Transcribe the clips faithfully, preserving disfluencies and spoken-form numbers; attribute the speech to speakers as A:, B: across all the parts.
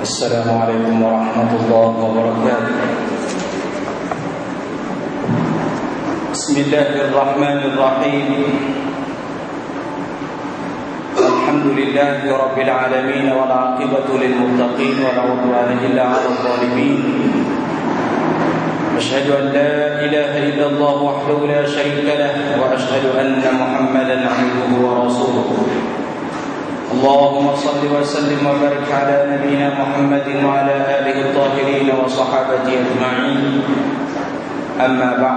A: السلام عليكم ورحمة الله وبركاته بسم الله الرحمن الرحيم الحمد لله رب العالمين والعاقبة للمتقين ولا عدوان إلا على الظالمين أشهد أن لا إله إلا الله وحده لا شريك له وأشهد أن محمدا عبده ورسوله اللهم صل وسلم وبارك على نبينا محمد وعلى آله الطاهرين وصحابته أجمعين أما بعد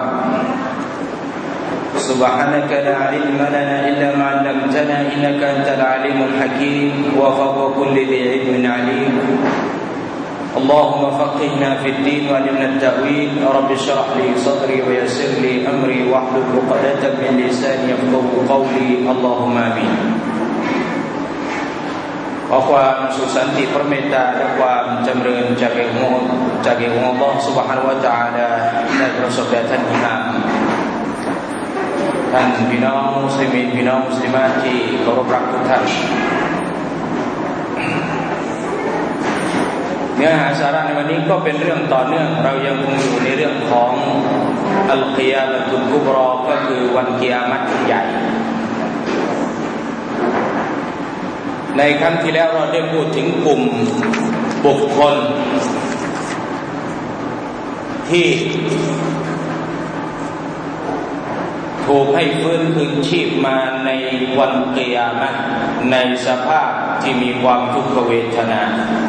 A: سبحانك لا علم لنا إلا ما علمتنا إنك أنت العليم الحكيم وفوق كل ذي علم عليم اللهم فقهنا في الدين وعلمنا التأويل رب اشرح لي صدري ويسر لي أمري واحلل عقدة من لساني يفقهوا قولي اللهم آمين ขอความสุขสันติพระเมตตาและความจำเริญจากเอกองค์จากเอกองค์อัลเลาะห์ซุบฮานะฮูวะตะอาลาได้ประสบแด่ท่านอิหม่ามท่านพี่น้องมุสลิมีนพี่น้องมุสลิมาที่เคารพรักทุกท่านเนื้อหาสาระในวันนี้ก็เป็นเรื่องต่อเนื่องเรายังคงอยู่ในเรื่องของอัลกิยามะตุลกุบรอก็คือวันกิยามะฮ์ใหญ่ในครั้งที่แล้วเราได้พูดถึงกลุ่มบุคคลที่ถูกให้ฟื้นคืนชีพมาในวันกิยามะฮ์ในสภาพที่มีความทุกขเวทนา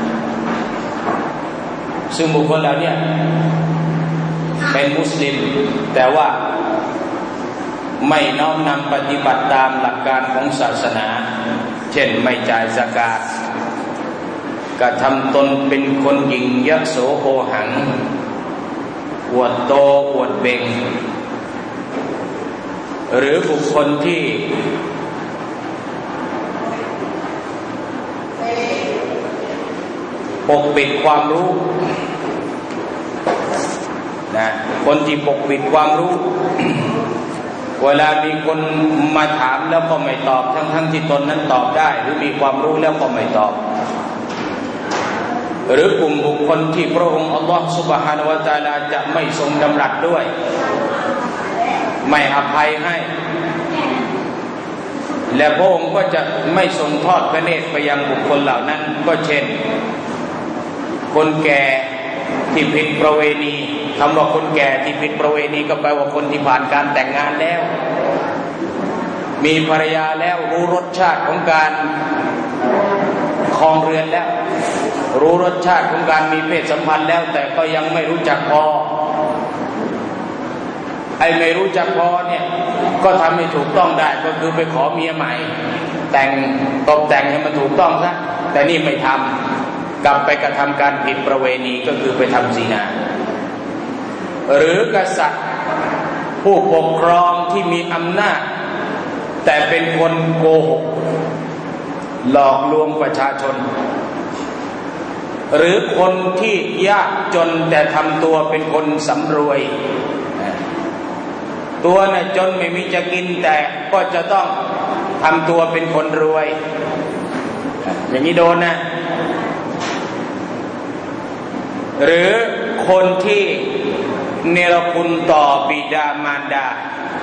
A: ซึ่งบุคคลเหล่านี้เป็นมุสลิมแต่ว่าไม่น้อมนำปฏิบัติตามหลักการของศาสนาเช่นไม่จ่ายซะกาตกระทำตนเป็นคนหยิ่งยโสโอหังอวดโตอวดเบ่งหรือบุคคลที่ปกปิดความรู้นะคนที่ปกปิดความรู้ เวลามีคนมาถามแล้วก็ไม่ตอบทั้งทั้งที่ตนนั้นตอบได้หรือมีความรู้แล้วก็ไม่ตอบหรือกลุ่มบุคคลที่พระองค์อัลลอฮฺซุบฮานะฮูวะตะอาลาจะไม่ทรงดำรัสด้วยไม่อภัยให้และพระองค์ก็จะไม่ทรงทอดพระเนตรไปยังบุคคลเหล่านั้นก็เช่นคนแก่ที่ผิดประเวณีคำว่าคนแก่ที่ผิดประเวณีก็แปลว่าคนที่ผ่านการแต่งงานแล้วมีภรรยาแล้วรู้รสชาติของการครองเรือนแล้วรู้รสชาติของการมีเพศสัมพันธ์แล้วแต่ก็ยังไม่รู้จักพอไอ้ไม่รู้จักพอเนี่ยก็ทำให้ถูกต้องได้ก็คือไปขอเมียใหม่แต่งตบแต่งให้มันถูกต้องซะแต่นี่ไม่ทำกลับไปกระทำการผิดประเวณีก็คือไปทำซินาหรือกษัตริย์ผู้ปกครองที่มีอำนาจแต่เป็นคนโกหกหลอกลวงประชาชนหรือคนที่ยากจนแต่ทำตัวเป็นคนสำรวยตัวน่ะจนไม่มีจะกินแต่ก็จะต้องทำตัวเป็นคนรวยอย่างนี้โดนนะหรือคนที่เนรคุณต่อบิดามารดา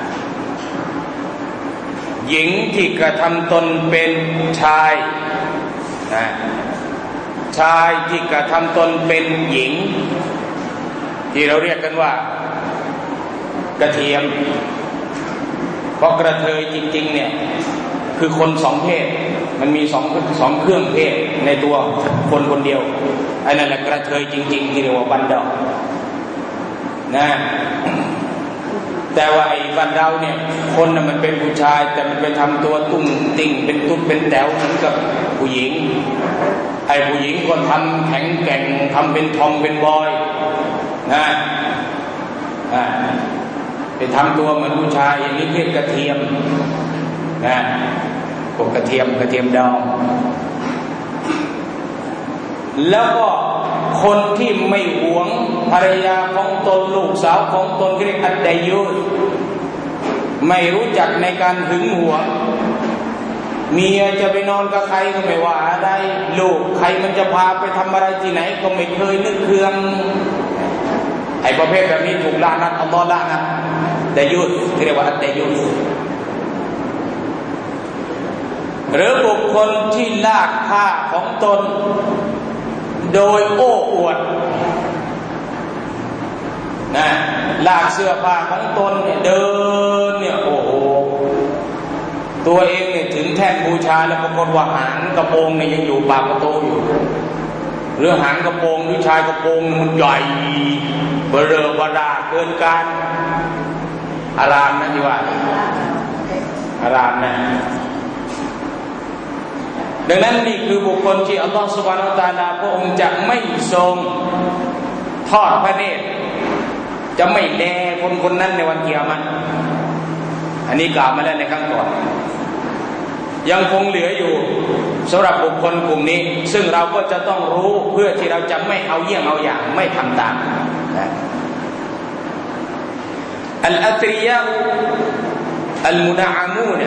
A: หญิงที่กระทำตนเป็นชายนะชายที่กระทำตนเป็นหญิงที่เราเรียกกันว่ากระเทียมเพราะกระเทยจริงๆเนี่ยคือคนสองเพศมันมีสองสองเครื่องเพศในตัวคนคนเดียวไอ้นั่นแหละกระเทยจริงๆที่เรียกว่าบันดานะแต่ว่าไอ้บันดาเนี่ยคนน่ะมันเป็นผู้ชายแต่มันไปทำตัวตุ้งติ่งเป็นตุ๊บเป็นแถวเหมือนกับผู้หญิงไอ้ผู้หญิงก็ทำแข็งแกร่งทำเป็นทอมเป็นบอยนะอ่าไปทำตัวเหมือนผู้ชายอย่างนี้เรียกกระเทียมนะพวกกระเทียมกระเทียมดองแล้วก็คนที่ไม่หวงภรรยาของตนลูกสาวของตนเรียกอัดไดยุสไม่รู้จักในการหึงหวงเมียจะไปนอนกับใครก็ไม่ว่าอะไรลูกใครมันจะพาไปทำอะไรที่ไหนก็ไม่เคยนึกเครื่องไอ้ประเภทแบบนี้ถูกละนัดอัลลอฮ์ละนัดแต่ยุดที่เรียกว่าแต่ยุดหรือบุคคลที่ลากผ้าของตนโดยโอ้อวดนะลากเสื้อผ้าของตนเนี่ยเดินเนี่ยโอ้โหตัวเองเนี่ยถึงแท่นบูชาแล้วปรากฏว่าหางกระโปรงเนี่ยยังอยู่ปากประตูอยู่หรือหางกระโปรงหรือชายกระโปรงมันใหญ่เบอเร่อเบอราเกินการอารามนะที่ว่าอารามนะดังนั้นนี่คือบุคคลที่อัลลอฮฺซุบฮานะฮูวะตะอาลาพระองค์จะไม่ทรงทอดพระเนตรจะไม่แลคนคนนั้นในวันกิยามะห์อันนี้กล่าวมาแล้วในครั้งก่อนยังคงเหลืออยู่สำหรับบุคคลกลุ่มนี้ซึ่งเราก็จะต้องรู้เพื่อที่เราจะไม่เอาเยี่ยงเอาอย่างไม่ทำตามนะอัลอัตริยะอัลมุนอะมูน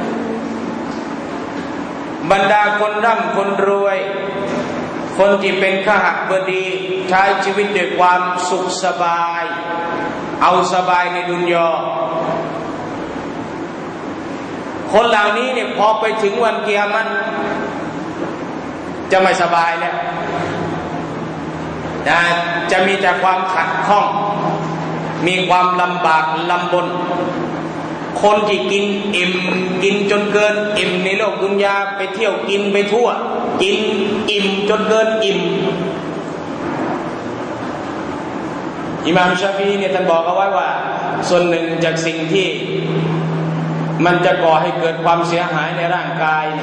A: บรรดาคนร่ำคนรวยคนที่เป็นข้าบดีใช้ชีวิตด้วยความสุขสบายเอาสบายในดุนยาคนเหล่านี้เนี่ยพอไปถึงวันกิยามะห์จะไม่สบายแล้วนะจะมีแต่ความขัดข้องมีความลำบากลำบนคนที่กินอิ่มกินจนเกินอิ่มในโลกดุนยาไปเที่ยวกินไปทั่วกินอิ่มจนเกินอิ่มอิหม่ามชาฟีเนี่ยท่านบอกเอาไว้ว่าส่วนหนึ่งจากสิ่งที่มันจะก่อให้เกิดความเสียหายในร่างกาย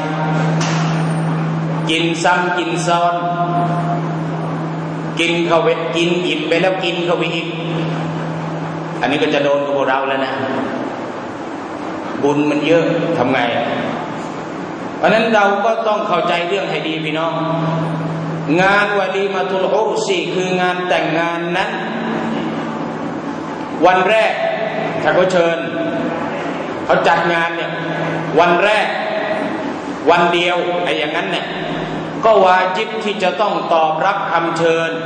A: กินซ้ำกินซ้อนกินเข้าไปกินอิ่มไปแล้วกินเข้าไปอีกอันนี้ก็จะโดนกับพวกเราแล้วนะบุญมันเยอะทำไงเพราะนั้นเราก็ต้องเข้าใจเรื่องให้ดีพี่น้องงานวะลีมาตุลอุรซีคืองานแต่งงานนั้นวันแรกถ้าเขาเชิญเขาจัดงานเนี่ยวันแรกวันเดียวไอ้อย่างนั้นเนี่ยก็วาญิบที่จะต้องตอบรับคำเชิญ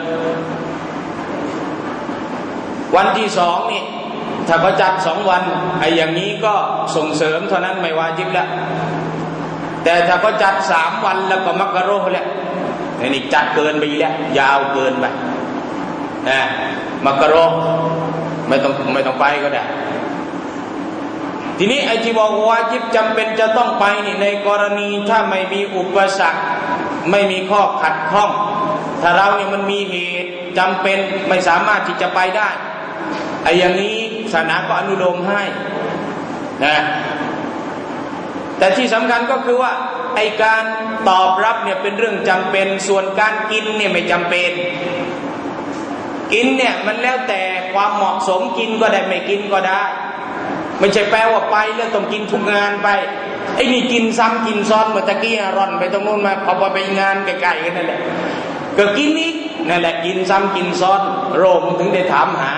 A: วันที่สองนี่ถ้าเขาจัดสองวันไอ้อย่างนี้ก็ส่งเสริมเท่านั้นไม่วาญิบแล้วแต่ถ้าเขาจัดสามวันแล้วก็มักกะโรห์แล้วนี่จัดเกินไปแล้วยาวเกินไปนะมักกะโรห์ไม่ต้องไม่ต้องไปก็ได้ทีนี้ไอ้ที่บอกวาญิบจำเป็นจะต้องไปนี่ในกรณีถ้าไม่มีอุปสรรคไม่มีข้อขัดข้องถ้าเราเนี่ยมันมีเหตุจำเป็นไม่สามารถที่จะไปได้ไอ้อย่างนี้ศาสนาก็อนุโลมให้นะแต่ที่สำคัญก็คือว่าไอ้การตอบรับเนี่ยเป็นเรื่องจำเป็นส่วนการกินเนี่ยไม่จำเป็นกินเนี่ยมันแล้วแต่ความเหมาะสมกินก็ได้ไม่กินก็ได้ไม่ใช่แปลว่าไปแล้วต้องกินทุกงานไปไอ้นี่กินซ้ำกินซ้อนเมื่อตะกี้ร่อนไปตรงนู้นมาพอไปงานไกลๆกันนั่นแหละก็กินอีกนั่นแหละกินซ้ำกินซ้อนโรมถึงได้ถามหา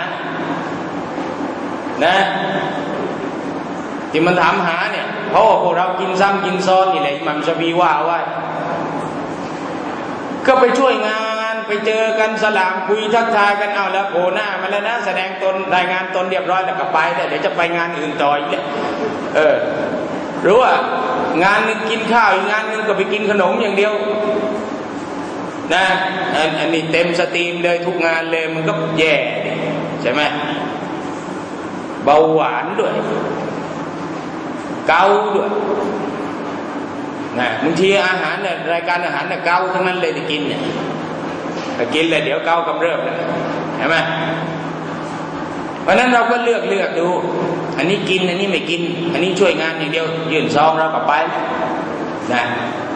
A: นะที่มันถามหาเนี่ยเพราะว่าพวกเรากินซ้ำกินซ้อนนี่แหละอิหม่ามชาฟีว่าไว้ก็ไปช่วยงานไปเจอกันสลามคุยทักทายกันเอาแล้วโผล่หน้ามาแล้วนะแสดงตนรายงานตนเรียบร้อยแล้วก็ไปเดี๋ยวจะไปงานอื่นต่ออีกเนี่ยเออหรือว่างานนึงกินข้าวอีกงานนึงก็ไปกินขนมอย่างเดียวนะอันนี้เต็มสตรีมเลยทุกงานเลยมันก็แย่ใช่ไหมเบาหวานด้วยเกาด้วยนะบางทีอาหารเนี่ยรายการอาหารเนี่ยเกาทั้งนั้นเลยที่กินเนี่ยถ้ากินเลยเดี๋ยวเกากำเริบเลยเห็นไหมเพราะนั้นเราก็เลือกเลือกดูอันนี้กินอันนี้ไม่กินอันนี้ช่วยงานอย่างเดียวยื่นซองเราก็ไปนะ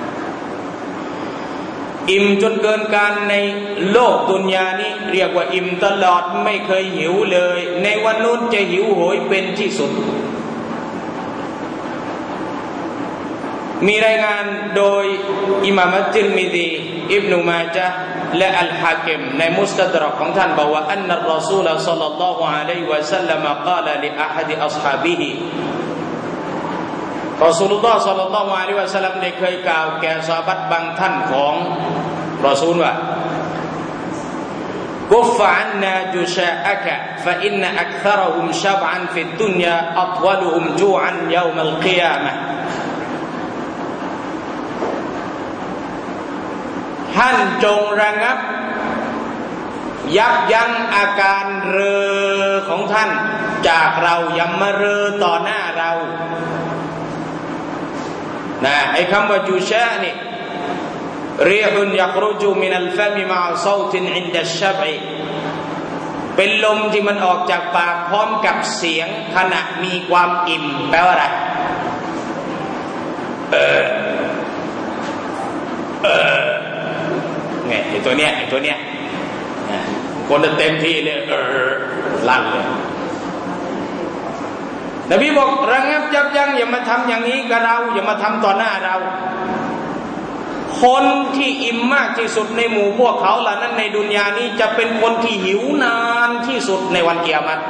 A: อิ่มจนเกินการในโลกดุนยานี้เรียกว่าอิ่มตลอดไม่เคยหิวเลยในวันนู้นจะหิวโหยเป็นที่สุดมีรายงานโดยอิหม่ามอัตติรมิซีอิบนุมาญะห์และอัลฮาคิมในมุสตัดรักของท่านบอกว่าอันนัรรอซูลศ็อลลัลลอฮุอะลัยฮิวะซัลลัมกล่าวลิอะฮัดอัศฮาบิฮิรอซูลุลลอฮ์ ศ็อลลัลลอฮุอะลัยฮิวะซัลลัมได้เคยกล่าวแก่ซอฮาบะห์บางท่านของรอซูลว่ากุฟอันนาจุชาอะกะฟะอินนะอักษรฮุมชับอันฟิดดุนยาอัตวะลุฮุมจูอันยอมัลกิยามะฮ์ท่านจงระงับยับยั้งอาการเรอของท่านจากเราอย่ามาเรอต่อหน้าเรานะไอ้คำว่าจูชานี่รีฮุนยักรุจูมินัลฟะมิมะอะศอตินอินดัชชับอิเป็นลมที่มันออกจากปากพร้อมกับเสียงขณะมีความอิ่มแปลว่าอะไรเออเออไงไอ้ตัวเนี้ยไอ้ตัวเนี้ยคนเต็มที่เลยเออลั่นเลยนบีบอกระงับยับยั้งอย่ามาทำอย่างนี้กับเราอย่ามาทำต่อหน้าเราคนที่อิ่มมากที่สุดในหมู่พวกเขาเหล่านั้นในดุนยานี้จะเป็นคนที่หิวนานที่สุดในวันกิยามะฮ์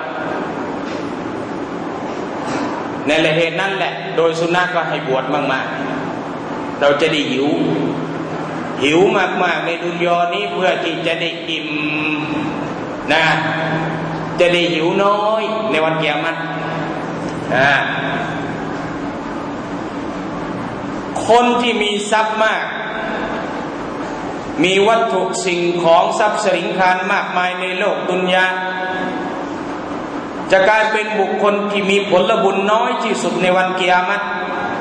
A: ในเหตุนั้นแหละโดยสุนนะก็ให้บวชมากๆเราจะได้หิวหิวมากๆในดุนยานี้เพื่อที่จะได้อิ่มนะจะได้หิวน้อยในวันกิยามะฮ์นะคนที่มีทรัพย์มากมีวัตถุสิ่งของทรัพย์สินคารมากมายในโลกดุนยาจะกลายเป็นบุคคลที่มีผลบุญน้อยที่สุดในวันกิยามะฮ์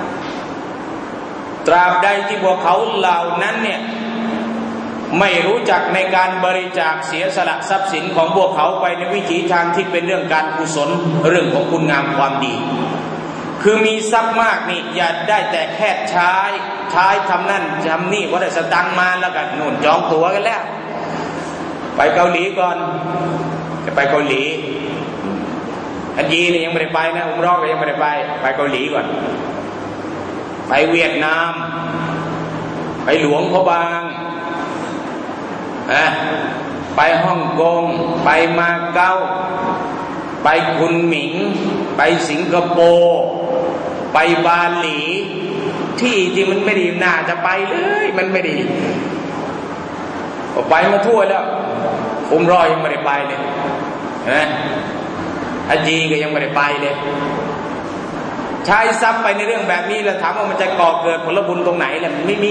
A: ตราบใดที่พวกเขาเหล่านั้นเนี่ยไม่รู้จักในการบริจาคเสียสละทรัพย์สินของพวกเขาไปในวิถีทางที่เป็นเรื่องการกุศลเรื่องของคุณงามความดีคือมีทรัพย์มากนี่อย่าได้แต่แค่ใช้ใช้ทำนั่นทำนี่ว่าได้สตังค์มาแล้วกันนู่นจองตั๋วกันแล้วไปเกาหลีก่อนจะไปเกาหลีฮัจญีนี่ยังไม่ได้ไปนะอุมเราะห์ก็ยังไม่ได้ไปไปเกาหลีก่อนไปเวียดนามไปหลวงพระบางนะไปฮ่องกงไปมาเก๊าไปคุนหมิงไปสิงคโปร์ไปบาหลีที่ที่มันไม่ดีน่าจะไปเลยมันไม่ดีไปมาทั่วแล้วอุมเราะห์ยังไม่ได้ไปเลยนะฮัจญีก็ยังไม่ได้ไปเลยใช้ทรัพย์ไปในเรื่องแบบนี้แล้วถามว่ามันจะก่อเกิดผลบุญตรงไหนล่ะมันไม่มี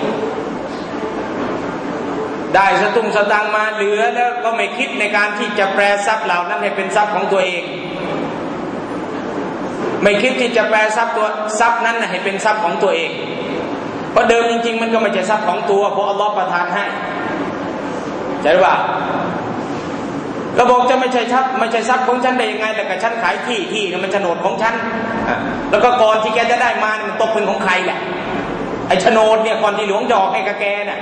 A: ได้สตุ้งสตังมาเหลือแล้วก็ไม่คิดในการที่จะแปลทรัพย์เหล่านั้นให้เป็นทรัพย์ของตัวเองไม่คิดที่จะแปลทรัพย์ตัวทรัพย์นั้นให้เป็นทรัพย์ของตัวเองเพราะเดิมจริงๆมันก็ไม่ใช่ทรัพย์ของตัวเพราะอัลลอฮฺประทานให้ใช่ป่ะก็บอกจะไม่ใช่ทรัพย์ไม่ใช่ทรัพย์ของฉันได้ยังไงแต่กับฉันขายที่ที่มันโฉนดของฉันแล้วก็ก่อนที่แกจะได้มามันตกเป็นของใครแหละไอ้โฉนดเนี่ยก่อนที่หลวงจะออกให้กับแกเนี่ย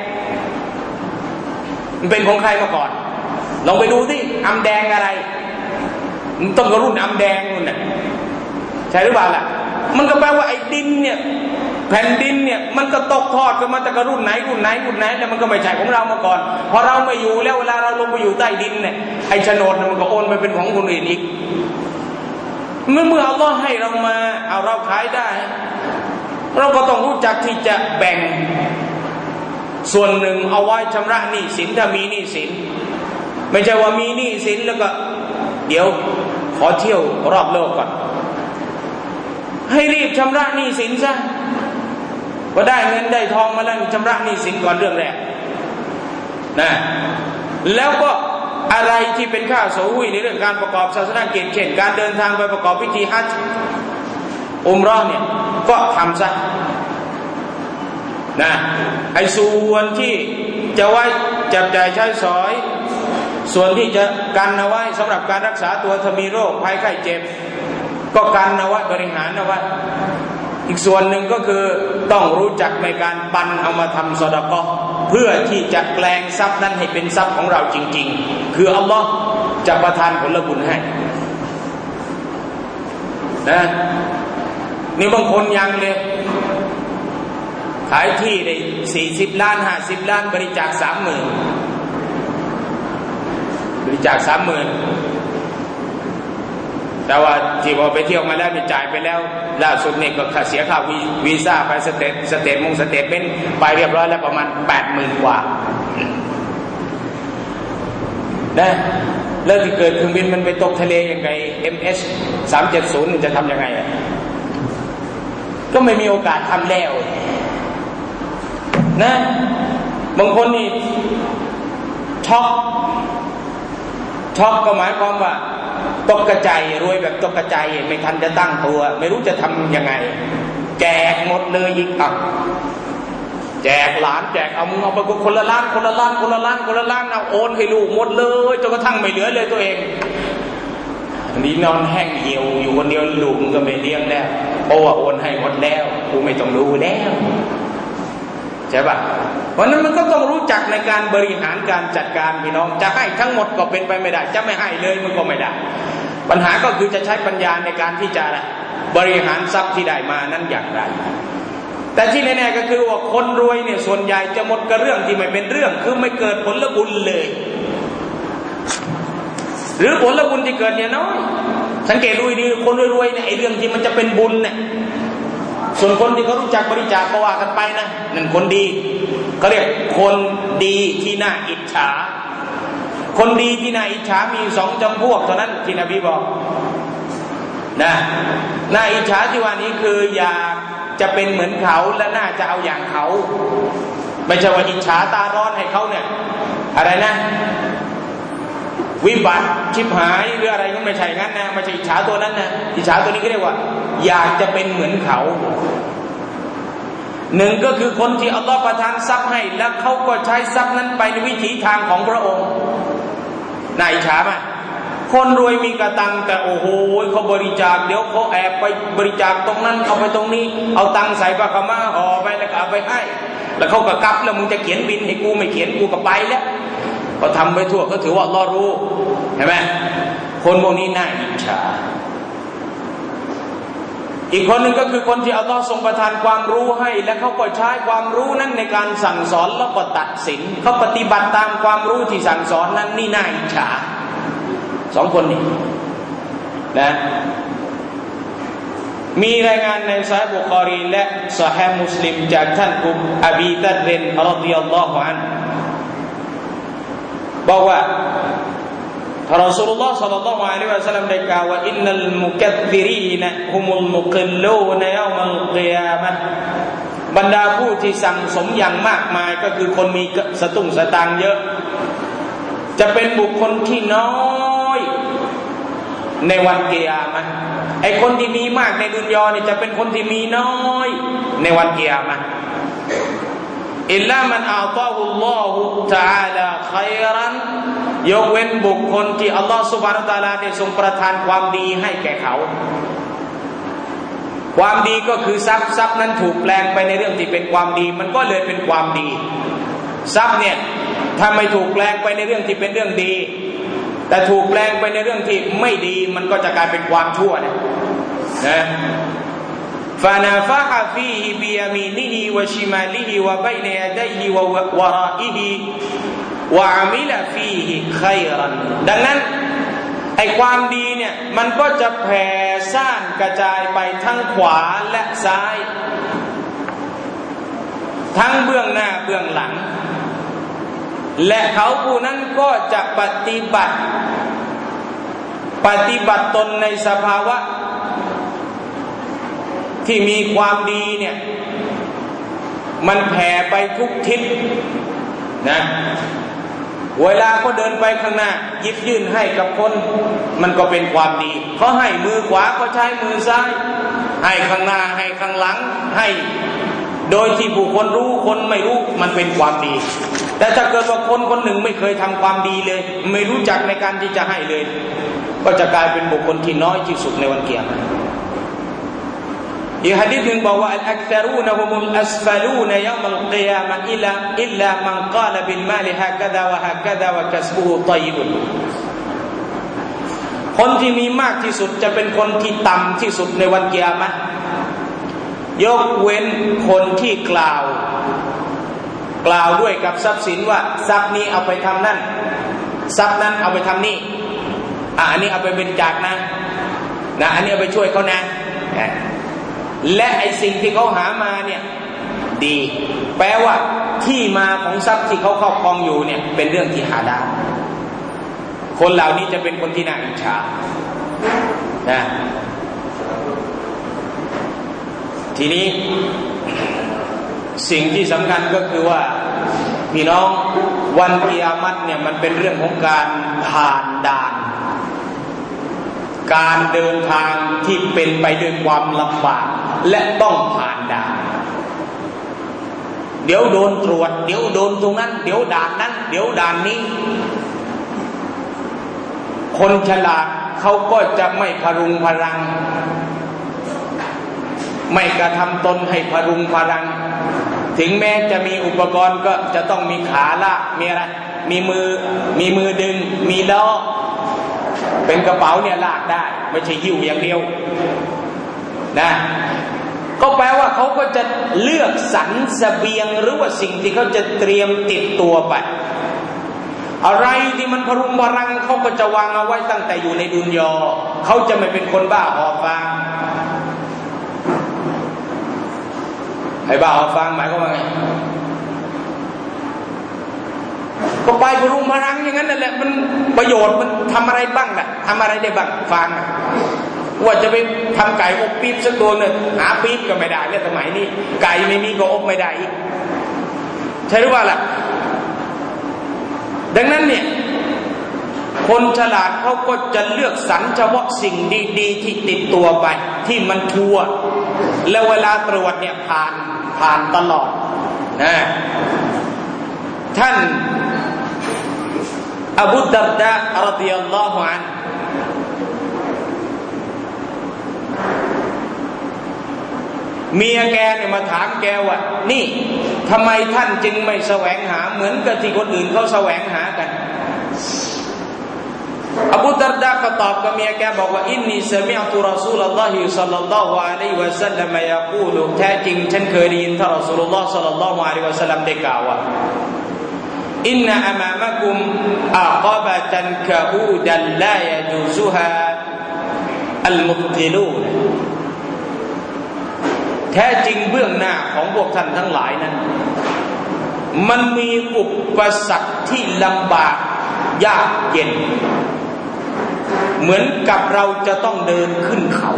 A: มันเป็นของใครมาก่อนลองไปดูสิอำแดงอะไรมันต้องกระรุ่นอำแดงนู่นน่ะใช่หรือเปล่าล่ะมันก็แปลว่าไอ้ดินเนี่ยแผ่นดินเนี่ยมันก็ตกทอดกันมาแต่กระรุ่นไหนรุ่นไหนรุ่นไหนแต่มันก็ไม่ใช่ของเรามาก่อนพอเราไม่อยู่แล้วเวลาเราลงไปอยู่ใต้ดินเนี่ยไอ้โฉนดมันก็โอนไปเป็นของคนอื่นอีกเมื่อเมื่ออัลลอฮ์ให้เรามาเอาเราขายได้เราก็ต้องรู้จักที่จะแบ่งส่วนหนึ่งเอาไว้ชำระหนี้สินถ้ามีหนี้สินไม่ใช่ว่ามีหนี้สินแล้วก็เดี๋ยวขอเที่ยวรอบโลกก่อนให้รีบชำระหนี้สินซะก็ได้เงินได้ทองมาแล้วชำระหนี้สินก่อนเรื่องแรกนะแล้วก็อะไรที่เป็นค่าโสหุยในเรื่องการประกอบศาสนกิจเช่นการเดินทางไปประกอบพิธีฮัจญ์อุมเราะห์เนี่ยก็ทำซะนะไอ้ส่วนที่จะไว้จับจ่ายใช้สอยส่วนที่จะกันเอาไว้สำหรับการรักษาตัวถ้ามีโรคภัยไข้เจ็บก็กันเอาไว้บริหารเอาไว้อีกส่วนหนึ่งก็คือต้องรู้จักในการปันเอามาทำซอดาเกาะห์เพื่อที่จะแปลงทรัพย์นั้นให้เป็นทรัพย์ของเราจริงๆคืออัลลอฮ์จะประทานผลบุญให้นะนี่บางคนยังเลยขายที่ได้สี่สิบล้านห้าสิบล้านบริจาคสามหมื่นบริจาคสามหมื่นแต่ว่าที่พอไปเที่ยวมาแล้วมีจ่ายไปแล้วล่าสุดนี่ก็เสียค่าวีซ่าไปสเตทสเตทมงสเตทเป็นไปเรียบร้อยแล้วประมาณแปดหมื่นกว่านะแล้วที่เกิดเครื่องบินมันไปตกทะเลยังไง เอ็ม เอช สามเจ็ดศูนย์จะทำยังไงอ่ะก็ไม่มีโอกาสทำแล้วนะบางคนนี่ช็อกช็อกก็หมายความว่าตกกระจายรวยแบบตกกระจายไม่ทันจะตั้งตัวไม่รู้จะทำยังไงแจกหมดเลยอีกอ่ะแจกหลานแจกเอามึงเอาไปคนละล้านคนละล้านคนละล้านคนละล้านเอาโอนให้ลูกหมดเลยจนกระทั่งไม่เหลือเลยตัวเองนี่นอนแห้งเหี่ยวอยู่คนเดียวลูกก็ไม่เลี้ยงแล้วเพราะว่าโอนให้หมดแล้วกูไม่ต้องรู้แล้วใช่ป่ะเพราะนั้นมันก็ต้องรู้จักในการบริหารการจัดการพี่น้องจะให้ทั้งหมดก็เป็นไปไม่ได้จะไม่ให้เลยมันก็ไม่ได้ปัญหาก็คือจะใช้ปัญญาในการที่จะบริหารทรัพย์ที่ได้มานั้นอย่างไรแต่ที่แน่ๆก็คือว่าคนรวยเนี่ยส่วนใหญ่จะหมดกับเรื่องที่ไม่เป็นเรื่องคือไม่เกิดผลบุญเลยหรือผลบุญที่เกิดเนี่ยน้อยสังเกตดูดีคนรวยๆเนี่ยไอ้เรื่องที่มันจะเป็นบุญเนี่ยส่วนคนที่เขารู้จักบริจาคก็ว่ากันไปนะนั่นคนดีเขาเรียกคนดีที่น่าอิจฉาคนดีที่น่าอิจฉามีสองจำพวกเท่านั้นที่นบีบอกนะน่าอิจฉาที่ว่านี้คืออยากจะเป็นเหมือนเขาและน่าจะเอาอย่างเขาไม่ใช่ว่าอิจฉาตาร้อนให้เขาเนี่ยอะไรนะวิบัติชิบหายหรืออะไรก็ไม่ใช่งั้นนะไม่ใช่อิจฉาตัวนั้นนะอิจฉาตัวนี้ก็เรียกว่าอยากจะเป็นเหมือนเขาหนึ่งก็คือคนที่อัลลอฮฺประทานทรัพย์ให้แล้วเขาก็ใช้ทรัพย์นั้นไปในวิถีทางของพระองค์น่าอิจฉาไหมคนรวยมีกระตังแต่โอ้โหเขาบริจาคเดี๋ยวเขาแอบไปบริจาคตรงนั้นเอาไปตรงนี้เอาตังค์ใส่ปากกามาห่อไปแล้วก็เอาไปให้แล้วเขาก็กลับแล้วมึงจะเขียนบินให้กูไม่เขียนกูก็ไปแล้วก็ทำไปทั่วก็ถือว่าอัลลอฮฺรู้เห็นไหมคนพวกนี้น่าอิจฉาอีกคนหนึ่งก็คือคนที่อัลลอฮฺทรงประทานความรู้ให้และเขาก็ใช้ความรู้นั้นในการสั่งสอนแล้วก็ตัดสินเขาปฏิบัติตามความรู้ที่สั่งสอนนั้นนี่น่าอิจฉาสองคนนี้นะมีรายงานในซอฮีฮ์บุคอรีและซอฮีฮ์มุสลิมจากท่านอบีดัรรรอฎิยัลลอฮุอันฮุบอกว่าท่านรอซูลุลลอฮ์ศ็อลลัลลอฮุอะลัยฮิวะซัลลัมได้กล่าวว่าอินนัลมุกัซซิรีนฮุมุลมุกิลลูนยอมัลกิยามะฮ์บรรดาผู้ที่สั่งสมอย่างมากมายก็คือคนมีสตุ้งสตางค์เยอะจะเป็นบุคคลที่น้อยในวันกิยามะฮ์ไอ้คนที่มีมากในดุนยาเนี่ยจะเป็นคนที่มีน้อยในวันกิยามะฮ์อิลลามันอัตาฮุลลอฮุตะอาลาค็อยรันยกเว้นบุคคลที่อัลลอฮฺซุบฮานะฮูวะตะอาลาได้ทรงประทานความดีให้แก่เขาความดีก็คือทรัพย์ทรัพย์นั้นถูกแปลงไปในเรื่องที่เป็นความดีมันก็เลยเป็นความดีทรัพย์เนี่ยถ้าไม่ถูกแปลงไปในเรื่องที่เป็นเรื่องดีแต่ถูกแปลงไปในเรื่องที่ไม่ดีมันก็จะกลายเป็นความชั่วนะนะฟานาฟะฮะฟีฮิบิยามีนิฮิวะชิมาลิฮิวะบัยนะยะดัยฮิวะวะราอิฮิวะอามิลฟีฮิค็อยรันดังนั้นไอ้ความดีเนี่ยมันก็จะแผ่ซ่านกระจายไปทั้งขวาและซ้ายทั้งเบื้องหน้าเบื้องหลังและเขาผู้นั้นก็จะปฏิบัติปฏิบัติตนในสภาวะที่มีความดีเนี่ยมันแผ่ไปทุกทิศนะเวลาเขาเดินไปข้างหน้าหยิบยื่นให้กับคนมันก็เป็นความดีเขาให้มือขวาก็ใช้มือซ้ายให้ข้างหน้าให้ข้างหลังให้โดยที่บุคคลรู้คนไม่รู้มันเป็นความดีแต่ถ้าเกิดว่าคนคนหนึ่งไม่เคยทำความดีเลยไม่รู้จักในการที่จะให้เลยก็จะกลายเป็นบุคคลที่น้อยที่สุดในวันเกียรติอีกหะดีษหนึ่งบอกว่าอัลอักษรูนฮุมุลอัสฟลูนยอมัลกิยามะฮ์อิลลาอิลลามันกาลบิลมาลิฮะกะซาวะฮะกะซาวะกัสบุฮุฏอยบุนคนที่มีมากที่สุดจะเป็นคนที่ต่ำที่สุดในวันกิยามะฮ์ยกเว้นคนที่กล่าวกล่าวด้วยกับทรัพย์สินว่าทรัพย์นี้เอาไปทำนั่นทรัพย์นั้นเอาไปทำนี่อ่ะอันนี้เอาไปบริจาคนะนะอันนี้ไปช่วยเขานะและไอ้สิ่งที่เขาหามาเนี่ยดีแปลว่าที่มาของทรัพย์ที่เขาครอบครองอยู่เนี่ยเป็นเรื่องที่หาได้คนเหล่านี้จะเป็นคนที่น่าอิจฉานะทีนี้สิ่งที่สำคัญก็คือว่าพี่น้องวันกิยามัตเนี่ยมันเป็นเรื่องของการผ่านด่านการเดินทางที่เป็นไปด้วยความลำบากและต้องผ่านด่านเดี๋ยวโดนตรวจเดี๋ยวโดนตรงนั้นเดี๋ยวด่านนั้นเดี๋ยวด่านนี้คนฉลาดเขาก็จะไม่พรุงพรังไม่กระทำตนให้พรุงพรังถึงแม้จะมีอุปกรณ์ก็จะต้องมีขาลากมีอะไรมีมือมีมือดึงมีล้อเป็นกระเป๋าเนี่ยลากได้ไม่ใช่หิ้วอย่างเดียวนะก็แปลว่าเขาก็จะเลือกสรรเสบียงหรือว่าสิ่งที่เขาจะเตรียมติดตัวไปอะไรที่มันพรุงพรังเขาก็จะวางเอาไว้ตั้งแต่อยู่ในดุนยอเขาจะไม่เป็นคนบ้าหอบฟางไอ้บ้าหอบฟางหมายความว่าไงก็ไปพรุงพรังอย่างนั้นนั่นแหละมันประโยชน์มันทำอะไรบ้างล่ะทำอะไรได้บ้างฟางว่าจะไปทำไก่อบปี๊บสักตัวหนึ่งหาปี๊บก็ไม่ได้เนี่ยสมัยนี้ไก่ไม่มีก็อบไม่ได้อีกใช่หรือเปล่าล่ะดังนั้นเนี่ยคนฉลาดเขาก็จะเลือกสรรเฉพาะสิ่งดีๆที่ติดตัวไปที่มันทัวแล้วเวลาตรวจเนี่ยผ่านผ่านตลอดนะท่านอบูดัรดะรฎิยัลลอฮุอันฮุเมียแกเนี่ยมาถามแกว่านี่ทำไมท่านจึงไม่แสวงหาเหมือนกับที่คนอื่นเขาแสวงหากันอบูดัรดะก็ตอบกับเมียแกบอกว่าอินนีซะมิอ์ตุรอซูลุลลอฮิศ็อลลัลลอฮุอะลัยฮิวะซัลลัมยะกูลุแท้จริงฉันเคยได้ยินท่านรอซูลุลลอฮ์ศ็อลลัลลอฮุอะลัยฮิวะซัลลัมได้กล่าวว่าอินนะอะมามะกุมอะกอบะตันกะอูดันลายะจูซุฮาอัลมุบติลูนแท้จริงเบื้องหน้าของพวกท่านทั้งหลายนั้นมันมีอุปสรรคที่ลำบากยากเย็นเหมือนกับเราจะต้องเดินขึ้นเขา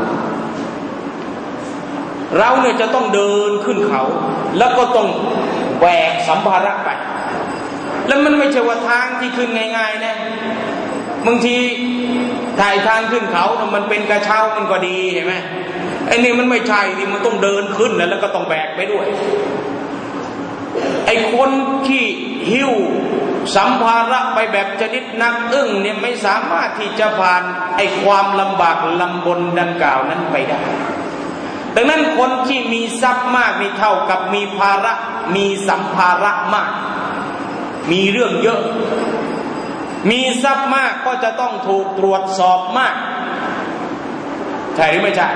A: เราเนี่ยจะต้องเดินขึ้นเขาแล้วก็ต้องแบกสัมภาระไปแล้วมันไม่ใช่ว่าทางที่ขึ้นง่ายๆนะบางทีถ่ายทางขึ้นเขาเนี่ยมันเป็นกระเช้ามันก็ดีเห็นไหมไอ้นี่มันไม่ใช่ที่มันต้องเดินขึ้นแล้วก็ต้องแบกไปด้วยไอ้คนที่หิ้วสัมภาระไปแบบชนิดนักอึ้งเนี่ยไม่สามารถที่จะผ่านไอ้ความลำบากลำบนดังกล่าวนั้นไปได้ดังนั้นคนที่มีทรัพย์มากนี่เท่ากับมีภาระมีสัมภาระมากมีเรื่องเยอะมีทรัพย์มากก็จะต้องถูกตรวจสอบมากใช่หรือไม่ใช่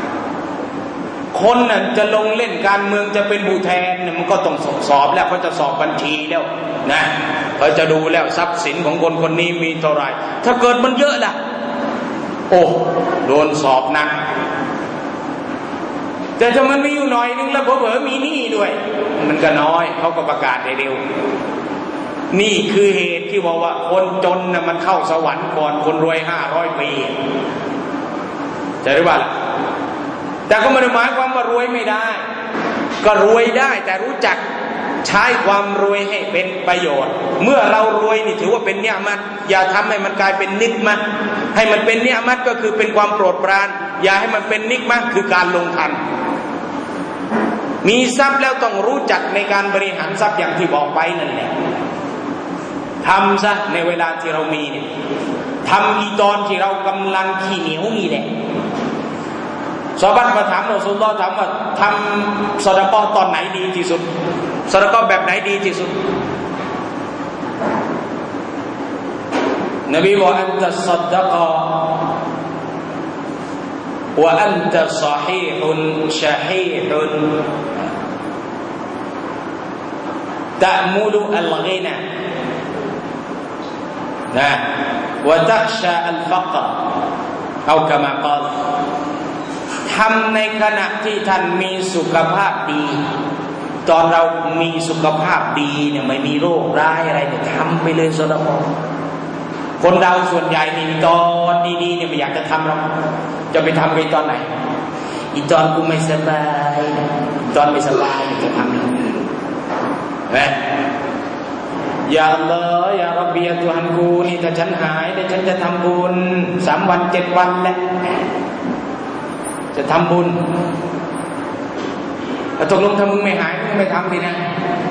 A: คนน่ะจะลงเล่นการเมืองจะเป็นผู้แทนเนี่ยมันก็ต้องสอบแล้วเขาจะสอบบัญชีแล้วนะเขาจะดูแล้วทรัพย์สินของคนคนนี้มีเท่าไหร่ถ้าเกิดมันเยอะล่ะโอ้โดนสอบหนักแต่ถ้ามันมีอยู่หน่อยนึงแล้วเผลอๆมีหนี้ด้วยมันก็น้อยเขาก็ประกาศได้เร็วนี่คือเหตุที่บอกว่าคนจนน่ะมันเข้าสวรรค์ก่อนคนรวยห้าร้อยปีใช่หรือเปล่าแต่ก็ไม่ได้หมายความว่ารวยไม่ได้ก็รวยได้แต่รู้จักใช้ความรวยให้เป็นประโยชน์เมื่อเรารวยนี่ถือว่าเป็นเนียมัตอย่าทำให้มันกลายเป็นนิกมัตให้มันเป็นเนียมัตก็คือเป็นความโปรดปรานอย่าให้มันเป็นนิกมัตคือการลงทันมีทรัพย์แล้วต้องรู้จักในการบริหารทรัพย์อย่างที่บอกไปนั่นแหละทำซะในเวลาที่เรามีเนี่ยทำอีตอนที่เรากำลังขี้เหนียวนี่แหละซอฮาบะห์มาถามรอซูลุลลอฮ์ถามว่าทำซอดะกอฮ์ตอนไหนดีที่สุดซอดะกอฮ์แบบไหนดีที่สุดนบีบอกอันตะซัดดะกะวะอันตะศอฮีฮุนชะฮีฮุนตะมุลุอัลกินานะวะตักชาอัลฟักรเอากามากอลทำในขณะที่ท่านมีสุขภาพดีตอนเรามีสุขภาพดีเนี่ยไม่มีโรคร้ายอะไรเนี่ยทำไปเลยซอดาเกาะคนเราส่วนใหญ่นี่ตอนดีๆเนี่ยไม่อยากจะทำหรอกจะไปทำไปตอนไหนอีตอนกูไม่สบายตอนไม่สบายจะทำเห็นอย่าอัลลอฮ์อย่าร็อบบียะตุฮันกูนี่ถ้าฉันหายแต่ฉันจะทำบุญสามวันเจ็ดวันแหละจะทำบุญแต่ตกลงถ้ามึงไม่หายมึงไม่ทำสินะ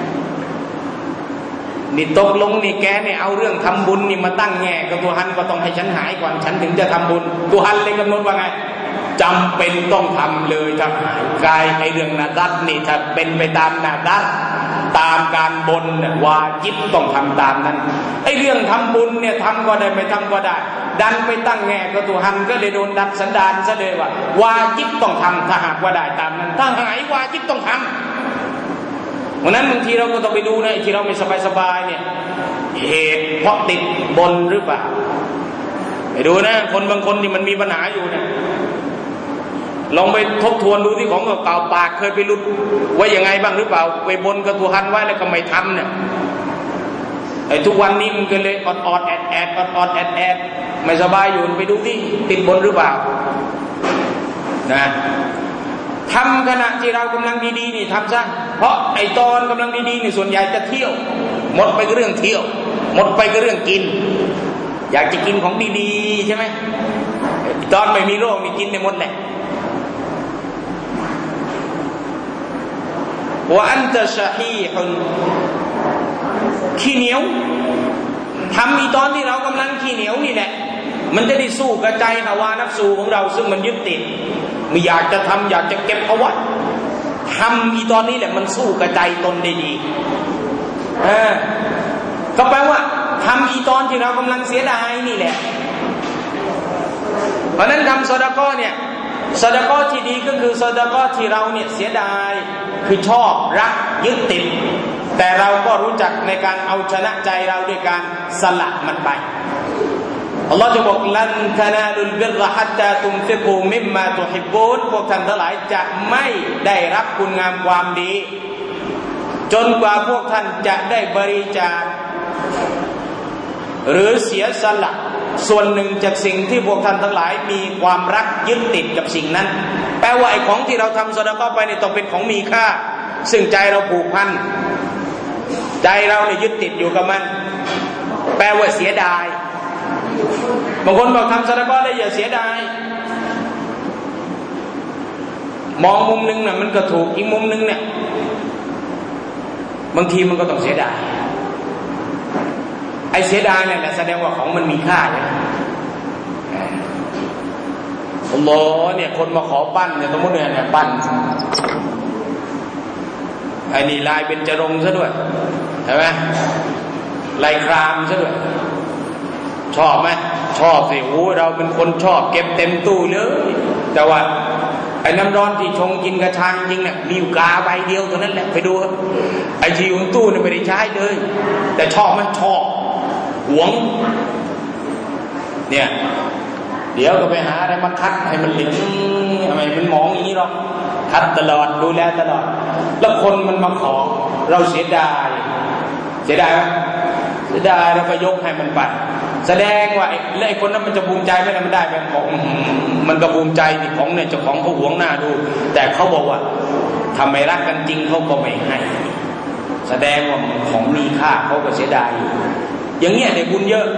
A: นี่ตกลงนี่แกเนี่ยเอาเรื่องทำบุญนี่มาตั้งแง่กับตุฮันก็ต้องให้ฉันหายก่อนฉันถึงจะทำบุญตุฮันเลยกำหนดว่าไงจำเป็นต้องทำเลยถ้าหายกายไอเรื่องนาดัตนี่ถ้าเป็นไปตามนาดัตตามการบนวาญิบต้องทำตามนั้นไอเรื่องทำบุญเนี่ยทำก็ได้ไม่ทำก็ได้ดันไปตั้งแง่กับตุฮันก็เลยโดนดัดสันดานซะเลยว่าวาญิบต้องทำถ้าหากว่าได้ตามนั้นถ้าหายวาญิบต้องทำวันนั้นบางทีเราก็ต้องไปดูนะที่เราไม่สบายๆเนี่ยเหตุเพราะติดบนหรือเปล่าไปดูนะคนบางคนที่มันมีปัญหาอยู่เนี่ยลองไปทบทวนดูที่ของเก่าปากเคยไปหลุดไว้ยังไงบ้างหรือเปล่าไปบนกับตุฮันไว้แล้วก็ไม่ทำเนี่ยไอ้ทุกวันนี้มันก็เลยอดอดแอดแอดอดอดแอดแอดไม่สบายอยู่ไปดูที่ติดบนหรือเปล่านะทำขณะที่เรากำลังดีๆนี่ทำซะเพราะไอ้ตอนกำลังดีๆนี่ส่วนใหญ่จะเที่ยวหมดไปกับเรื่องเที่ยวหมดไปกับเรื่องกินอยากจะกินของดีๆใช่ไหมตอนไม่มีโรคนี่กินได้หมดแหละว่าอันตะชะฮีฮุนขี้เหนียวทำอีตอนที่เรากำลังขี้เหนียวนี่แหละมันจะได้สู้กับใจฮาวานัฟซูของเราซึ่งมันยึดติดไม่อยากจะทำอยากจะเก็บเอาไว้ทำอีตอนนี้แหละมันสู้กับใจตนได้ดีเออก็แปลว่าทำอีตอนที่เรากำลังเสียดายนี่แหละเพราะนั้นทำซอดาเกาะเนี่ยซอดาเกาะที่ดีก็คือซอดาเกาะที่เราเนี่ยเสียดายคือชอบรักยึดติดแต่เราก็รู้จักในการเอาชนะใจเราด้วยการสละมันไปอัลลอฮฺจะบอกลันทานาลุลบิรฮัตตาตุมฟิกูมิมมาตุฮิบบูนพวกท่านทั้งหลายจะไม่ได้รับคุณงามความดีจนกว่าพวกท่านจะได้บริจาคหรือเสียสละส่วนหนึ่งจากสิ่งที่พวกท่านทั้งหลายมีความรักยึดติดกับสิ่งนั้นแปลว่าไอ้ของที่เราทำซอดาเกาะไปเนี่ยต้องเป็นของมีค่าซึ่งใจเราผูกพันใจเราเนี่ยยึดติดอยู่กับมันแปลว่าเสียดายบางคนบอกทำซอดาเกาะได้อย่าเสียดายมองมุมนึงน่ะมันก็ถูกอีกมุมนึงเนี่ยบางทีมันก็ต้องเสียดายไอ้เสียดายเนี่ยแหละแสดงว่าของมันมีค่าใช่ไหมอัลลอฮ์เนี่ยคนมาขอปั้นเนี่ยสมมติเนี่ยปั้นไอ้นี่ลายเป็นจรงซะด้วยใช่ไหมลายครามซะด้วยชอบไหมชอบสิโอ้เราเป็นคนชอบเก็บเต็มตู้เลยแต่ว่าไอ้น้ำร้อนที่ชงกินกระชายจริงเนี่ยมีอยู่กาใบเดียวเท่านั้นแหละไปดูไอ้ที่อยู่ในตู้เนี่ยไม่ได้ใช้เลยแต่ชอบไหมชอบหวงเนี่ยเดี๋ยวก็ไปหาอะไรมาคัดให้มันเหลืองทำไมมันมองอย่างนี้หรอกคัดตลอดดูแลตลอดแล้วคนมันมาขอเราเสียดายเสียดายไหมเสียดายแล้วก็ยกให้มันไปแสดงว่าไอ้ไอ้คนนั้นมันจะภูมิใจไหมล่ะมันได้เป็นของมันก็ภูมิใจที่ของเนี่ยเจ้าของเขาหวงหน้าดูแต่เขาบอกว่าทำไมรักกันจริงเขาก็ไม่ให้แสดงว่าของมีค่าเขาก็เสียดายอย่างเงี้ยได้บุญเยอะ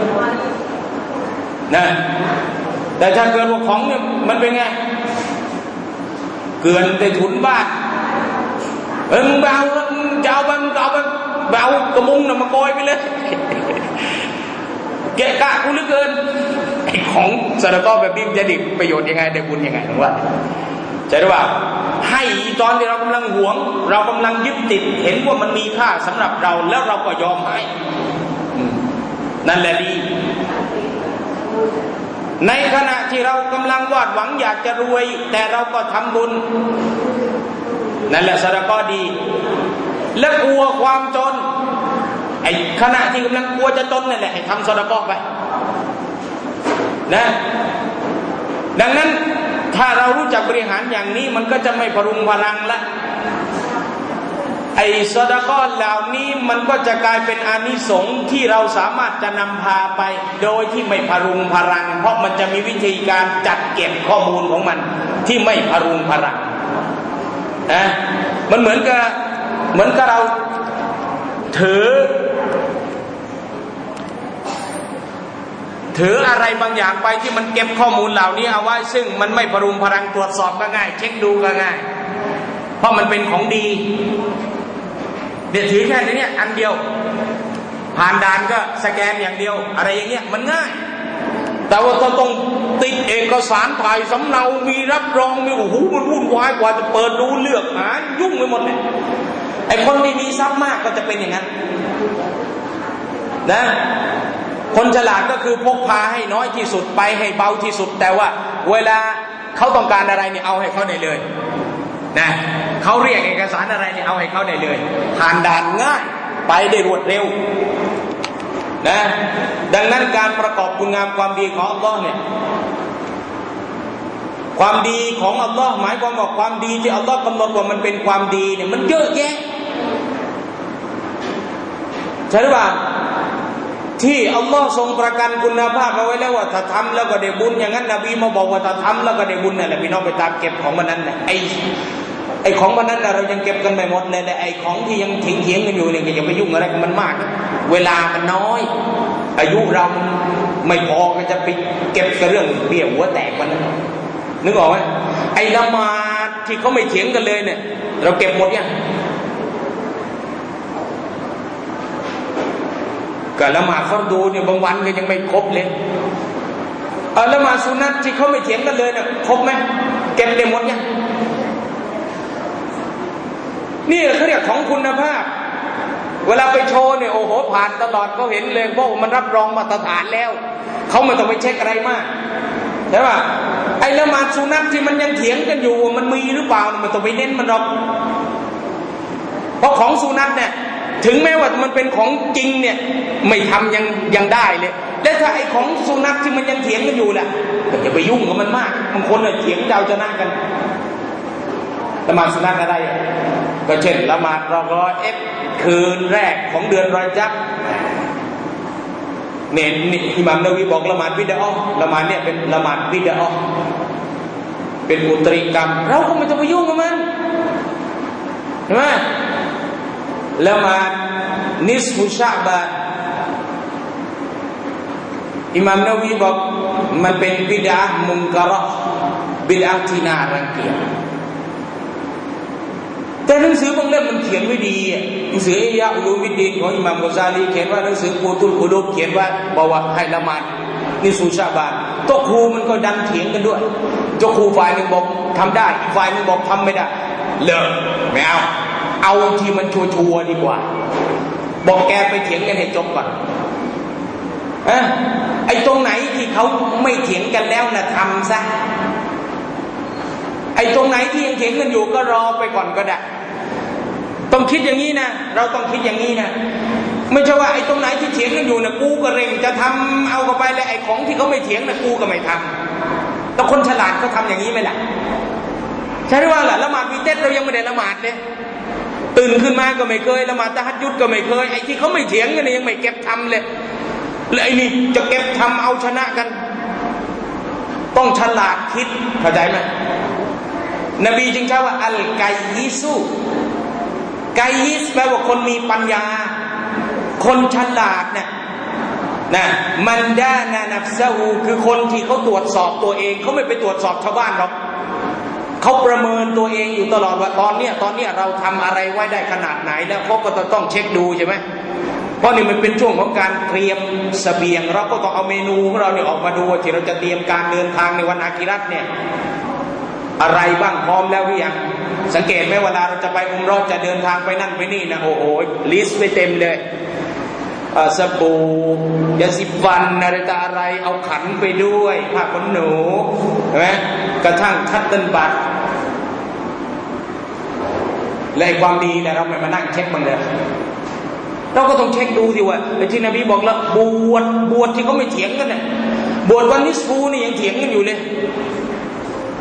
A: นะแต่ถ้าเกิดว่าของเนี่ยมันเป็นไงเกินแต่ถุนบ้านเออมึงเบาแล้วมึงจะเอาไปมึงเอาไปเบากระมุงน่ะมาโกยไปเลยเกะกะกูเหลือเกินไอ้ของซอดาเกาะแบบนี้จะได้ประโยชน์ยังไงได้บุญยังไงว่าใช่หรือเปล่าให้ตอนที่เรากำลังหวงเรากำลังยึดติดเห็นว่ามันมีค่าสำหรับเราแล้วเราก็ยอมให้นั่นแหละดีในขณะที่เรากำลังวาดหวังอยากจะรวยแต่เราก็ทำบุญนั่นแหละซอดาเกาะดีและกลัวความจนไอ้ขณะที่กำลังกลัวจะจนนั่นแหละให้ทำซอดาเกาะไปนะดังนั้นถ้าเรารู้จักบริหารอย่างนี้มันก็จะไม่พรุงพรังละไอ้ซอดาก้อนเหล่านี้มันก็จะกลายเป็นอานิสงส์ที่เราสามารถจะนำพาไปโดยที่ไม่พรุงพรังเพราะมันจะมีวิธีการจัดเก็บข้อมูลของมันที่ไม่พรุงพรังนะมันเหมือนกับเหมือนกับเราถือถืออะไรบางอย่างไปที่มันเก็บข้อมูลเหล่านี้เอาไว้ซึ่งมันไม่พรุงพรังตรวจสอบก็ง่ายเช็คดูก็ง่ายเพราะมันเป็นของดีเดี๋ยวถือแค่นี้เนี่ยอันเดียวผ่านด่านก็สแกนอย่างเดียวอะไรอย่างเงี้ยมันง่ายแต่ว่าต้องต้องติดเอกสารถ่ายสำเนามีรับรองมีโอ้โหมันวุ่นวายกว่าจะเปิดดูเลือกหายุ่งไปหมดเลยไอ้คนที่มีทรัพย์มากก็จะเป็นอย่างนั้นนะคนฉลาดก็คือพกพาให้น้อยที่สุดไปให้เบาที่สุดแต่ว่าเวลาเขาต้องการอะไรเนี่ยเอาให้เขาได้เลยนะเขาเรียกเอกสารอะไรเนี่ยเอาให้เขาได้เลยผ่านด่านง่ายไปได้รวดเร็วนะดังนั้นการประกอบคุณงามความดีของอัลลอฮ์เนี่ยความดีของอัลลอฮ์หมายความว่าความดีที่อัลลอฮ์กำหนดว่ามันเป็นความดีเนี่ยมันเยอะแยะใช่หรือเปล่าที่อัลลอฮ์ทรงประกันคุณภาพเอาไว้แล้วว่าถ้าทำแล้วก็ได้บุญอย่างนั้นนบีมาบอกว่าถ้าทำแล้วก็ได้บุญนั่นแหละพี่น้องไปตามเก็บของมันนั้นแหละไอ้ไอ้ของมันนั้นเรายังเก็บกันไม่หมดเลยแต่ไอ้ของที่ยังทิ้งเถียงกันอยู่เนี่ยอย่าไปยุ่งอะไรกับมันมากเวลามันน้อยอายุเราไม่พอก็จะไปเก็บกับเรื่องเบี้ยหัวแตกมันนึกออกไหมไอ้ละหมาดที่เขาไม่เถียงกันเลยเนี่ยเราเก็บหมดยังก็ละหมาดฟัรดูเนี่ยบางวันก็ยังไม่ครบเลยเออละหมาดสุนัตที่เขาไม่เถียงกันเลยเนี่ยครบไหมเก็บได้หมดยังนี่เขาเรียกของคุณภาพเวลาไปโชว์เนี่ยโอ้โหผ่านตลอดเขาเห็นเลยเพราะมันรับรองมาตรฐานแล้วเขาไม่ต้องไปเช็คอะไรมากใช่ป่ะไอ้ละหมาดสุนัตที่มันยังเถียงกันอยู่มันมีหรือเปล่ามันต้องไปเน้นมันหรอกเพราะของสุนัตเนี่ยถึงแม้ว่ามันเป็นของจริงเนี่ยไม่ทำยังยังได้เลยและถ้าไอ้ของสุนัตที่มันยังเถียงกันอยู่แหละก็อย่าไปยุ่งกับมันมากบางคนเนี่ยเถียงเจ้าชนะกันละหมาดสุนัตอะไรก็เช่นละหมาดรอรอเอฟคืนแรกของเดือนรอยจับเนี่ยนี่อิหม่ามนบีบอกละหมาดบิดอะห์ละหมาดเนี่ยเป็นละหมาดบิดอะห์เป็นอุตริกรรมเราก็ไม่ต้องไปยุ่งกับมันใช่ไหมละหมาดนิสฟุชะบานอิหม่ามนบีบอกมันเป็นบิดอะห์มุนกะเราะห์บิดอะห์ที่น่ารังเกียจแต่หนังสือบางเล่มมันเขียนไว้ดีหนังสืออิยาอุลูมิดดีนของอิหม่ามกอซาลีเขียนว่าหนังสือกูตุลกุลูบเขียนว่าบอกว่าให้ละหมาดนิสฟุชะบานโต๊ะครูมันก็ดันเถียงกันด้วยโต๊ะครูฝ่ายนึงบอกทำได้อีกฝ่ายนึงบอกทำไม่ได้เลิกไม่เอาเอาที่มันชัวร์ๆดีกว่าบอกแกไปเถียงกันให้จบก่อนเอ้ไอ้ตรงไหนที่เขาไม่เถียงกันแล้วนะทำซะไอ้ตรงไหนที่ยังเถียงกันอยู่ก็รอไปก่อนก็ได้ต้องคิดอย่างนี้นะเราต้องคิดอย่างนี้นะไม่ใช่ว่าไอ้ตรงไหนที่เถียงกันอยู่นะกูก็เร่งจะทำเอาเข้าไปแล้วไอ้ของที่เขาไม่เถียงนะกูก็ไม่ทำแต่คนฉลาดเขาทำอย่างนี้ไหมล่ะใช่หรือว่าล่ะละหมาดวีเต็ดเรายังไม่ได้ละหมาดเลยตื่นขึ้นมาก็ไม่เคยละหมาดตะฮัจญุดก็ไม่เคยไอ้ที่เขาไม่เถียงกันยังไม่เก็บทำเลยแล้วไอ้นี่จะเก็บทำเอาชนะกันต้องฉลาดคิดเข้าใจไหมนบีจึงใช้ว่าอัลไกยิสุไกยิสแปลว่าคนมีปัญญาคนฉลาดเนี่ยนะมันดานานัฟซะฮูคือคนที่เขาตรวจสอบตัวเองเขาไม่ไปตรวจสอบชาวบ้านหรอกเขาประเมินตัวเองอยู่ตลอดว่าตอนเนี้ยตอนเนี้ยเราทำอะไรไว้ได้ขนาดไหนแล้วเขาก็ต้องเช็คดูใช่ไหมเพราะนี่มันเป็นช่วงของการเตรียมเสบียงเราก็ต้องเอาเมนูของเราเนี่ยออกมาดูว่าที่เราจะเตรียมการเดินทางในวันอาคิเราะห์เนี่ยอะไรบ้างพร้อมแล้วหรือยังสังเกตไหมเวลาเราจะไปอุมเราะห์จะเดินทางไปนั่นไปนี่นะโอ้โหลิสต์ไปเต็มเลยสบู่ยาสีฟันอะไรต่ออะไรเอาขันไปด้วยผ้าขนหนูใช่ไหมกระทั่งคัตเติ้ลบัตและความดีเนี่ยเราไม่มานั่งเช็คมันเลยเราก็ต้องเช็คดูสิว่าไอ้ที่นบีบอกแล้วบวชบวชที่เขาไม่เถียงกันเนี่ยบวชวันนิสฟูนี่ยังเถียงกันอยู่เลย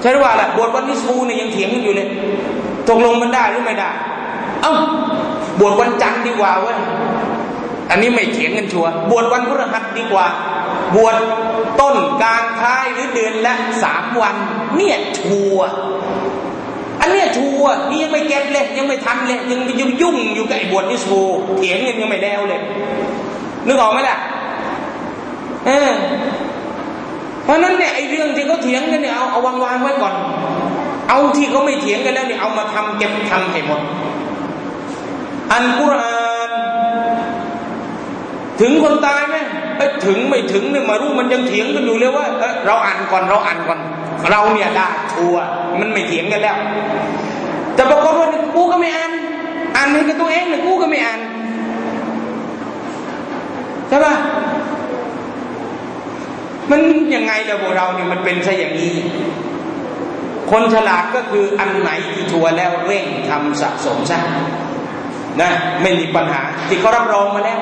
A: ช่ว่าแหละบวชวันนิสฟูเนี่ยยังเถียงกันอยู่เลยตกลงมันได้หรือไม่ได้เอ้าบวชวันจันทร์ดีกว่าเว้ยอันนี้ไม่เถียงกันชัวร์บวชวันพฤหัสดีกว่าบวชต้นกลางท้ายหรือเดือนละสามวันเนี่ยชัวร์อันเนี้ยชัวร์นี่ยังไม่เก็ตเลยยังไม่ทันเลยยังยังยุ่งอยู่กับไอ้บวชนิสฟูเถียงกันยังไม่แล้วเลยนึกออกไหมล่ะเออเพราะนั้นเนี่ยไอ้เรื่องที่เขาเถียงกันเนี่ยเอาเอาวางวางไว้ก่อนเอาที่เขาไม่เถียงกันแล้วเนี่ยเอามาทำเก็บทำให้หมดอัลกุรอานถึงคนตายไหมไอ้ถึงไม่ถึงเนี่ยมารู้มันยังเถียงกันอยู่เลยว่าเออเราอ่านก่อนเราอ่านก่อนเราเนี่ยได้ชัวร์มันไม่เถียงกันแล้วแต่บางคนว่ากูก็ไม่อ่านอ่านให้กับตัวเองเนี่ยกูก็ไม่อ่านใช่ป่ะมันยังไงล่ะพวกเราเนี่ยมันเป็นซะอย่างนี้คนฉลาดก็คืออันไหนที่ชัวร์แล้วเร่งทำสะสมซะนะไม่มีปัญหาที่เขารับรองมาแล้ว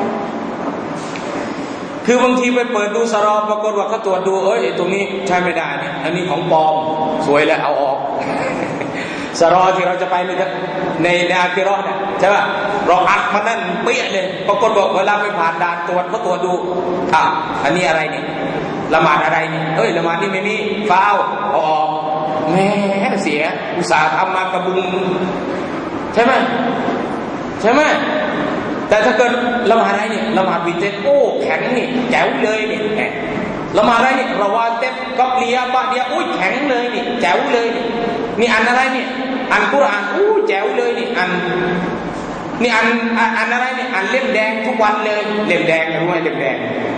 A: คือบางทีไปเปิดดูสรอปรากฏว่าเขาตรวจดูเอ้ยตรงนี้ใช้ไม่ได้เนี่ยอันนี้ของปลอมสวยแล้วเอาออกสรอที่เราจะไปในในในอาคิเราะห์เนี่ยใช่ป่ะเราอัดมันนั่นเปี้ยเลยปรากฏว่าเวลาไปผ่านด่านตรวจเขาตรวจดูอ่ะอันนี้อะไรเนี่ยละหมาดอะไรเนี่ยเอ้ยละหมาดนี่ไม่มีฟาวเอาออกแม่เสียอุตส่าห์ทำมากระบุงใช่ไหมใช่ไหมแต่ถ้าเกิดละหมาดอะไรเนี่ยละหมาดวิเตโอ้แข็งนี่แจ๋วเลยนี่ละหมาดอะไรเนี่ยระวาเต็บกอบเลียบะเดียอุ้ยแข็งเลยนี่แจ๋วเลยนี่นี่อันอะไรเนี่ยอันกุรอานอู้แจ๋วเลยนี่อันนี่อันอันอะไรเนี่ยอันเล่มแดงทุกวันเลยเล่มแดงรู้ไหมเล่มแดง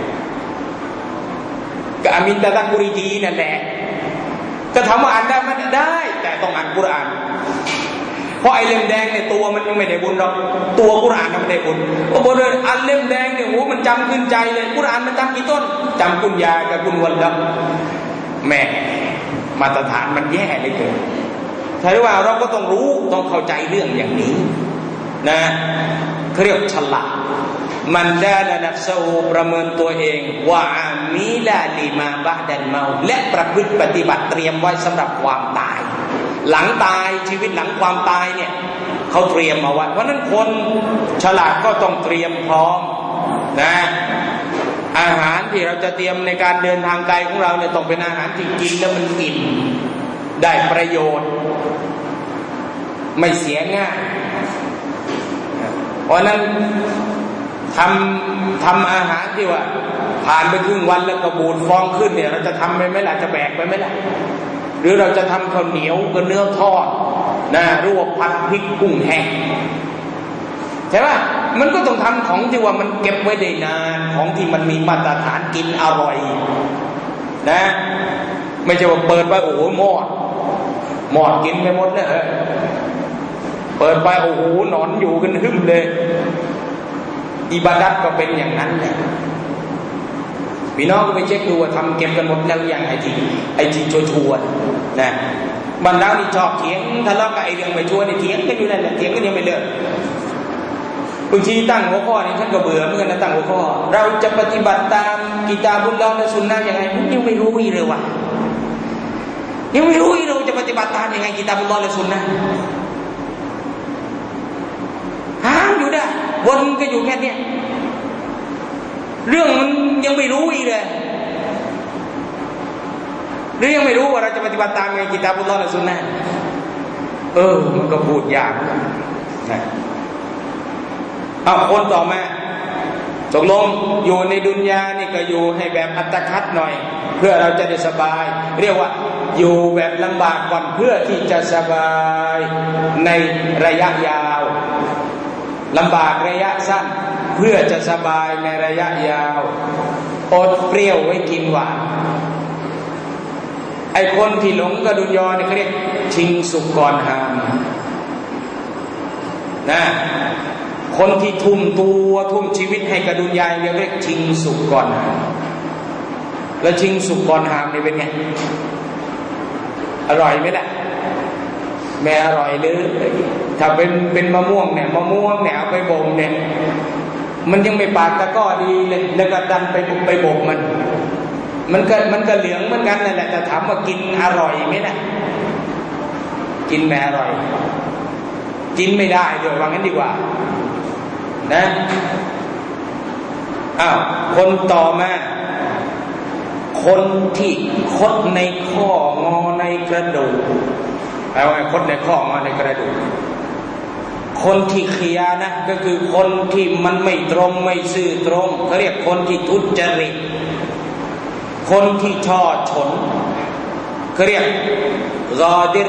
A: ก็อามินตะตะกุริจีนั่นแหละก็ถามว่าอ่านได้ไหมได้แต่ต้องอ่านกุรอานเพราะไอ้เล่มแดงเนี่ยตัวมันยังไม่ได้บุญหรอกตัวกุรอานมันได้บุญโอ้โหเลยอันเล่มแดงเนี่ยโอ้มันจำขึ้นใจเลยกุรอานมันจำกี่ต้นจำกุญยากับกุญวันละแม่มาตรฐานมันแย่เลยเกินใช่ว่าเราก็ต้องรู้ต้องเข้าใจเรื่องอย่างนี้นะเขาเรียกฉลาดมันได้ละนับสูประเมินตัวเองว่าอามิลาลิมาบะดันเมาและประพฤติปฏิบัติเตรียมไว้สำหรับความตายหลังตายชีวิตหลังความตายเนี่ยเขาเตรียมมาไว้เพราะนั้นคนฉลาดก็ต้องเตรียมพร้อมนะอาหารที่เราจะเตรียมในการเดินทางไกลของเราเนี่ยต้องเป็นอาหารที่กินแล้วมันอิ่มได้ประโยชน์ไม่เสียง่ายเพราะนั้นทำทำอาหารที่ว่าผ่านไปครึ่งวันแล้วก็บูดฟองขึ้นเนี่ยเราจะทำไปไหมล่ะจะแบกไปไหมล่ะหรือเราจะทำข้าวเหนียวกับเนื้อทอดนะรวบผัดพริกกุ้งแห้งใช่ป่ะมันก็ต้องทำของที่ว่ามันเก็บไว้ได้นานของที่มันมีมาตรฐานกินอร่อยนะไม่ใช่ว่าเปิดไปโอ้โหหมดหมดกินไปหมดเลยเปิดไปโอ้โหนอนอยู่กันหึ่มเลยอิบาดัตก็เป็นอย่างนั้นแหละพี่น้องก็ไปเช็คดูว่าทำเก็บกันหมดแล้วอย่างไอ้ที่ไอ้ที่ชัวร์ๆนะบรรดานี่ชอบเถียงทะเลาะกับไอ้เรื่องไม่ชัวร์นี่เถียงกันอยู่นั่นแหละเถียงกันยังไม่เลิกบางทีตั้งหัวข้อนี่ฉันก็เบื่อเหมือนกันนะตั้งหัวข้อเราจะปฏิบัติตามกิตาบุลลอฮ์และสุนนะยังไงยังไม่รู้อีกเลยว่ะยังไม่รู้อีกเราจะปฏิบัติตามยังไงกิตาบุลลอฮ์และสุนนะห้ามอยู่ได้วนก็อยู่แค่เนี้ยเรื่องมันยังไม่รู้อีกเลยหรือยังไม่รู้ว่าเราจะปฏิบัติตามไงกิตาบุลลอฮ์และสุนนะเออมันก็พูดยากนะเอาคนต่อมาตกลงอยู่ในดุนยานี่ก็อยู่ให้แบบอัตคัดหน่อยเพื่อเราจะได้สบายเรียกว่าอยู่แบบลำบากก่อนเพื่อที่จะสบายในระยะยาวลำบากระยะสั้นเพื่อจะสบายในระยะยาวอดเปรี้ยวไว้กินหวานไอ้คนที่หลงกับดุนยาเนี่ยเขาเรียกชิงสุกก่อนหามนะคนที่ทุ่มตัวทุ่มชีวิตให้กับดุนยาเรียกชิงสุกก่อนหามแล้วชิงสุกก่อนหามนี่เป็นไงอร่อยไหมล่ะไม่อร่อยเลยถ้าเป็นเป็นมะม่วงเนี่ยมะม่วงเนี่ยเอาไปบ่มเนี่ยมันยังไม่ปาดตะก้อดีเลยแล้วก็ดันไปไปบ่มมันมันก็มันก็เหลืองเหมือนกันนั่นแหละแต่ถามว่ากินอร่อยไหมนะกินไม่อร่อยกินไม่ได้ด้วยว่างั้นดีกว่านะอ้าวคนต่อมาคนที่คดในข้องอในกระดูกแปลว่าคดในข้องอในกระดูกคนที่เคียนะก็คือคนที่มันไม่ตรงไม่ซื่อตรงเขาเรียกคนที่ทุจริตคนที่ช่อฉนเขาเรียกกอดิร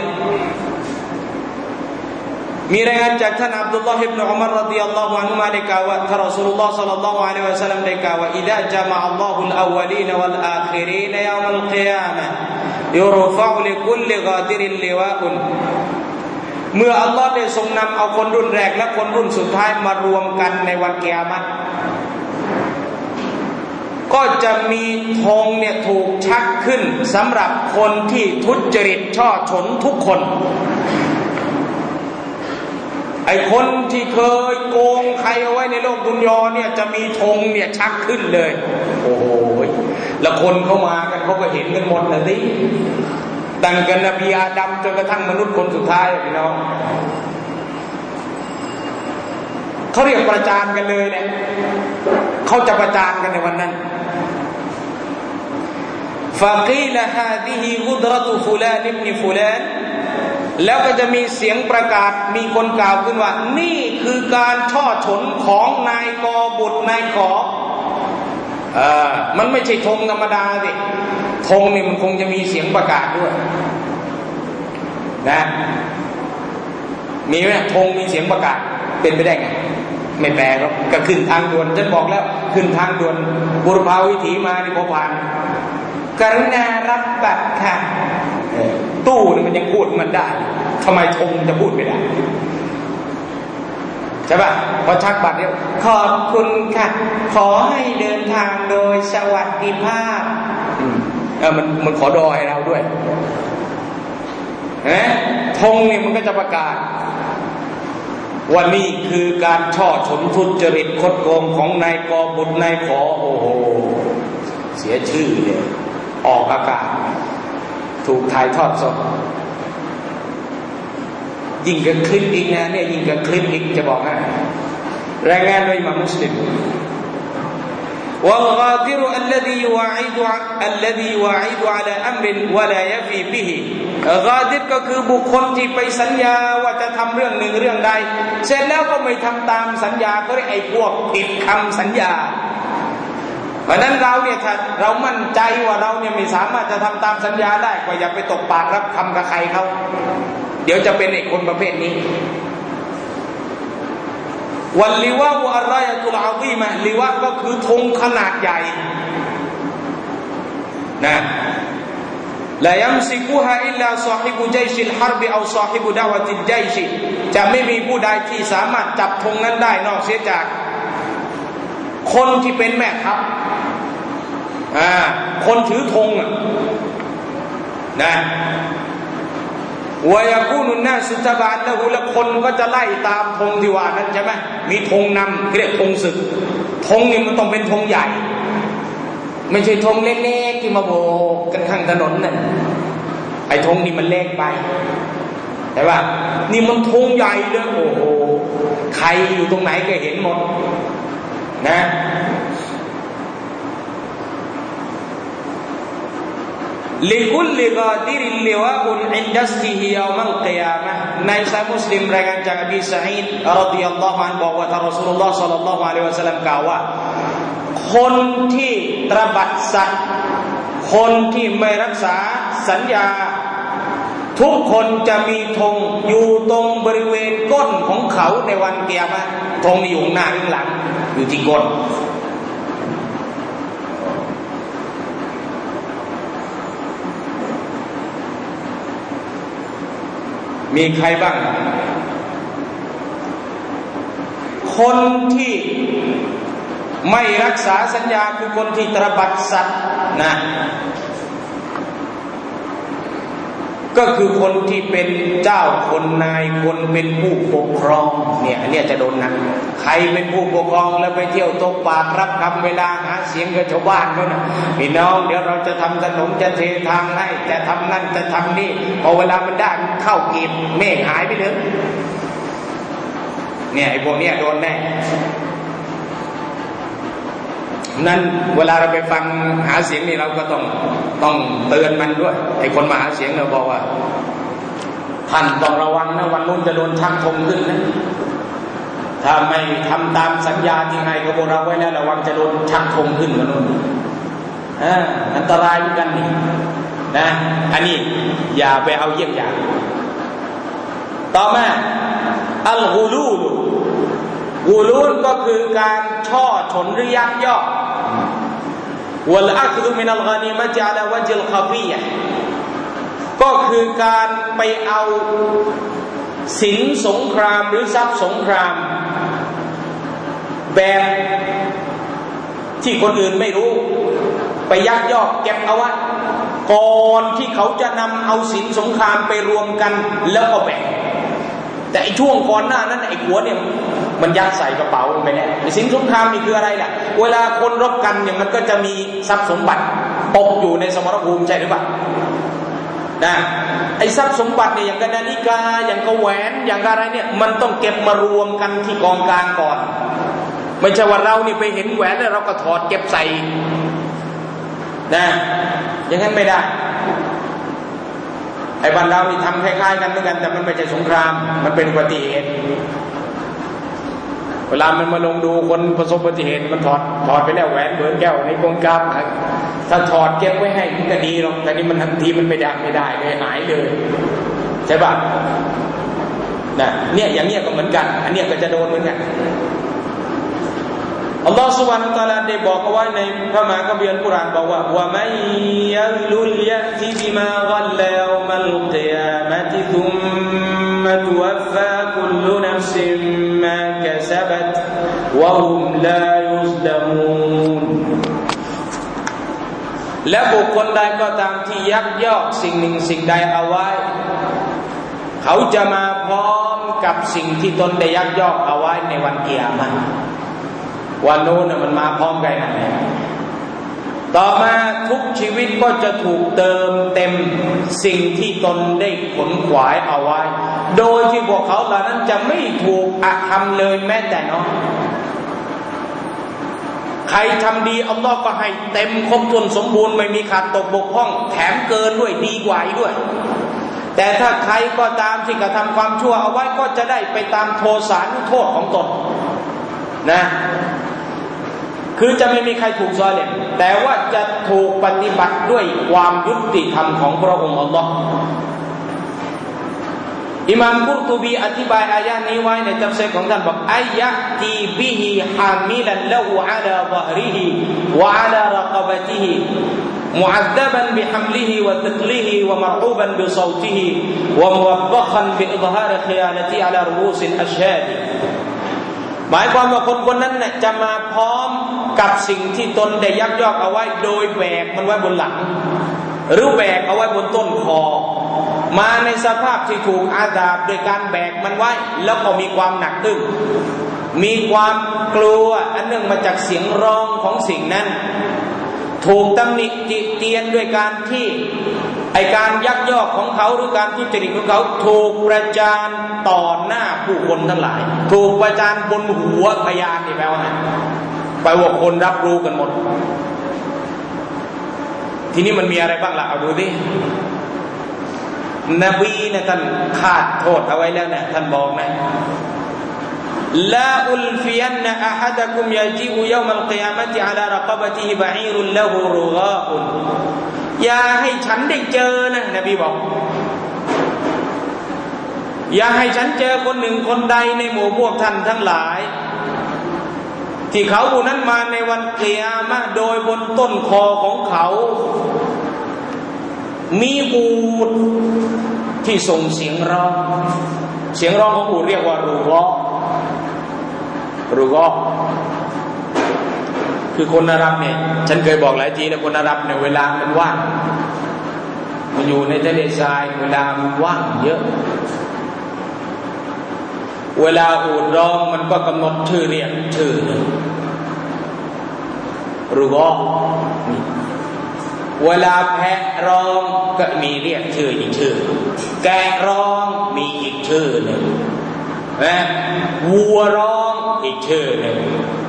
A: มีรายงานจากท่านอับดุลลอฮ์อิบนุอุมัรรฎิยัลลอฮุอันฮุมาได้กล่าวว่าท่านรอซูลุลลอฮ์ศ็อลลัลลอฮุอะลัยฮิวะซัลลัมได้กล่าวว่าอิซาญะมะอัลลอฮุลอัววะลีนวัลอาคิรีนยอมัลกิยามะฮ์ยุรฟะอุลิกุลลิกอดิรินลิวาอุนเมื่ออัลลอฮ์ได้ทรงนำเอาคนรุ่นแรกและคนรุ่นสุดท้ายมารวมกันในวันกิยามะฮ์ก็จะมีธงเนี่ยถูกชักขึ้นสำหรับคนที่ทุจริตช่อฉนทุกคนไอ้คนที่เคยโกงใครเอาไว้ในโลกดุนยาเนี่ยจะมีธงเนี่ยชักขึ้นเลยโอ้โหแล้วคนเข้ามากันเขาก็เห็นกันหมดนะดิตั้งกันนบีอาดัมจนกระทั่งมนุษย์คนสุดท้ายพี่น้องเขาเรียกประจานกันเลยเนี่ยเขาจะประจานกันในวันนั้นฟากีลฮาซิฮิกุดรตุฟุลานอิบนุฟุลานแล้วก็จะมีเสียงประกาศมีคนกล่าวขึ้นว่านี่คือการช่อฉนของนายกอบุตรนายขออ่ามันไม่ใช่ธงธรรมดาสิธงนี่มันคงจะมีเสียงประกาศด้วยนะมีไหมธงมีเสียงประกาศเป็นไปได้ไงไม่แปลหรอกก็ขึ้นทางด่วนฉันบอกแล้วขึ้นทางด่วนบุรพาวิถีมานี่พอผ่านกรุณารับบัตรค่ะตู้นี่มันยังพูดมันได้ทำไมธงจะพูดไม่ได้ใช่ป่ะพอชักบัตรเนี่ยขอบคุณค่ะขอให้เดินทางโดยสวัสดิภาพเออมันมันขอดอให้เราด้วยเห็นไหมธงนี่มันก็จะประกาศว่านี่คือการช่อฉนทุจริตคดโกงของนายกอบุตรนายขอโอ้โหเสียชื่อเลยออกอากาศถูกถ่ายทอดสดยิ่งกับคลิปอีกนะเนี่ยยิ่งกับคลิปอีกจะบอกให้รายงานโดยอิหม่ามมุสลิมوالغادر الذي يوعد الذي يوعد على أمر ولا يفي به غادر ก็คือบุคคลที่ไปสัญญาว่าจะทำเรื่องหนึ่งเรื่องใดเสร็จแล้วก็ไม่ทำตามสัญญาก็เรียกไอ้พวกผิดคำสัญญาเพราะนั้นเราเนี่ยถ้าเรามั่นใจว่าเราเนี่ยไม่สามารถจะทำตามสัญญาได้ก็อย่าไปตกปากรับคำกับใครเขาเดี๋ยวจะเป็นไอ้คนประเภทนี้วันลิวะวะอัรรายะตุลอาซีมะลิวะก็คือธงขนาดใหญ่นะลายัมซิกุฮาอิลลาซอฮิบุญัยชิลฮาร์บเอาซอฮิบุดะวะติลญัยชจะไม่มีผู้ใดที่สามารถจับธงนั้นได้นอกเสียจากคนที่เป็นแม่ทัพอ่าคนถือธงนะวายกูนุนนาสุตบานละหูละคนก็จะไล่ตามธงที่ว่านั้นใช่ไหมมีธงนำเรียกธงศึกธงนี่มันต้องเป็นธงใหญ่ไม่ใช่ธงเล็กๆที่มาโบกกันข้างถนนนั่นไอ้ธงนี่มันเล็กไปแต่ว่านี่มันธงใหญ่เลยโอ้โหใครอยู่ตรงไหนก็เห็นหมดนะลิกุลลิกาดิริลลิวะอุนอินดัสติฮิยามัลกิยามะฮ์ในซอฮีฮ์มุสลิมรายงานจากอบีซะอีดรอฎิยัลลอฮุอันฮุบอกว่าท่านรอซูลุลลอฮ์ศ็อลลัลลอฮุอะลัยฮิวะซัลลัมกล่าวว่าคนที่ตระบัดสัตย์คนที่ไม่รักษาสัญญาทุกคนจะมีธงอยู่ตรงบริเวณก้นของเขาในวันกิยามะฮ์ธงนี่อยู่หน้าหรือหลังอยู่ที่ก้นมีใครบ้างคนที่ไม่รักษาสัญญาคือคนที่ตระบัดสัตย์นะก็คือคนที่เป็นเจ้าคนนายคนเป็นผู้ปกครองเนี่ยอันนี้จะโดนหนักใครเป็นผู้ปกครองแล้วไปเที่ยวตบปากรับคำเวลาหาเสียงกับชาวบ้านเขานะพี่น้องเดี๋ยวเราจะทำถนนจะเททางให้จะทำนั่นจะทำนี่พอเวลามันได้เข้าเกณฑ์เมฆหายไปเลยเนี่ยไอ้พวกเนี้ยโดนแน่นั้นเวลาเราไปฟังหาเสียงนี่เราก็ต้องต้องเตือนมันด้วยไอ้คนมาหาเสียงเราบอกว่าท่านต้องระวังนะวันนู้นจะโดนชักธงขึ้นนะถ้าไม่ทำตามสัญญาที่ให้กับพวกเราไว้แล้วระวังจะโดนชักธงขึ้นวันนู้นอ่าอันตรายเหมือนกันนี่นะอันนี้อย่าไปเอาเยี่ยงอย่างต่อมาอัลกูลูลกูลูลก็คือการช่อฉนหรือยักยอกวัลอัคดุมินัลกานีมะจอะลาวะจิลคาฟียะก็คือการไปเอาสินสงครามหรือทรัพย์สงครามแบบที่คนอื่นไม่รู้ไปยักยอกเก็บเอาไว้ก่อนที่เขาจะนำเอาสินสงครามไปรวมกันแล้วก็แบ่งแต่ไอ้ช่วงก่อนหน้านั้นไอ้หัวเนี่ยมันยัดใส่กระเป๋าไปแล้วไอ้สินสงครามนี่คืออะไรล่ะเวลาคนรบกันเนี่ยมันก็จะมีทรัพย์สมบัติตกอยู่ในสมรภูมิใช่หรือเปล่านะไอ้ทรัพย์สมบัติเนี่ยอย่างกนาฬิกาอย่างกระแหวนอย่างอะไรเนี่ยมันต้องเก็บมารวมกันที่กองกลางก่อนไม่ใช่ว่าเรานี่ไปเห็นแหวนแล้วเราก็ถอดเก็บใส่นะอย่างนั้นไม่ได้ไอ้บ้านเรานี่ทำคล้ายๆกันเหมือนกันแต่มันไม่ใช่สงครามมันเป็นอุบัติเหตุเวลามันมาลงดูคนประสบอุบัติเหตุมันถอดถอดไปแล้วแหวนเบิร์นแก้วในกองกลางถ้าถอดเก็บไว้ให้ก็ดีหรอกแต่นี่มันทันทีมันไม่ได้ไม่ได้เลยหายเลยใช่ป่ะนะเนี่ยอย่างเนี้ยก็เหมือนกันอันเนี้ยก็จะโดนเหมือนกันอัลลอฮฺ سبحانه และ تعالى ได้บอกเอาไว้ในพระมหาคัมภีร์อัลกุรอานบอกว่าว่ามัยยัลุลยะติบิมากัลลายอมัลกิยามะติซุมมะตุวัฟฟาคุลลุนัฟซิมมากัซะบัตวะฮุมลายุซลามูนและบุคคลใดก็ตามที่ยักยอกสิ่งหนึ่งสิ่งใดเอาไว้เขาจะมาพร้อมกับสิ่งที่ตนได้ยักยอกเอาไว้ในวันกิยามะห์วันโน้นมันมาพร้อมกันนั่นแหละต่อมาทุกชีวิตก็จะถูกเติมเต็มสิ่งที่ตนได้ขนขวายเอาไว้โดยที่พวกเขาเหล่านั้นจะไม่ถูกอธรรมเลยแม้แต่น้อยใครทำดีอัลลอฮ์ก็ให้เต็มครบถ้วนสมบูรณ์ไม่มีขาดตกบกพร่องแถมเกินด้วยดีกว่าอีกด้วยแต่ถ้าใครก็ตามที่กระทำความชั่วเอาไว้ก็จะได้ไปตามโทษานุโทษของตนนะคือจะไม่มีใครถูกซอลิมแต่ว่าจะถูกปฏิบัติด้วยความยุติธรรมของพระองค์อัลลอฮ์อิมามกุรตุบีอธิบายอายะนี้ไว้ในตัฟซีรของท่านบอกอายะตีบิฮิฮามิลันละหูอะลาซะฮริฮิวะอะลาระกะบะติฮิمعذبا بحمله وثقله ومرعوبا بصوته وموبخا بإظهار خيانته على رؤوس الأشهادหมายความว่าคนคนนั้นเนี่ยจะมาพร้อมกับสิ่งที่ตนได้ยักยอกเอาไว้โดยแบกมันไว้บนหลังหรือแบกเอาไว้บนต้นคอมาในสภาพที่ถูกอาดาบโดยการแบกมันไว้แล้วก็มีความหนักอึ้งมีความกลัวอันเนื่องมาจากเสียงร้องของสิ่งนั้นถูกตำหนิติเตียนด้วยการที่ไอการยักยอกของเขาหรือการทุจริตของเขาถูกประจานต่อหน้าผู้คนทั้งหลายถูกประจานบนหัวพยานนี่แปลว่าไงแปลว่าคนรับรู้กันหมดทีนี้มันมีอะไรบ้างล่ะเอาดูดินบีเนี่ยท่านคาดโทษเอาไว้แล้วนะท่านบอกนะลาอุลฟิยันอะฮัดะกุมยะจิอุยอมัลกิยามะติอะลาระกะบะติฮิบะอีรุลละฮูรุฆาอุนอย่าให้ฉันได้เจอนะนบีบอกอย่าให้ฉันเจอคนหนึ่งคนใดในหมู่พวกท่านทั้งหลายที่เขาผู้นั้นมาในวันกิยามะห์โดยบนต้นคอของเขามีอูฐที่ส่งเสียงร้องเสียงร้องของอูฐเรียกว่ารูฆอรูฆอคือคนอาหรับเนี่ยฉันเคยบอกหลายทีแล้วคนอาหรับเนี่ยเวลามันว่างมันอยู่ในทะเลทรายเวลามันว่างเยอะเวลาอูฐร้องมันก็กำหนดชื่อเรียกชื่อหนึ่งรู้บ่เวลาแพะร้องก็มีเรียกชื่ออีกชื่อแกะร้องมีอีกชื่อหนึ่งนะวัวร้องอีกชื่อหนึ่ง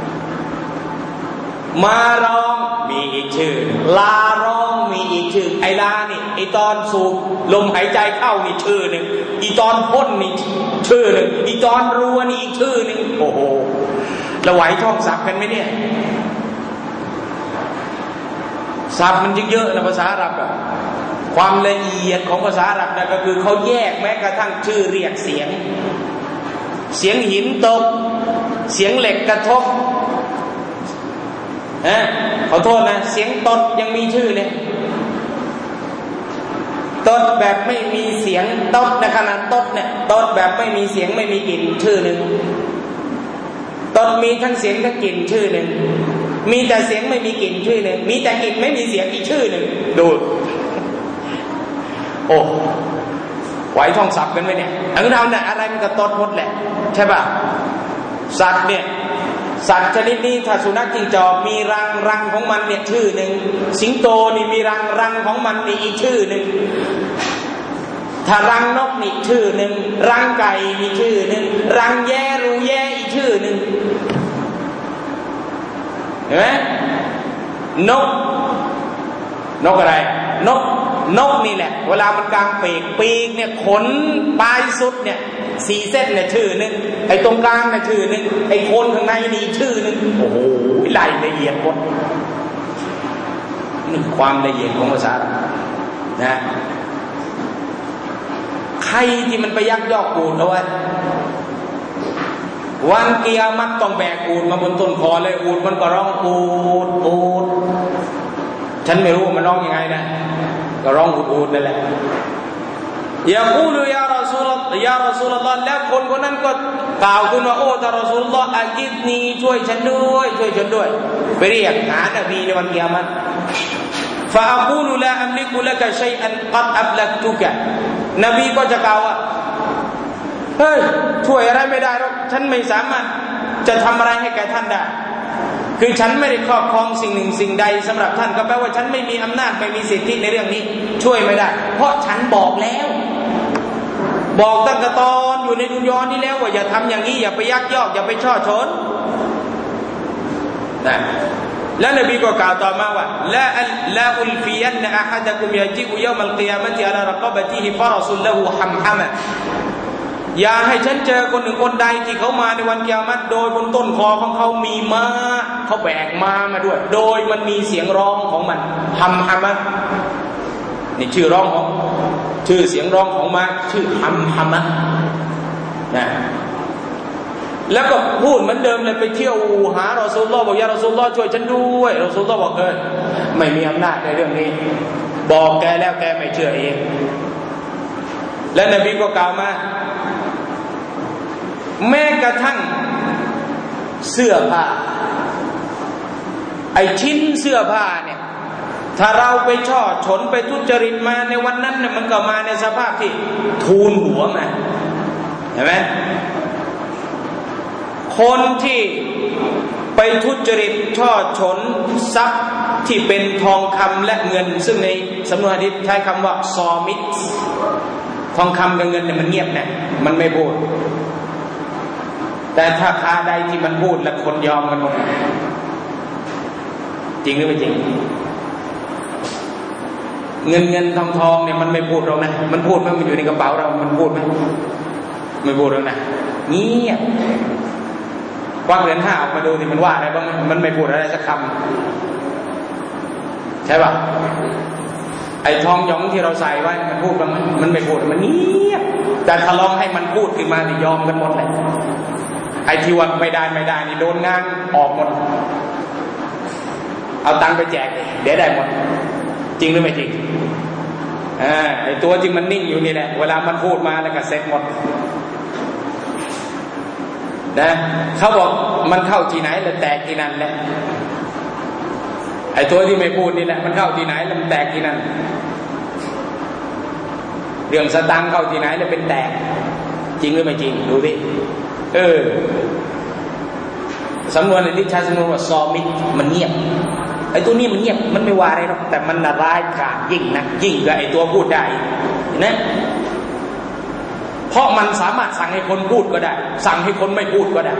A: ม้าร้องมีอีกชื่อลาร้องมีอีกชื่อไอ้ลานี่ไอ้ตอนสูบลมหายใจเข้านี่ชื่อหนึ่งอีตอนพ่นนี่ชื่อหนึ่งอีตอนรัวนี่อีกชื่อหนึ่งโอ้โหแล้วไหวท่องศัพท์กันไหมเนี่ยศัพท์มันเยอะๆนะภาษาอาหรับอะความละเอียดของภาษาอาหรับนะก็คือเขาแยกแม้กระทั่งชื่อเรียกเสียงเสียงหินตกเสียงเหล็กกระทบเออขอโทษนะเสียงตดยังมีชื่อเลยตดแบบไม่มีเสียงตดในขณะตดเนี่ยตดแบบไม่มีเสียงไม่มีกลิ่นชื่อหนึ่งตดมีทั้งเสียงทั้งกลิ่นชื่อหนึ่งมีแต่เสียงไม่มีกลิ่นชื่อหนึ่งมีแต่กลิ่นไม่มีเสียงอีกชื่อหนึ่งดูโอ้ไหวท่องศัพท์กันไหมเนี่ยอันเราเนี่ยอะไรมันก็ตดหมดแหละใช่ป่ะสัตว์เนี่ยสัตว์ชนิดนี้ถ้าสุนัขจิ้งจอกมีรังรังของมันเนี่ยชื่อหนึ่งสิงโตนี่มีรังรังของมันนี่อีกชื่อหนึ่งถ้ารังนกนี่ชื่อหนึ่งรังไก่มีชื่อหนึ่งรังแย่รูแย่อีกชื่อหนึ่งเห็นไหมนกนกอะไรนกนกนี่แหละเวลามันกางปีกปีกเนี่ยขนปลายสุดเนี่ยสี่เส้นเนี่ยชื่อหนึ่งไอ้ตรงกลางเนี่ยชื่อหนึ่งไอ้โคนข้างในนี่ชื่อหนึ่งโอ้โหรายละเอียดหมดนี่ความละเอียดของภาษานะใครที่มันไปยักยอกอูฐเอาไว้วันเกียรติต้องแบกอูฐมาบนต้นคอเลยอูฐมันก็ร้องอูฐอูฐฉันไม่รู้มันร้องยังไงนะก็ร้องอูฐอูฐนั่นแหละยาคูลุยารอซูลยารอซูลลอฮ์แล้วคนคนนั้นก็กล่าวขึ้นว่าโอ้ตารอซูลลอฮ์อากิดนีช่วยฉันด้วยช่วยฉันด้วยไปเรียกหานบีในวันเกียรติฟาอักูลุลาอัมลิกุละกะชัยอันกัดอับลักตุกะนบีก็จะกล่าวว่าเฮ้ยช่วยอะไรไม่ได้หรอกฉันไม่สามารถจะทำอะไรให้แก่ท่านได้คือฉันไม่ได้ครอบครองสิ่งหนึ่งสิ่งใดสำหรับท่านก็แปลว่าฉันไม่มีอำนาจไม่มีสิทธิในเรื่องนี้ช่วยไม่ได้เพราะฉันบอกแล้วบอกตั้งแต่ตอนอยู่ในดุนยานี้แล้วว่าอย่าทำอย่างนี้อย่าไปยักยอกอย่าไปช่อชนนะแล้วนบีก็กล่าวต่อมาว่าละลาอุลฟิยันอะฮัดะกุมยะจิอุยอมัลกิยามะติอะลารกะบะติฮิฟะรอซุลละหูฮัมฮะมะอย่าให้ฉันเจอคนหนึ่งคนใดที่เขามาในวันกิยามะฮ์โดยบนต้นคอของเขามีม้าเขาแบกม้ามาด้วยโดยมันมีเสียงร้องของมันฮัมฮะมะนี่ชื่อร้องของชื่อเสียงร้องของม้าชื่อฮัมฮะมะนะแล้วก็พูดเหมือนเดิมเลยไปเที่ยวหารอซูลุลลอฮ์บอกยารอซูลุลลอฮ์ช่วยฉันด้วยรอซูลุลลอฮ์บอกเออไม่มีอำนาจในเรื่องนี้บอกแกแล้วแกไม่เชื่อเองและนบีก็กล่าวมาแม้กระทั่งเสื้อผ้าไอชิ้นเสื้อผ้าเนี่ยถ้าเราไปช่อฉนไปทุจริตมาในวันนั้นเนี่ยมันก็มาในสภาพที่ทูลหัวมาเห็นไหมคนที่ไปทุจริตช่อฉนทรัพย์ที่เป็นทองคำและเงินซึ่งในสำนวนหะดีษใช้คำว่าซอมิตทองคำกับเงินเนี่ยมันเงียบเนี่ยมันไม่พูดแต่ถ้าค้าใดที่มันพูดแล้วคนยอมกันหมดจริงหรือไม่จริงเงินเงินทองทองเนี่ยมันไม่พูดหรอกนะมันพูดไหมมันอยู่ในกระเป๋าเรามันพูดไหมไม่พูดหรอกนะเงียบควักเหรียญห้าออกมาดูที่มันว่าอะไรบ้างมันไม่พูดอะไรสักคำใช่ป่ะไอ้ทองหยองที่เราใส่ไว้มันพูดบ้างไหมมันไม่พูดมันเงียบแต่ถ้าลองให้มันพูดขึ้นมาที่ยอมกันหมดเลยไอ้ที่ว่าไม่ได้ไม่ได้นี่โดนงานออกหมดเอาตังค์ไปแจกเดี๋ยวได้หมดจริงหรือไม่จริงอ่าไอ้ตัวจริงมันนิ่งอยู่นี่แหละเวลามันพูดมาแล้วก็เซ็ตหมดนะเขาบอกมันเข้าที่ไหนแล้วแตกที่นั่นแหละไอ้ตัวที่ไม่พูดนี่แหละมันเข้าที่ไหนแล้วมันแตกที่นั่นรื่องสตังค์เข้าที่ไหนแล้วเป็นแตกจริงหรือไม่จริงดูดิเออสำนวนในที่ใช้สำนวนว่าซอมิดมันเงียบไอ้ตัวนี้มันเงียบมันไม่ว่าอะไรหรอกแต่มันร้ายกาจยิ่งนะยิ่งกว่าไอ้ตัวพูดได้นะเพราะมันสามารถสั่งให้คนพูดก็ได้สั่งให้คนไม่พูดก็ได้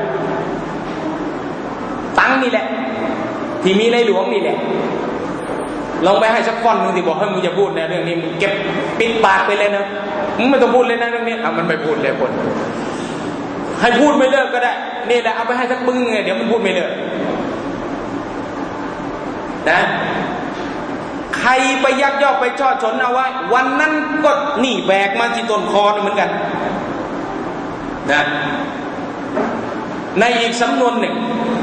A: ตังนี่แหละที่มีในหลวงนี่แหละลองไปให้สักก้อนนึงที่บอกให้มึงจะพูดในเรื่องนี้มึงเก็บปิดปากไปเลยนะมึงไม่ต้องพูดเลยนะเรื่องนี้อ่ะมันไม่พูดเลยคนให้พูดไม่เลิกก็ได้นี่แหละเอาไปให้สักมึงไงเดี๋ยวมันพูดไม่เลิกนะใครไปยักยอกไปช่อฉนเอาไว้วันนั้นก็นี่แบกมาที่ต้นคอเหมือนกันนะในอีกสำนวนหนึ่ง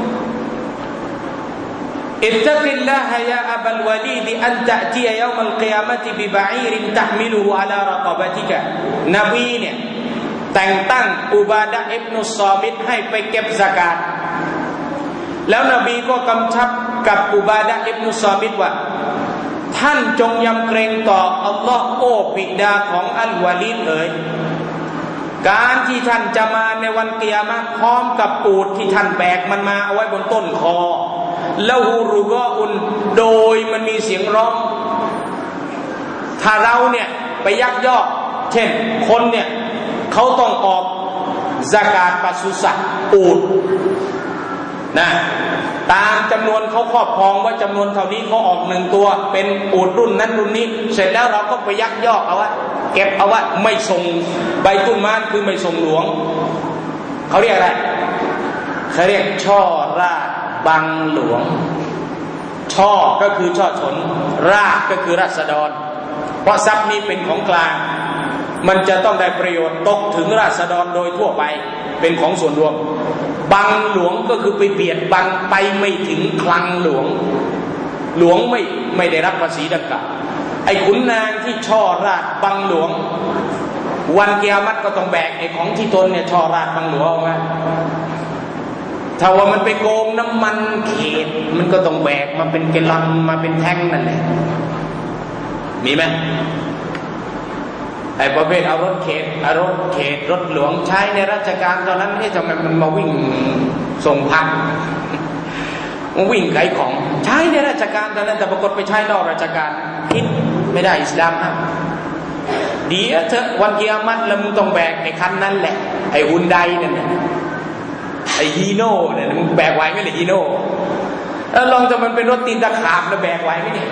A: อิตตักิลลาฮะยาอับัลวะลีดอันตะตียอมัลกิยามะติบิบะอีรินตะห์มิลุฮุอะลาระกะบะติกะนบีเนี่ยแต่งตั้งอุบาดะห์อิบนุซอมิตให้ไปเก็บซะกาตแล้วนบีก็กำชับกับอุบาดะห์อิบนุซอมิตว่าท่านจงยำเกรงต่ออัลลอฮ์โอ้บิดาของอัลวะลีดเอ๋ยการที่ท่านจะมาในวันกิยามะห์พร้อมกับอูฐที่ท่านแบกมันมาเอาไว้บนต้นคอละหูรุกออุนโดยมันมีเสียงร้องถ้าเราเนี่ยไปยักยอกเช่นคนเนี่ยเขาต้องออกซะกาตปศุสัตว์อูฐนะตามจำนวนเขาครอบครองว่าจำนวนเท่านี้เขาออกหนึ่งตัวเป็นอูฐรุ่นนั้นรุ่นนี้เสร็จแล้วเราก็ไปยักยอกเอาไว้เก็บเอาไว้ไม่ส่งใบตุนมานคือไม่ส่งหลวงเขาเรียกอะไรเขาเรียกช่อราชบังหลวงช่อก็คือช่อฉนราชก็คือราษฎรเพราะทรัพย์นี้เป็นของกลางมันจะต้องได้ประโยชน์ตกถึงราษฎรโดยทั่วไปเป็นของส่วนรวมบังหลวงก็คือไปเบียดบังไปไม่ถึงคลังหลวงหลวงไม่ไม่ได้รับภาษีดังกล่าวไอ้ขุนนางที่ช่อราชบังหลวงวันกิยามะห์ก็ต้องแบกไอ้ของที่ตนเนี่ยช่อราชบังหลวงเอาไว้ถ้าว่ามันไปโกงน้ำมันเขตมันก็ต้องแบกมาเป็นแกลลอนมาเป็นแท่งนั่นแหละมีไหมไอ้ประเภทเอารถเขตเอารถเขตรถหลวงใช้ในราชการตอนนั้นนี่ทำไมมันมาวิ่งส่งพักมันวิ่งขายของใช้ในราชการตอนนั้นแต่ปรากฏไปใช้นอกราชการผิดไม่ได้อิสลามนะเดี๋ยวเถอะวันกิยามะห์แล้วมึงต้องแบกไอ้คันนั้นแหละไอ้ฮุนไดนั่นน่ะไอ้ฮีโน่เนี่ยมึงแบกไหวไหมเนี่ยฮีโน่แล้วลองจะมันเป็นรถตีนตะขาบแล้วแบกไหวไหมเนี่ย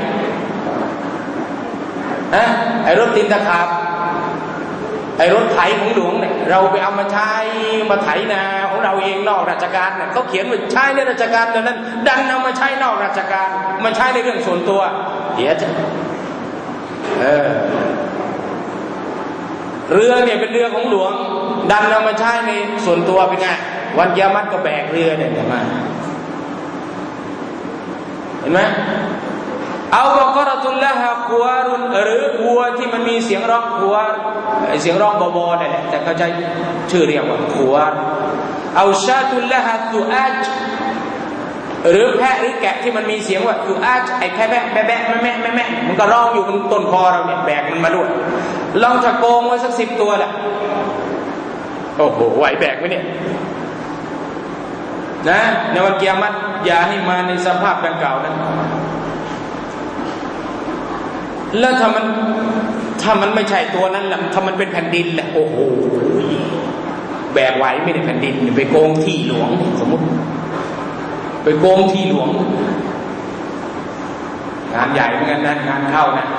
A: ฮะไอ้รถตีนตะขาบไอ้รถไถของหลวงเนี่ยเราไปเอามาใช้มาไถนาของเราเองนอกราชการเนี่ยเขาเขียนว่าใช้ในราชการแต่นั้นดันเอามาใช้นอกราชการมาใช้ในเรื่องส่วนตัวเดี๋ยวจะเออเรือเนี่ยเป็นเรือของหลวงดันเอามาใช้ในส่วนตัวเป็นไงวันกิยามะห์ก็แบกเรือเนี่ยมาเห็นไหมเอาบกรตุลละฮะควารุนหรือวัวที่มันมีเสียงร้องควาเสียงร้องบอๆนั่นแหละแต่เขาใช้ชื่อเรียกว่าควาเอาชาตุลละฮะตุอาจหรือแพะหรือแกะที่มันมีเสียงว่าตุอาจไอ้แพะแบะแบะแบะแม่แม่แม่แม่มันก็ร้องอยู่บนต้นคอเราเนี่ยแบกมันมาด้วยลองจะโกงไว้สักสิบตัวแหละโอ้โหไหวแบกไหมเนี่ยนะในวันกิยามะห์อย่าให้มาในสภาพดังกล่าวนั้นแล้วถ้ามันถ้ามันไม่ใช่ตัวนั้นล่ะถ้ามันเป็นแผ่นดินล่ะโอ้โหแบกไหวไม่ได้แผ่นดินไปโกงที่หลวงสมมุติไปโกงที่หลวงงานใหญ่เหมือนกันนะงานเข้านะ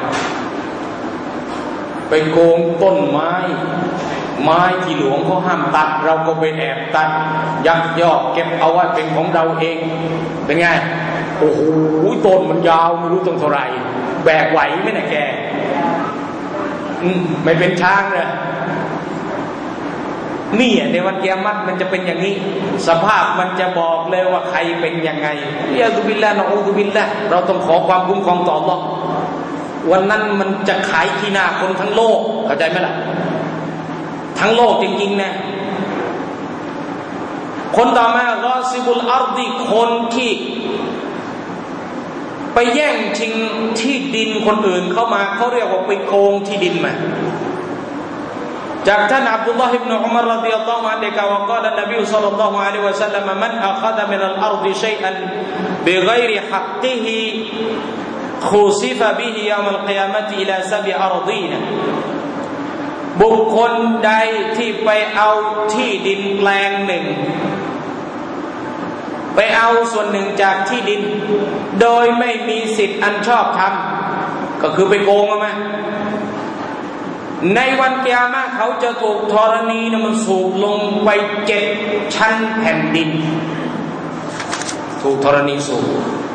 A: ไปโกงต้นไม้ไม้ที่หลวงเขาห้ามตัดเราก็ไปแอบตัดยักยอกเก็บเอาไว้เป็นของเราเองเป็นไงโอ้โหต้นมันยาวไม่รู้ตั้งเท่าไหร่แบกไหวไหมเนี่ยแกอืมไม่เป็นช้างเลยนี่ในวันกิยามะห์มันจะเป็นอย่างนี้สภาพมันจะบอกเลยว่าใครเป็นยังไงยาซุบิลลาห์นะอูซุบิลลาห์เราต้องขอความคุ้มครองต่ออัลเลาะห์วันนั้นมันจะขายที่หน้าคนทั้งโลกเข้าใจไหมล่ะทั้งโลกจริงๆนะคนต่อมากอซิบุลอัรฎิคนที่ไปแย่งชิงที่ดินคนอื่นเข้ามาเขาเรียกว่าไปโกงที่ดินมาจากท่านอับดุลลอฮ์อิบนุอุมัรรอฎิยัลลอฮุอันฮุได้กล่าวว่ากล่าวนบีศ็อลลัลลอฮุอะลัยฮิวะซัลลัมมันอัคซะมินัลอัรฎิชัยอันบิฆอยริฮักกิฮิขุซิฟะบิฮิยอมัลกิยามะติอิลาซับอิอัรฎีนบุคคลใดที่ไปเอาที่ดินแปลงหนึ่งไปเอาส่วนหนึ่งจากที่ดินโดยไม่มีสิทธิ์อันชอบธรรมก็คือไปโกงมาไหมในวันกิยามะห์เขาจะถูกธรณีนะมันสูบลงไปเจ็ดชั้นแผ่นดินถูกธรณีสูบ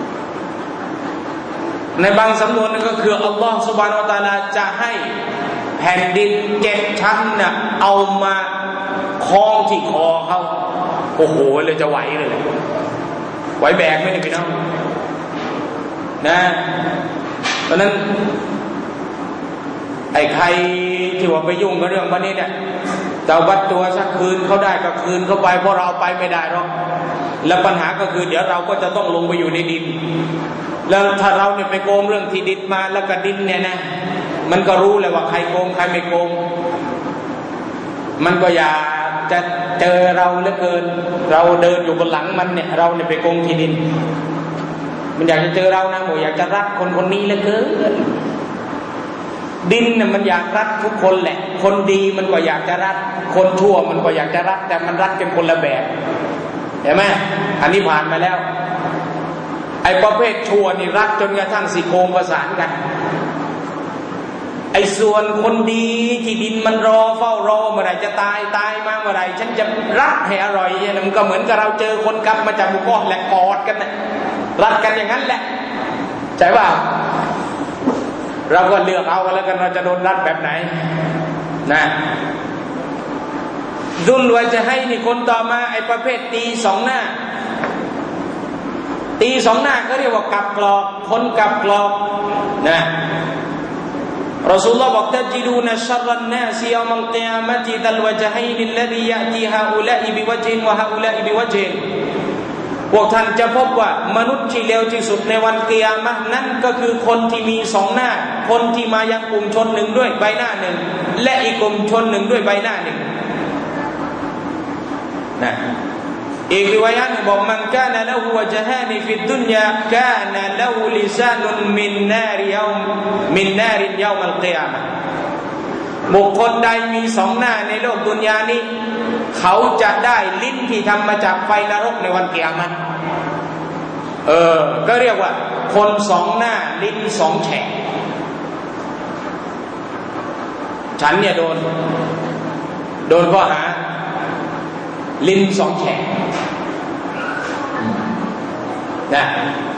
A: ในบางสำนวนนั่นก็คืออัลลอฮฺซุบฮานะฮูวะตะอาลาจะให้แผ่นดินเจ็ดชั้นน่ะเอามาคล้องที่คอเขาโอ้โหเลยจะไหวเลยไหวแบกไหมเนี่ยพี่น้องนะเพราะนั้นไอ้ใครที่ว่าไปยุ่งกับเรื่องวันนี้เนี่ยเจ้าวัดตัวสักคืนเขาได้ก็คืนเขาไปเพราะเราไปไม่ได้หรอกแล้วปัญหาก็คือเดี๋ยวเราก็จะต้องลงไปอยู่ในดินแล้วถ้าเราเนี่ยไปโกงเรื่องที่ดินมาแล้วก็ดินเนี่ยนะมันก็รู้เลยว่าใครโกงใครไม่โกงมันก็อยากจะเจอเราเหลือเกินเราเดินอยู่บนหลังมันเนี่ยเราเนี่ยไปโกงที่ดินมันอยากจะเจอเรานะโหอยากจะรักคนคนนี้เหลือเกินดินเนี่ยมันอยากรักทุกคนแหละคนดีมันก็อยากจะรักคนชั่วมันก็อยากจะรักแต่มันรักกันคนละแบบเห็นไหมอันนี้ผ่านมาแล้วไอ้ประเภทชั่วนี่รักจนกระทั่งสี่โครงประสานกันไอ้ส่วนคนดีที่ดินมันรอเฝ้ารอเมื่อไหร่จะตายตายมาเมื่อไหร่ฉันจะรักให้อร่อยเนี่ยมันก็เหมือนกับเราเจอคนกลับมาจากหมู่เกาะแหละกอดกันนะรักกันอย่างนั้นแหละใช่ป่ะเราก็เลือกเอากันแล้วกันเราจะโดนรัดแบบไหนนะดุลวะจะให้นี่คนต่อมาไอ้ประเภทตีสองหน้าตีสองหน้าก็เรียกว่ากลับกรอกคนกลับกรอกนะรอซูลุลลอฮ์บอกตัจิดูนะชัรรันนาซิยอมัลกิยามะติตัลวะจะให้นิลลซียะตีฮาอุลาอิบิวะจินวะฮาอุลาอิบิวะจินพวกท่านจะพบว่ามนุษย์ที่เลวที่สุดในวันกิยามะห์นั้นก็คือคนที่มีสองหน้าคนที่มายังกลุ่มชนหนึ่งด้วยใบหน้าหนึ่งและอีกกลุ่มชนหนึ่งด้วยใบหน้าหนึ่งนะอีกริวายะห์บอกมันกานะละฮูวะจะฮานีฟิดดุนยากานะละฮูลิซานุนมินนาริยอมมินนาริยอมัลกิยามะห์บุคคลใดมีสองหน้าในโลกดุนยานี้เขาจะได้ลิ้นที่ทำมาจากไฟนรกในวันกิยามะห์เออก็เรียกว่าคนสองหน้าลิ้นสองแฉกฉันเนี่ยโดนโดนข้อหาลิ้นสองแฉกนะ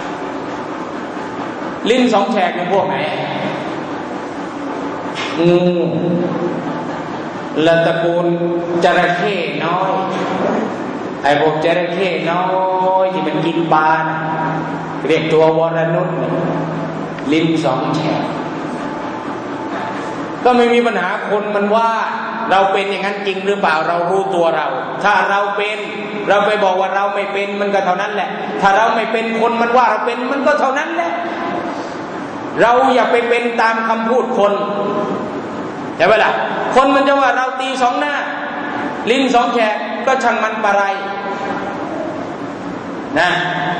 A: ลิ้นสองแฉกเป็นพวกไหนงูและตระกูลจระเข้น้อยไอ้พวกจระเข้น้อยที่มันกินปลาเรียกตัววรนุชลิ้นสองแฉกก็ไม่มีปัญหาคนมันว่าเราเป็นอย่างนั้นจริงหรือเปล่าเรารู้ตัวเราถ้าเราเป็นเราไปบอกว่าเราไม่เป็นมันก็เท่านั้นแหละถ้าเราไม่เป็นคนมันว่าเราเป็นมันก็เท่านั้นแหละเราอย่าไปเป็นตามคำพูดคนใช่ไหมล่ะคนมันจะว่าเราตีสองหน้าลิ้นสองแฉกก็ช่างมันปะไรนะ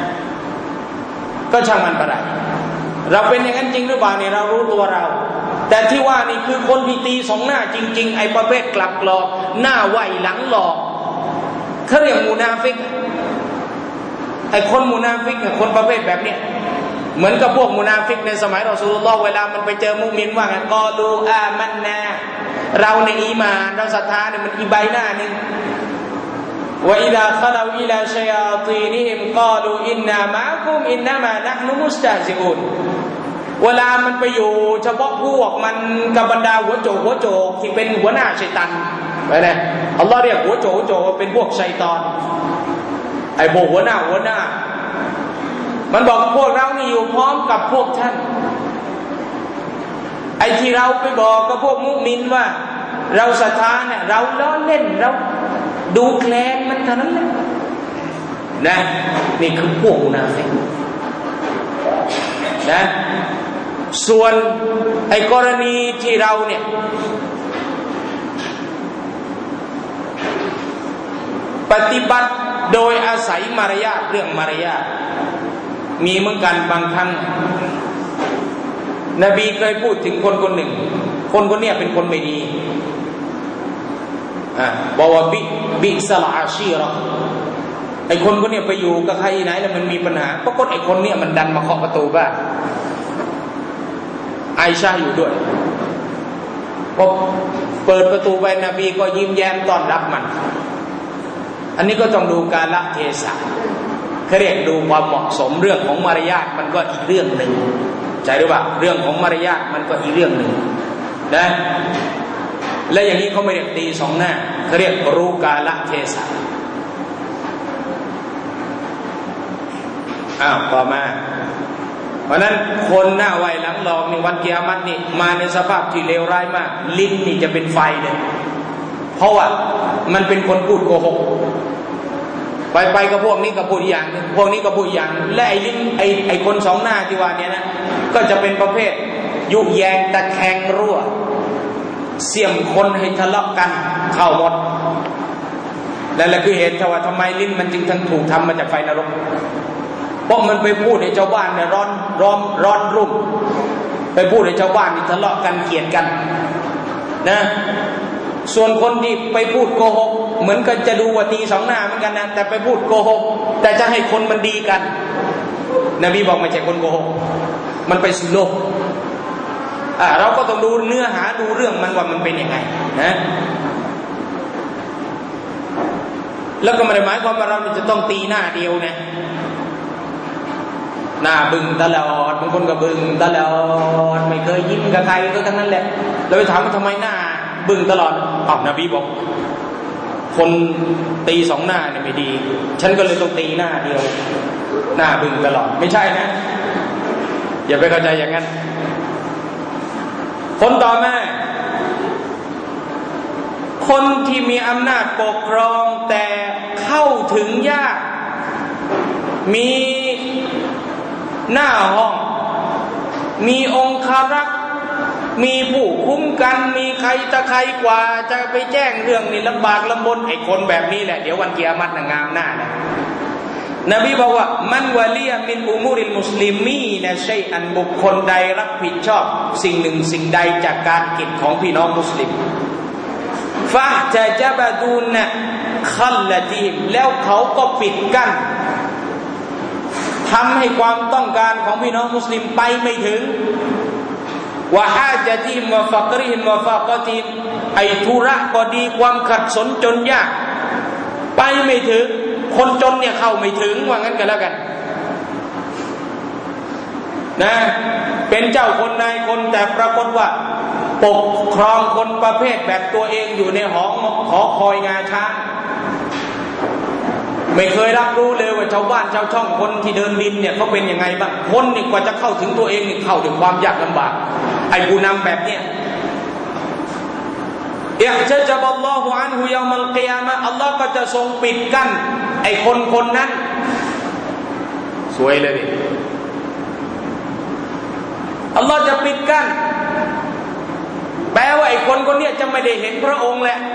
A: ก็ช่างมันปะไรเราเป็นอย่างนั้นจริงหรือเปล่าเนี่ยเรารู้ตัวเราแต่ที่ว่านี่คือคนที่ตีสองหน้าจริงๆไอ้ประเภทกลับหลอกหน้าไหวหลังหลอกเขาเรียกมุนาฟิกไอ้คนมุนาฟิกคนประเภทแบบเนี้ยเหมือนกับพวกมุนาฟิกในสมัยรอซูลุลลอฮ์เวลามันไปเจอมุมินว่าไงกอลูอามันนาเราในอีมานเราศรัทธาเนี่ยมันอีใบหน้านึงวะอิดาคอลาอิลาชัยาตีนิฮิมกอลูอินนามะกุมอินนามานะฮ์นุมุสตะซิอูนเวลามันไปอยู่เฉพาะพวกมันกับบรรดาหัวโจกหัวโจกที่เป็นหัวหน้าชัยฏอนไปเลยอัลลอฮ์เรียกหัวโจกหัวโจกเป็นพวกชัยฏอนไอ้พวกหัวหน้าหัวหน้ามันบอกพวกเรานี่อยู่พร้อมกับพวกท่านไอ้ที่เราไปบอกกับพวกมุมินว่าเราศรัทธาเนี่ยเราล้อเล่นเราดูแคลนมันเท่านั้นแหละนะนี่คือพวกมุนาฟิกนะส่วนไอ้กรณีที่เราเนี่ยปฏิบัติโดยอาศัยมารยาทเรื่องมารยาทมีเหมือนกันบางครั้งนบีเคยพูดถึงคนคนหนึ่งคนคนนี้เป็นคนไม่ดีอ่าบอกว่าบิบิสลาอาชีรอไอ้คนคนนี้ไปอยู่กับใครไหนแล้วมันมีปัญหาปรากฏไอ้คนนี้มันดันมาเคาะประตูบ้านไอชาอยู่ด้วยพอเปิดประตูไปนบีก็ยิ้มแย้มต้อนรับมันอันนี้ก็ต้องดูกาลเทศะเขาเรียกดูความเหมาะสมเรื่องของมารยาทมันก็อีกเรื่องหนึ่งใจหรือเปล่าเรื่องของมารยาทมันก็อีกเรื่องหนึ่งนะและอย่างนี้เขาไม่เรียกตีสองหน้าเขาเรียกรู้กาลเทศะอ้าวต่อมาเพราะนั้นคนหน้าไวหลังหลอกในวันกิยามะฮ์นี่มาในสภาพที่เลวร้ายมากลิ้นนี่จะเป็นไฟเลยเพราะว่ามันเป็นคนพูดโกหกไปไปกับพวกนี้กับพูดอย่างนึงพวกนี้ก็พูดอย่างและไอ้ลิ้นไอ้ไอ้คนสองหน้าที่ว่านี้นะก็จะเป็นประเภทยุแยงตะแคงรั่วเสี่ยมคนให้ทะเลาะกันเข้าหมดนั่นแหละคือเหตุว่าทำไมลิ้นมันจึงทั้งถูกทำมาจากไฟนรกเพราะมันไปพูดให้ชาวบ้านเนี่ยร้อนร้อนร้อนรุ่มไปพูดให้ชาวบ้านนี่ทะเลาะกันเกลียดกันนะส่วนคนที่ไปพูดโกหกเหมือนกันจะดูว่าตีสองหน้าเหมือนกันนะแต่ไปพูดโกหกแต่จะให้คนมันดีกันนบีบอกไม่ใช่คนโกหกมันไปสู่โลกอ่าเราก็ต้องดูเนื้อหาดูเรื่องมันว่ามันเป็นยังไงนะแล้วก็ไม่ได้หมายความว่าเราจะต้องตีหน้าเดียวนะหน้าบึ้งตลอดบางคนก็บึ้งตลอดไม่เคยยิ้มกับใครก็ทั้งนั้นแหละเราไปถามว่าทำไมหน้าบึ้งตลอดอ้าวนบีบอกคนตีสองหน้าเนี่ยไม่ดีฉันก็เลยต้องตีหน้าเดียวหน้าบึ้งตลอดไม่ใช่นะอย่าไปเข้าใจอย่างนั้นคนต่อมาคนที่มีอำนาจปกครองแต่เข้าถึงยากมีหน้าห้องมีองคารักษ์มีผู้คุ้มกันมีใครตะใครกว่าจะไปแจ้งเรื่องนี้ลำบากลำบนไอ้คนแบบนี้แหละเดี๋ยววันกิยามะฮ์น่ะงามหน้านะนบีบอกว่ามันวะลียมินอุมูริลมุสลิมีนะชัยอันบุคคลใดรับผิดชอบสิ่งหนึ่งสิ่งใดจากการกิจของพี่น้องมุสลิมฟะจะจะบะดูนะคัลละทีมแล้วเขาก็ปิดกั้นทำให้ความต้องการของพี่น้องมุสลิมไปไม่ถึงวะฮาจะทีมวะฟักริฮิมวะฟากติมไอธุระก็ดีความขัดสนจนยากไปไม่ถึงคนจนเนี่ยเข้าไม่ถึงว่างั้นกันแล้วกันนะเป็นเจ้าคนนายคนแต่ปรากฏว่าปกครองคนประเภทแบบตัวเองอยู่ในหอหอคอยงาช้างไม่เคยรับรู้เลยว่าชาวบ้านชาวช่องคนที่เดินดินเนี่ยเขาเป็นยังไงบ้างคนนี่กว่าจะเข้าถึงตัวเองนี่เข้าถึงความยากลำบากไอ้ผู้นำแบบเนี้ยอิฮจะจับอัลลอฮุอันฮุยามัลกิยามะฮ์อัลลอฮ์ก็จะทรงปิดกั้นไอ้คนคนนั้นสวยเลยดิอัลลอฮ์จะปิดกั้นแปลว่าไอ้คนคนนี้จะไม่ได้เห็นพระองค์แหละ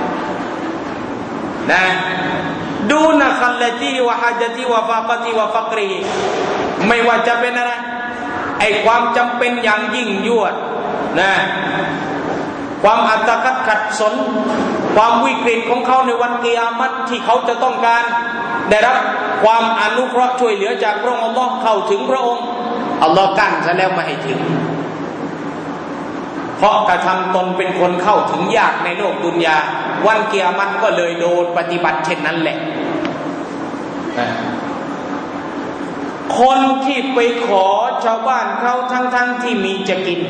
A: นะดูนะคัลลตีวะฮะจตีวะฟากตีวะฟักรีไม่ว่าจะเป็นอะไรไอ้ความจำเป็นอย่างยิ่งยวดนะความอัตคัดขัดสนความวิกฤตของเขาในวันกิยามะฮ์ที่เขาจะต้องการได้รับความอนุเคราะห์ช่วยเหลือจากพระองค์อัลลอฮ์เข้าถึงพระองค์อัลลอฮ์กั้นซะแล้วไม่ให้ถึงเพราะกระทำตนเป็นคนเข้าถึงยากในโลกดุนยาวันกิยามะฮ์ก็เลยโดนปฏิบัติเช่นนั้นแหละคนที่ไปขอชาวบ้านเขาทั้งๆที่มีจะกิน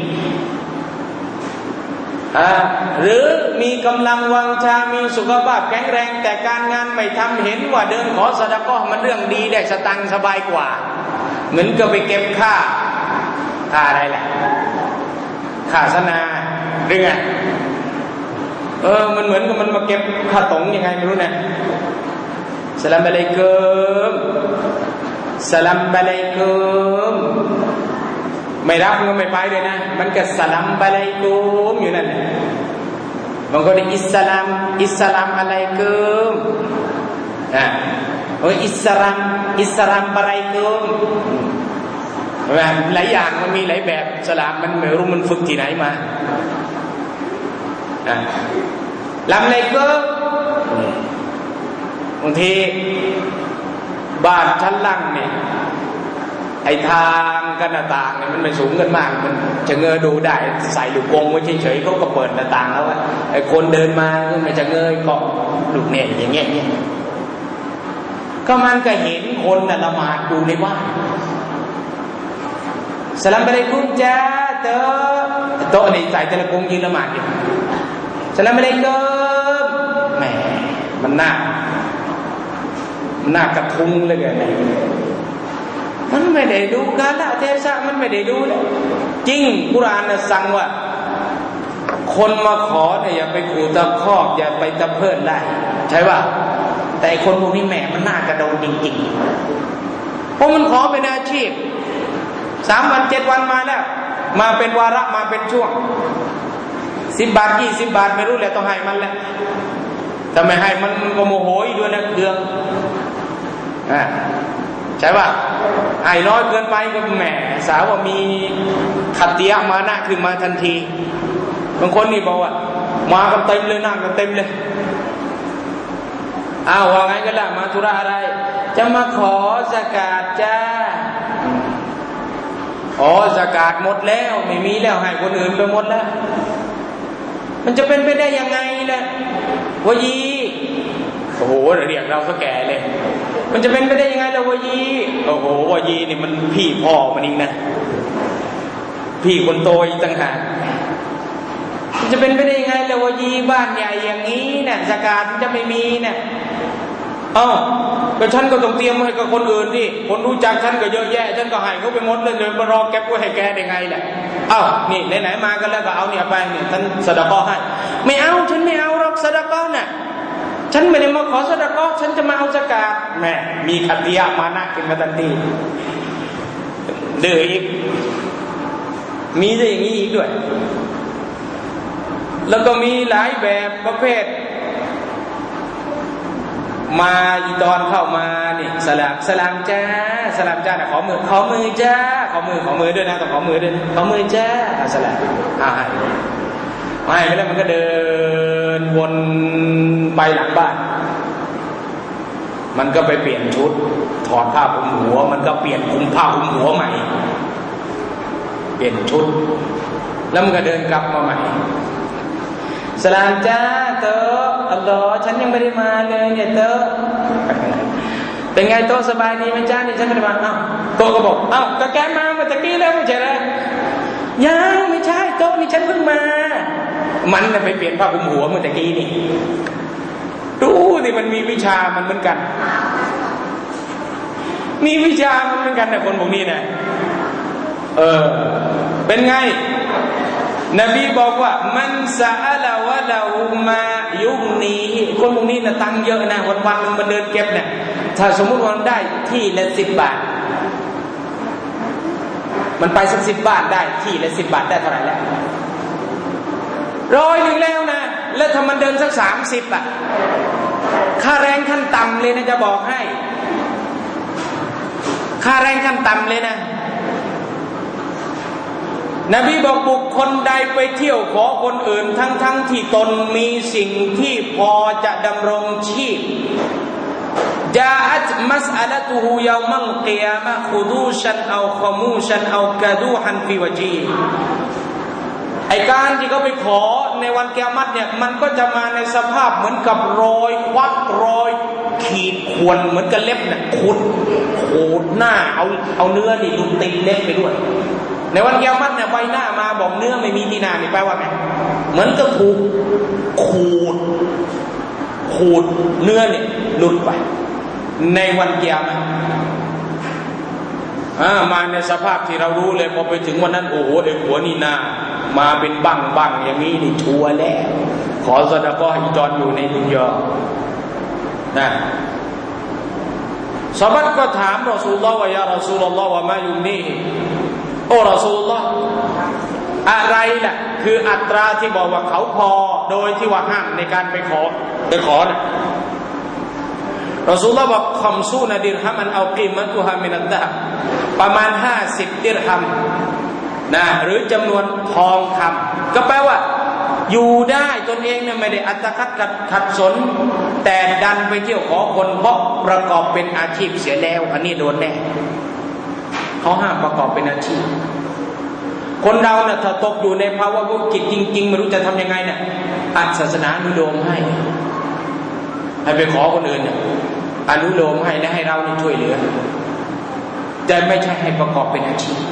A: หรือมีกำลังวังชามีสุขภาพแข็งแรงแต่การงานไม่ทำเห็นว่าเดินขอซะดะกอฮ์มันเรื่องดีได้สตังค์สบายกว่าเหมือนกับไปเก็บค่าค่าอะไรแหละค่าสนาหรือไงเออมันเหมือนกับมันมาเก็บค่าตงยังไงไม่รู้นะสลามอะลัยกุมสลามอะลัยกุมไม่รับมันก็ไม่ไปเลยนะมันก็สลามอะลัยกุมอยู่นั่นบางคนอิสลามอิสลามอะลัยกุมอ่าโอ้ยอิสลามอิสลามอะไรตุมหลายอย่างมันมีหลายแบบสลามมันไม่รู้มันฝึกที่ไหนมาอ่าลำไรก็บางทีบ้านชั้นล่างเนี่ยไอ้ทางกันหน้าต่างเนี่ยมันไม่สูงกันมากมันจะเงยดูได้ใส่ลูกกรงไว้เฉยๆเขาก็เปิดหน้าต่างแล้วไอ้คนเดินมาก็ไม่จะเงยเกาะลูกเนี่ยอย่างเงี้ยเนี่ยก็มันก็เห็นคนน่ะละหมาดอยู่ในบ้านสลามอะลัยกุมจ้าเตอโต๊ะนี่ใส่ตะละกงยืนละหมาดอยู่สลามอะลัยกุมแหมมันน่ามันน่ากระทุ้งเลยไงมันไม่ได้ดูกาลเทศะมันไม่ได้ดูเลยจริงกุรอานน่ะสั่งว่าคนมาขอเนี่ยอย่าไปขู่ตะคอกอย่าไปตะเพิดได้ใช่ป่ะแต่คนพวกนี้แหมมันน่ากระโดดจริงๆเพราะมันขอเป็นอาชีพสามวันเจ็ดวันมาแล้วมาเป็นวาระมาเป็นช่วงสิบบาทยี่สิบบาทไม่รู้แหละต้องให้มันแหละถ้าไม่ให้มันก็โมโหอีกด้วยนะเดืองอ่าใช่ป่ะไอ้น้อยเกินไปก็แหมสาวว่ามีขัดเตียมานะขึ้นมาทันทีบางคนนี่บอกว่ามากันเต็มเลยนั่งกันเต็มเลยอ้าวว่าไงกันล่ะมาธุระอะไรจะมาขอซะกาตจ้าอ๋อซะกาตหมดแล้วไม่มีแล้วให้คนอื่นไปหมดแล้วมันจะเป็นไปได้ยังไงล่ะวะยีโอ้โหเรียกเราก็แก่เลยมันจะเป็นไปได้ยังไงล่ะวะยีโอ้โหวะยีนี่มันพี่พ่อมันเองนะพี่คนโตอีกต่างหากมันจะเป็นไปได้ยังไงล่ะวะยีบ้านใหญ่อย่างนี้เนี่ยซะกาตมันจะไม่มีเนี่ยเอ้าก็ฉันก็ต้องเตรียมให้กับคนอื่นดิคนรู้จักฉันก็เยอะแยะฉันก็ให้เขาไปหมดเลยเลยมารอเก็บไว้ให้แกได้ไงแหละเอ้านี่ไหนๆมากันแล้วก็เอาเนี่ยไปเนี่ยฉันซะดะกอฮ์ให้ไม่เอาฉันไม่เอาหรอกซะดะกอฮ์น่ะฉันไม่ได้มาขอซะดะกอฮ์ฉันจะมาเอาซะกาตแหมมีขัดเตียมานะขึ้นมาทันทีเดืออีกมีได้อย่างนี้อีกด้วยแล้วก็มีหลายแบบประเภทมาอีตอนเข้ามานี่สลามสลามจ้าสลามจ้าขอมือขอมือจ้าขอมือขอมือด้วยนะต้องขอมือด้วยขอมือจ้าสลามอ่าให้ไม่แล้วมันก็เดินวนไปหลังบ้านมันก็ไปเปลี่ยนชุดถอดผ้าคลุมหัวมันก็เปลี่ยนคลุมผ้าคลุมหัวใหม่เปลี่ยนชุดแล้วมันก็เดินกลับมาใหม่สลามจ้าเตออัลลอฮ์ฉันยังไม่ได้มาเลยเนี่ยเตอเป็นไงโตสบายดีไหมจ้านี่ฉันไม่ได้มาอ้าวโตก็บอกอ้าวก็แกมาเมื่อตะกี้แล้วไม่ใช่เหรอยังไม่ใช่โตนี่ฉันเพิ่งมามันจะไปเปลี่ยนผ้าคลุมหัวเมื่อตะกี้นี่ดูสิมันมีวิชามันเหมือนกันมีวิชามันเหมือนกันนะคนพวกนี้นะเออเป็นไงนบีบอกว่ามันซาอะลาวะลาหูมายุกนีคนพวกนี้นะตังเยอะนะวันๆนึงมันเดินเก็บเนี่ยถ้าสมมุติว่าได้ที่ละสิบบาทมันไปสักสิบบาทได้ที่ละสิบบาทได้เท่าไหร่แล้วร้อยหนึ่งแล้วนะแล้วถ้ามันเดินสักสามสิบอ่ะค่าแรงขั้นต่ำเลยนะจะบอกให้ค่าแรงขั้นต่ำเลยนะนบีบอกบุคคลใดไปเที่ยวขอคนอื่นทั้งๆ ท, ที่ตนมีสิ่งที่พอจะดำรงชีพจาอัตมัสอะละตุฮูยามัลกิยามะขุดูชันเอาขมูชันเอากะดูฮันฟิวจีไอการที่เขาไปขอในวันกิยามะห์เนี่ยมันก็จะมาในสภาพเหมือนกับรอยควักรอยขีดข่วนเหมือนกับเล็บเนี่ยขุดขูดหน้าเอาเอาเนื้อนี่ดูติดเล็บไปด้วยในวันกิยามะห์เนี่ยใบหน้ามาบอกเนื้อไม่มีที่หน้านี่แปลว่าไงเหมือนกับถูกขูดขูดเนื้อเนี่ยหลุดไปในวันกิยามะห์อ่ามาในสภาพที่เรารู้เลยพอไปถึงวันนั้นโอ้โหไอ้หัวนี่หน้ามาเป็นบั้งบั้งอย่างนี้นี่ชัวร์แล้วขอซะดะกอฮ์อีจอนอยู่ในดุนยานะซอฮาบะห์ก็ถามรอซูลุลลอฮ์ว่ายารอซูลุลลอฮ์ว่ามายุมนีโอ้รอซูลุลลอฮ์อะไรล่ะคืออัตราที่บอกว่าเขาพอโดยที่ว่าห้ามในการไปขอไปขอเนี่ยรอซูลุลลอฮ์บอกคอมซูนดิรฮัมอันเอากีมะตุฮามินัดดะฮ์ประมาณห้าสิบดิรฮัมนะหรือจำนวนทองคำก็แปลว่าอยู่ได้ตนเองเนี่ยไม่ได้อัตคัดขัดขัดสนแต่ดันไปเที่ยวขอคนเพราะประกอบเป็นอาชีพเสียแล้วอันนี้โดนแน่เขาห้ามประกอบเป็นอาชีพคนเราเนี่ยถ้าตกอยู่ในภาวะวิกฤตจริงๆไม่รู้จะทำยังไงเนี่ยอัศาสนาอนุโลมให้ให้ไปขอคนอื่นเนี่ยอนุโลมให้และให้เรานี่ช่วยเหลือแต่ไม่ใช่ให้ประกอบเป็นอาชีพ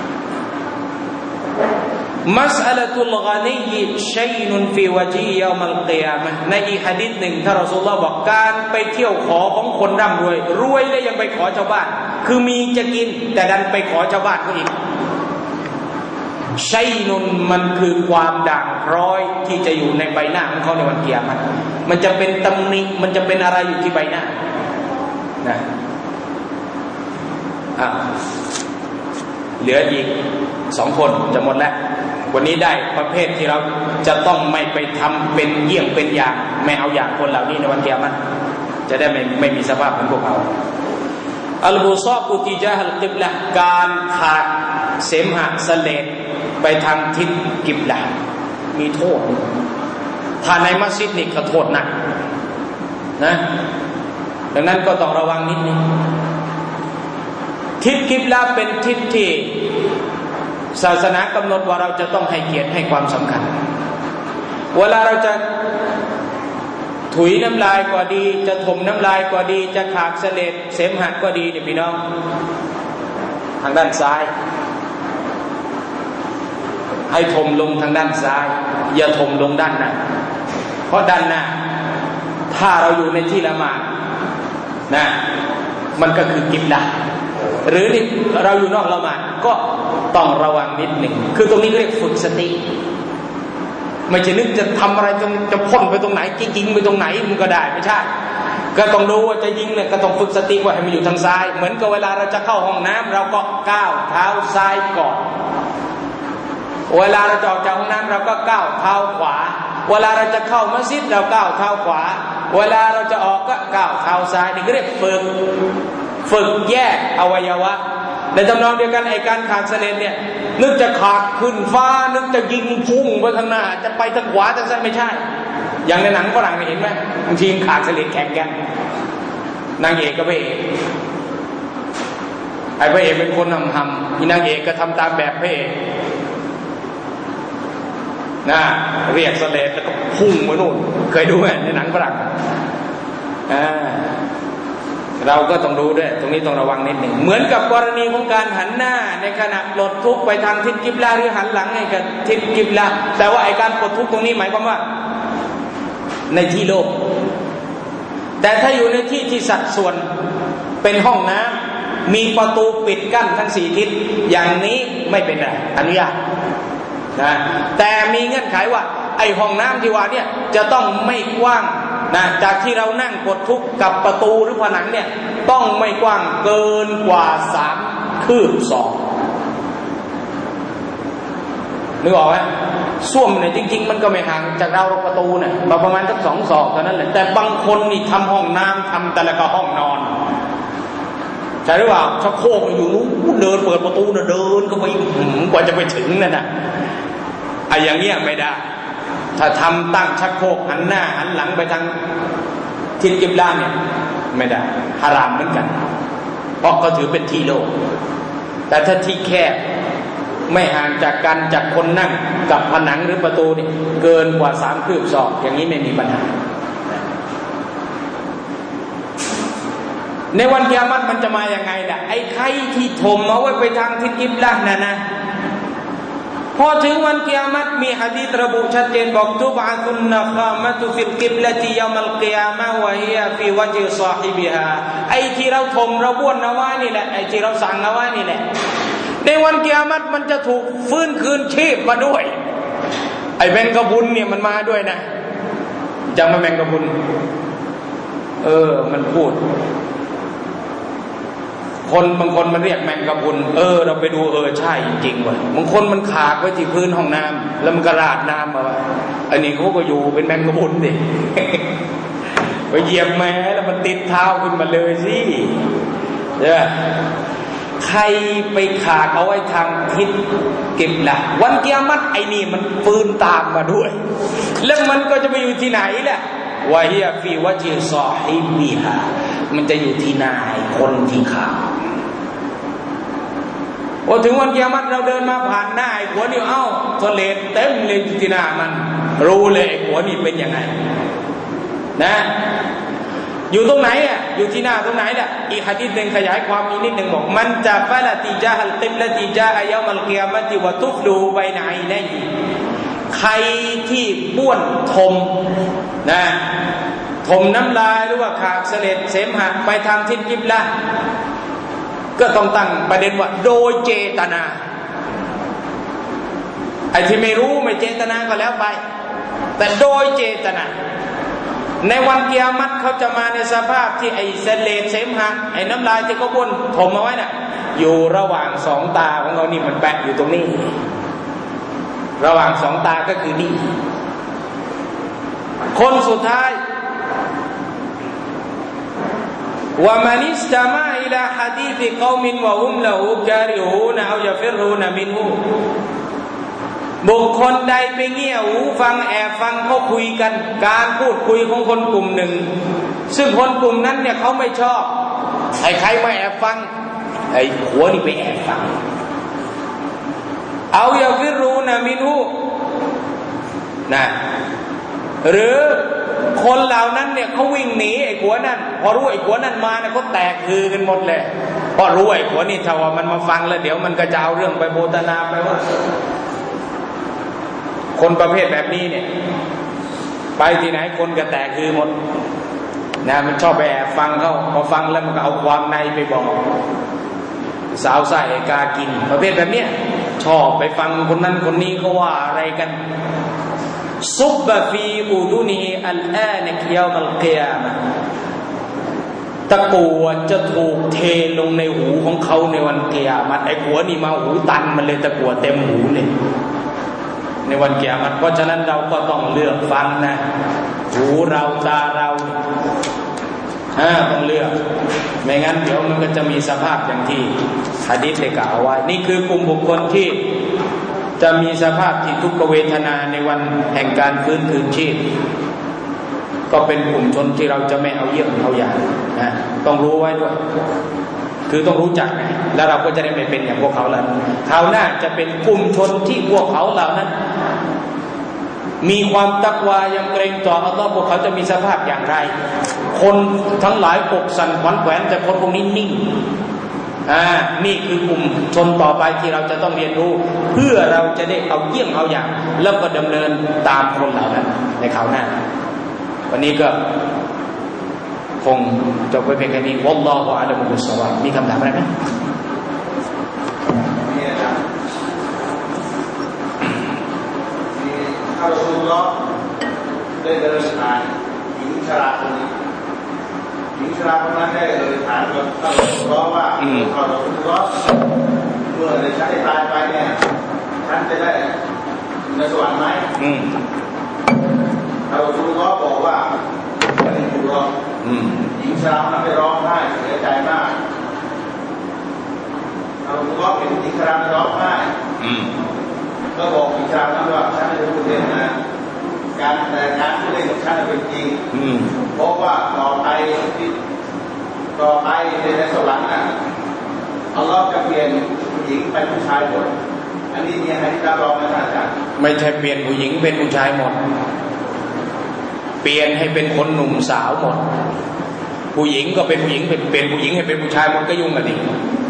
A: มัสอะละตุลกานีชัยนุนฟีวะจียามัลกิยามะห์ในอีกหะดีษหนึ่งท่านรอซูลุลลอฮ์บอกการไปเที่ยวขอของคนร่ำรวยรวยแล้วยังไปขอชาวบ้านคือมีจะกินแต่ดันไปขอชาวบ้านเขาอีกชัยนุนมันคือความด่างพร้อยที่จะอยู่ในใบหน้าของเขาในวันกิยามะห์มันจะเป็นตำหนิมันจะเป็นอะไรอยู่ที่ใบหน้านะอ่ะเหลืออีกสองคนจะหมดแล้ววันนี้ได้ประเภทที่เราจะต้องไม่ไปทำเป็นเยี่ยงเป็นอย่างไม่เอาอย่างคนเหล่านี้ในวันกิยามะห์จะได้ไม่ไม่มีสภาพเหมือนพวกเขาอัลบุซอกุติจาฮัลกิบละการขาดเสมหะเสลดไปทางทิศกิบละมีโทษถ้าในมัสยิดนี่ก็โทษหนักนะดังนั้นก็ต้องระวังนิดนึงทิศกิบละเป็นทิศที่ศาสนากำหนดว่าเราจะต้องให้เกียรติให้ความสำคัญเวลาเราจะถุยน้ำลายก็ดีจะถมน้ำลายก็ดีจะขากเสลดเสมหะก็ดีเนี่ยพี่น้องทางด้านซ้ายให้ถมลงทางด้านซ้ายอย่าถมลงด้านหน้าเพราะด้านหน้าถ้าเราอยู่ในที่ละหมาดนะมันก็คือกิบละหรือเราอยู่นอกละหมาดก็ต้องระวังนิดหนึ่งคือตรงนี้เรียกฝึกสติไม่ใช่นึกจะทำอะไรจะจะพ่นไปตรงไหนจะยิงไปตรงไหนมันก็ได้ไม่ใช่ก็ต้องดูว่าจะยิงเนี่ยก็ต้องฝึกสติว่าให้มันอยู่ทางซ้ายเหมือนกับเวลาเราจะเข้าห้องน้ำเราก็ก้าวเท้าซ้ายก่อนเวลาเราจะออกจากห้องน้ำเราก็ก้าวเท้าขวาเวลาเราจะเข้ามัสยิดเราก้าวเท้าขวาเวลาเราจะออกก็ก้าวเท้าซ้ายนี่เรียกฝึกฝึกแยกอวัยวะในทำนองเดียวกันไอ้การขาดเสลดเนี่ยนึกจะขาดขึ้นฟ้านึกจะยิงพุ่งไปข้างหน้าจะไปทางขวาทางซ้ายไม่ใช่อย่างในหนังฝรั่งเห็นไหมบางทีขาดเสลดแข่งกันนางเอกกับพระเอกไอ้พระเอกเป็นคนทำทำอีนางเอกก็ทำตามแบบพระเอกนะเรียกเสลดแล้วก็พุ่งไปนู่นเคยดูไหมในหนังฝรั่งอ่าเราก็ต้องรู้ด้วยตรงนี้ต้องระวังนิดหนึ่งเหมือนกับกรณีของการหันหน้าในขณะปลดทุกข์ไปทางทิศกิบลาหรือหันหลังให้กับทิศกิบลาแต่ว่าไอ้การปลดทุกข์ตรงนี้หมายความว่าในที่โล่งแต่ถ้าอยู่ในที่ที่สัดส่วนเป็นห้องน้ำมีประตูปิดกั้นทั้งสี่ทิศอย่างนี้ไม่เป็นไรอนุญาตนะแต่มีเงื่อนไขว่าไอ้ห้องน้ำที่ว่าเนี่ยจะต้องไม่กว้างนะจากที่เรานั่งกดทุกกับประตูหรือผนังเนี่ยต้องไม่กว้างเกินกว่าสามคืบศอกนึกออกไหมส้วมเนี่ยจริงๆมันก็ไม่ห่างจากเราประตูเนี่ยประมาณสักสองศอกเท่านั้นแหละแต่บางคนนี่ทำห้องน้ำทำแต่ละก็ห้องนอนใช่หรือเปล่าชักโครกอยู่นู้นเดินเปิดประตูเนี่ยเดินก็ไปกว่าจะไปถึงนั่นน่ะไอ้อย่างเงี้ยไม่ได้ถ้าทำตั้งชักโครกหันหน้าหันหลังไปทางทิศกิบลาเนี่ยไม่ได้ฮารามเหมือนกันเพราะก็ถือเป็นที่โล่งแต่ถ้าที่แคบไม่ห่างจากกันจากคนนั่งกับผนังหรือประตูนี่เกินกว่าสามคืบศอกอย่างนี้ไม่มีปัญหาในวันกิยามะห์มันจะมาอย่างไงล่ะไอ้ไข่ที่ถมเอาไว้ไปทางทิศกิบลาน่ะนะพอถึงวันกิยามะห์มีหะดีษระบุชัดเจนบอกตุบะตุนนะคามะตุฟิลกิบละติยามัลกิยามะห์วะฮิยะฟีวะจิซอฮิบิฮาไอ้ที่เราถมเราบ้วนเอาไว้นี่แหละไอ้ที่เราสั่งเอาไว้นี่แหละในวันกิยามะห์มันจะถูกฟื้นคืนชีพมาด้วยไอ้แมงกะพรุนเนี่ยมันมาด้วยนะจำมาแมงกะพรุนเออมันพูดคนบางคนมันเรียกแมงกะพรุนเออเราไปดูเออใช่จริงว่ะบางคนมันขากไว้ที่พื้นห้องน้ำแล้วมันก็ราดน้ำมาว่าอันนี้เขาก็อยู่เป็นแมงกะพรุนดิไปเหยียบแม้แล้วมันติดเท้าขึ้นมาเลยสิเนี่ยใครไปขาดเอาไว้ทางทิศกิบละวันกิยามะฮ์ไอ้นี่มันปืนตามมาด้วยแล้วมันก็จะไปอยู่ที่ไหนล่ะวะฮิยะฟีวะจิซอฮิบิฮามันจะอยู่ที่นายคนที่ขาดพอถึงวันกิยามะฮ์เราเดินมาผ่านหน้าไอ้หัวนี่เอ้าทะเลเต็มเลยที่หน้ามันรู้เลยไอ้หัวนี่เป็นยังไงนะอยู่ตรงไหนอ่ะอยู่ที่หน้าตรงไหนล่ะอีกหะดีษนึงขยายความอีกนิดนึงบอกมันจะฟะละติจาฮัลกิบละติจาอะยอมัลกิยามะติวะตุฟลูไบนะอินัยใครที่บ้วนทมนะทมน้ำลายหรือว่าขากเสลดเสมหะไปทางทิศกิบละก็ต้องตั้งประเด็นว่าโดยเจตนาไอ้ที่ไม่รู้ไม่เจตนาก็แล้วไปแต่โดยเจตนาในวันกิยามะฮ์เขาจะมาในสภาพที่ไอ้เสลดเสมหะไอ้น้ำลายที่เขาบ้วนถมเอาไว้น่ะอยู่ระหว่างสองตาของเขานี่มันแปะอยู่ตรงนี้ระหว่างสองตาก็คือนี่คนสุดท้ายว่ามันิสตะมาอิลาหะดีษกอมินวะฮุมละฮูการิฮูนเอายะฟิรูนมินฮูบุคคลใดไปเงี่ยหูฟังแอบฟังเขาคุยกันการพูดคุยของคนกลุ่มหนึ่งซึ่งคนกลุ่มนั้นเนี่ยเขาไม่ชอบใครใครมาแอบฟังไอ้หัวนี่ไปแอบฟังเอายาฟิรูนะมินฮูนะหรือคนเหล่านั้นเนี่ยเขาวิ่งหนีไอ้หัวนั่นพอรู้ไอ้หัวนั่นมาเนี่ยเขาแตกคือกันหมดเลยพอรู้ไอ้หัวนี่ถ้าว่ามันมาฟังแล้วเดี๋ยวมันก็จะเอาเรื่องไปโบธนาไปว่าคนประเภทแบบนี้เนี่ยไปที่ไหนคนก็แตกคือหมดนะมันชอบไปแอบฟังเขาพอฟังแล้วมันก็เอาความในไปบอกสาวใส่กากินประเภทแบบเนี้ยชอบไปฟังคนนั้นคนนี้เขาว่าอะไรกันซุบบะฟีอูดุนีอัลอานะกิยามัลกิยามะฮ์ตะกัวจะถูกเทลงในหูของเขาในวันกิยามะฮ์ไอ้หัวนี่มาหูตันมันเลยตะกัวเต็มหูเลยในวันกิยามะฮ์เพราะฉะนั้นเราก็ต้องเลือกฟังนะหูเราตาเราอ่าต้องเลือกไม่งั้นเดี๋ยวมันก็จะมีสภาพอย่างที่หะดีษได้กล่าวไว้นี่คือกลุ่มบุคคลที่จะมีสภาพที่ทุกขเวทนาในวันแห่งการฟื้นคืนชีพก็เป็นกลุ่มชนที่เราจะไม่เอาเยี่ยงเอาอย่างนะต้องรู้ไว้ด้วยคือต้องรู้จักแล้วเราก็จะได้ไม่เป็นอย่างพวกเขาแล้วคราวหน้าจะเป็นกลุ่มชนที่พวกเขาเหล่านั้นมีความตักวายำเกรงต่ออัลลอฮ์พวกเขาจะมีสภาพอย่างไรคนทั้งหลายปกสั่นขวัญแขวนแต่คนพวกนี้นิ่งอ่านี่คือกลุ่มชนต่อไปที่เราจะต้องเรียนรู้เพื่อเราจะได้เอาเยี่ยงเอาอย่างแล้วก็ดำเนินตามคนเหล่านั้นในคราวหน้าวันนี้ก็คงจบไปเพียงแค่นี้วัลลอฮุอะลัมบิศอวาบมีคำถามอะไรไหม
B: ถ้าเราดูแล้วได้เดินผ่านหญิงชราคนนี้หญิงชราคนนั้นได้เลยถามกับท่านร้องว่าเขาเราดูแล้วเมื่อในฉันได้ตายไปเนี่ยฉันจะได้ในสวรรค์ไหมเราดูแล้วบอกว่าไม่ได้ดูแล้วหญิงชราคนนั้นไปร้องไห้เสียใจมากเราดูแล้วเห็นหญิงชราไปร้องไห้ก็บอกหญิงชราคนนั้นว่าฉันไม่ได้พูดเล่นนะการแต่การพูดเล่นของฉันเป็นจริงเพราะว่าต่อไปต่อไปในสวรรค์น่ะอัลลอฮ์จะเปลี่ยนผู้หญิงเป็นผู้ชายหมดอันนี้เนี่ยให้ที่รับรองนะอาจารย์
A: ไม่ใช่เปลี่ยนผู้หญิงเป็นผู้ชายหมดเปลี่ยนให้เป็นคนหนุ่มสาวหมดผู้หญิงก็เป็นผู้หญิงเป็นเป็นผู้หญิงให้เป็นผู้ชายหมดก็ยุ่งกันดิ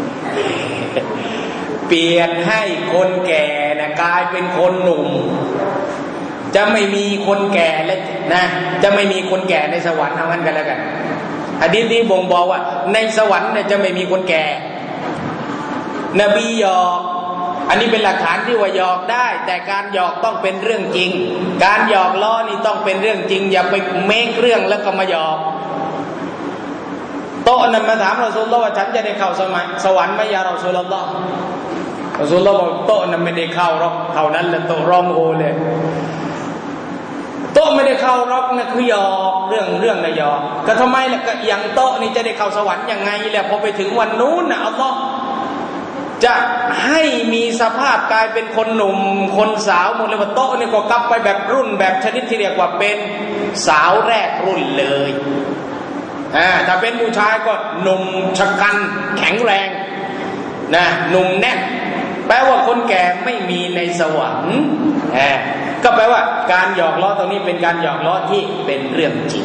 A: เปลี่ยนให้คนแก่นะกลายเป็นคนหนุ่มจะไม่มีคนแก่แล้วนะจะไม่มีคนแก่ในสวรรค์เอางั้นกันแล้วกันหะดีษนี้บ่งบอกว่าในสวรรค์เนี่ยจะไม่มีคนแก่นบีหยอกอันนี้เป็นหลักฐานที่ว่าหยอกได้แต่การหยอกต้องเป็นเรื่องจริงการหยอกล้อนี่ต้องเป็นเรื่องจริงอย่าไปเมคเรื่องแล้วก็มาหยอกโต๊ะนั้นมาถามรอซูลุลลอฮ์ว่าฉันจะได้เข้าสมัยสวรรค์ไหมยารอซูลุลลอฮ์รอซูลุลลอฮ์บอกโต๊ะนั้นไม่ได้เข้าหรอกเท่านั้นแหละโต๊ะร้องโอเลยโตต๊ะไม่ได้เข้ารอกนะคือหยอกเรื่องเรื่องนะหยอกก็ทำไมล่ะก็อย่างโต๊ะนี่จะได้เข้าสวรรค์ยังไงแหละพอไปถึงวันนู้นนะอัลลอฮ์จะให้มีสภาพกลายเป็นคนหนุ่มคนสาวหมดเลยว่าโต๊ะนี่ก็กลับไปแบบรุ่นแบบชนิดที่เรียกว่าเป็นสาวแรกรุ่นเลยอ่าถ้าเป็นผู้ชายก็หนุ่มชะกันแข็งแรงนะหนุ่มแน่นแปลว่าคนแก่ไม่มีในสวรรค์อ่าก็แปลว่าการหยอกล้อตรงนี้เป็นการหยอกล้อที่เป็นเรื่องจริง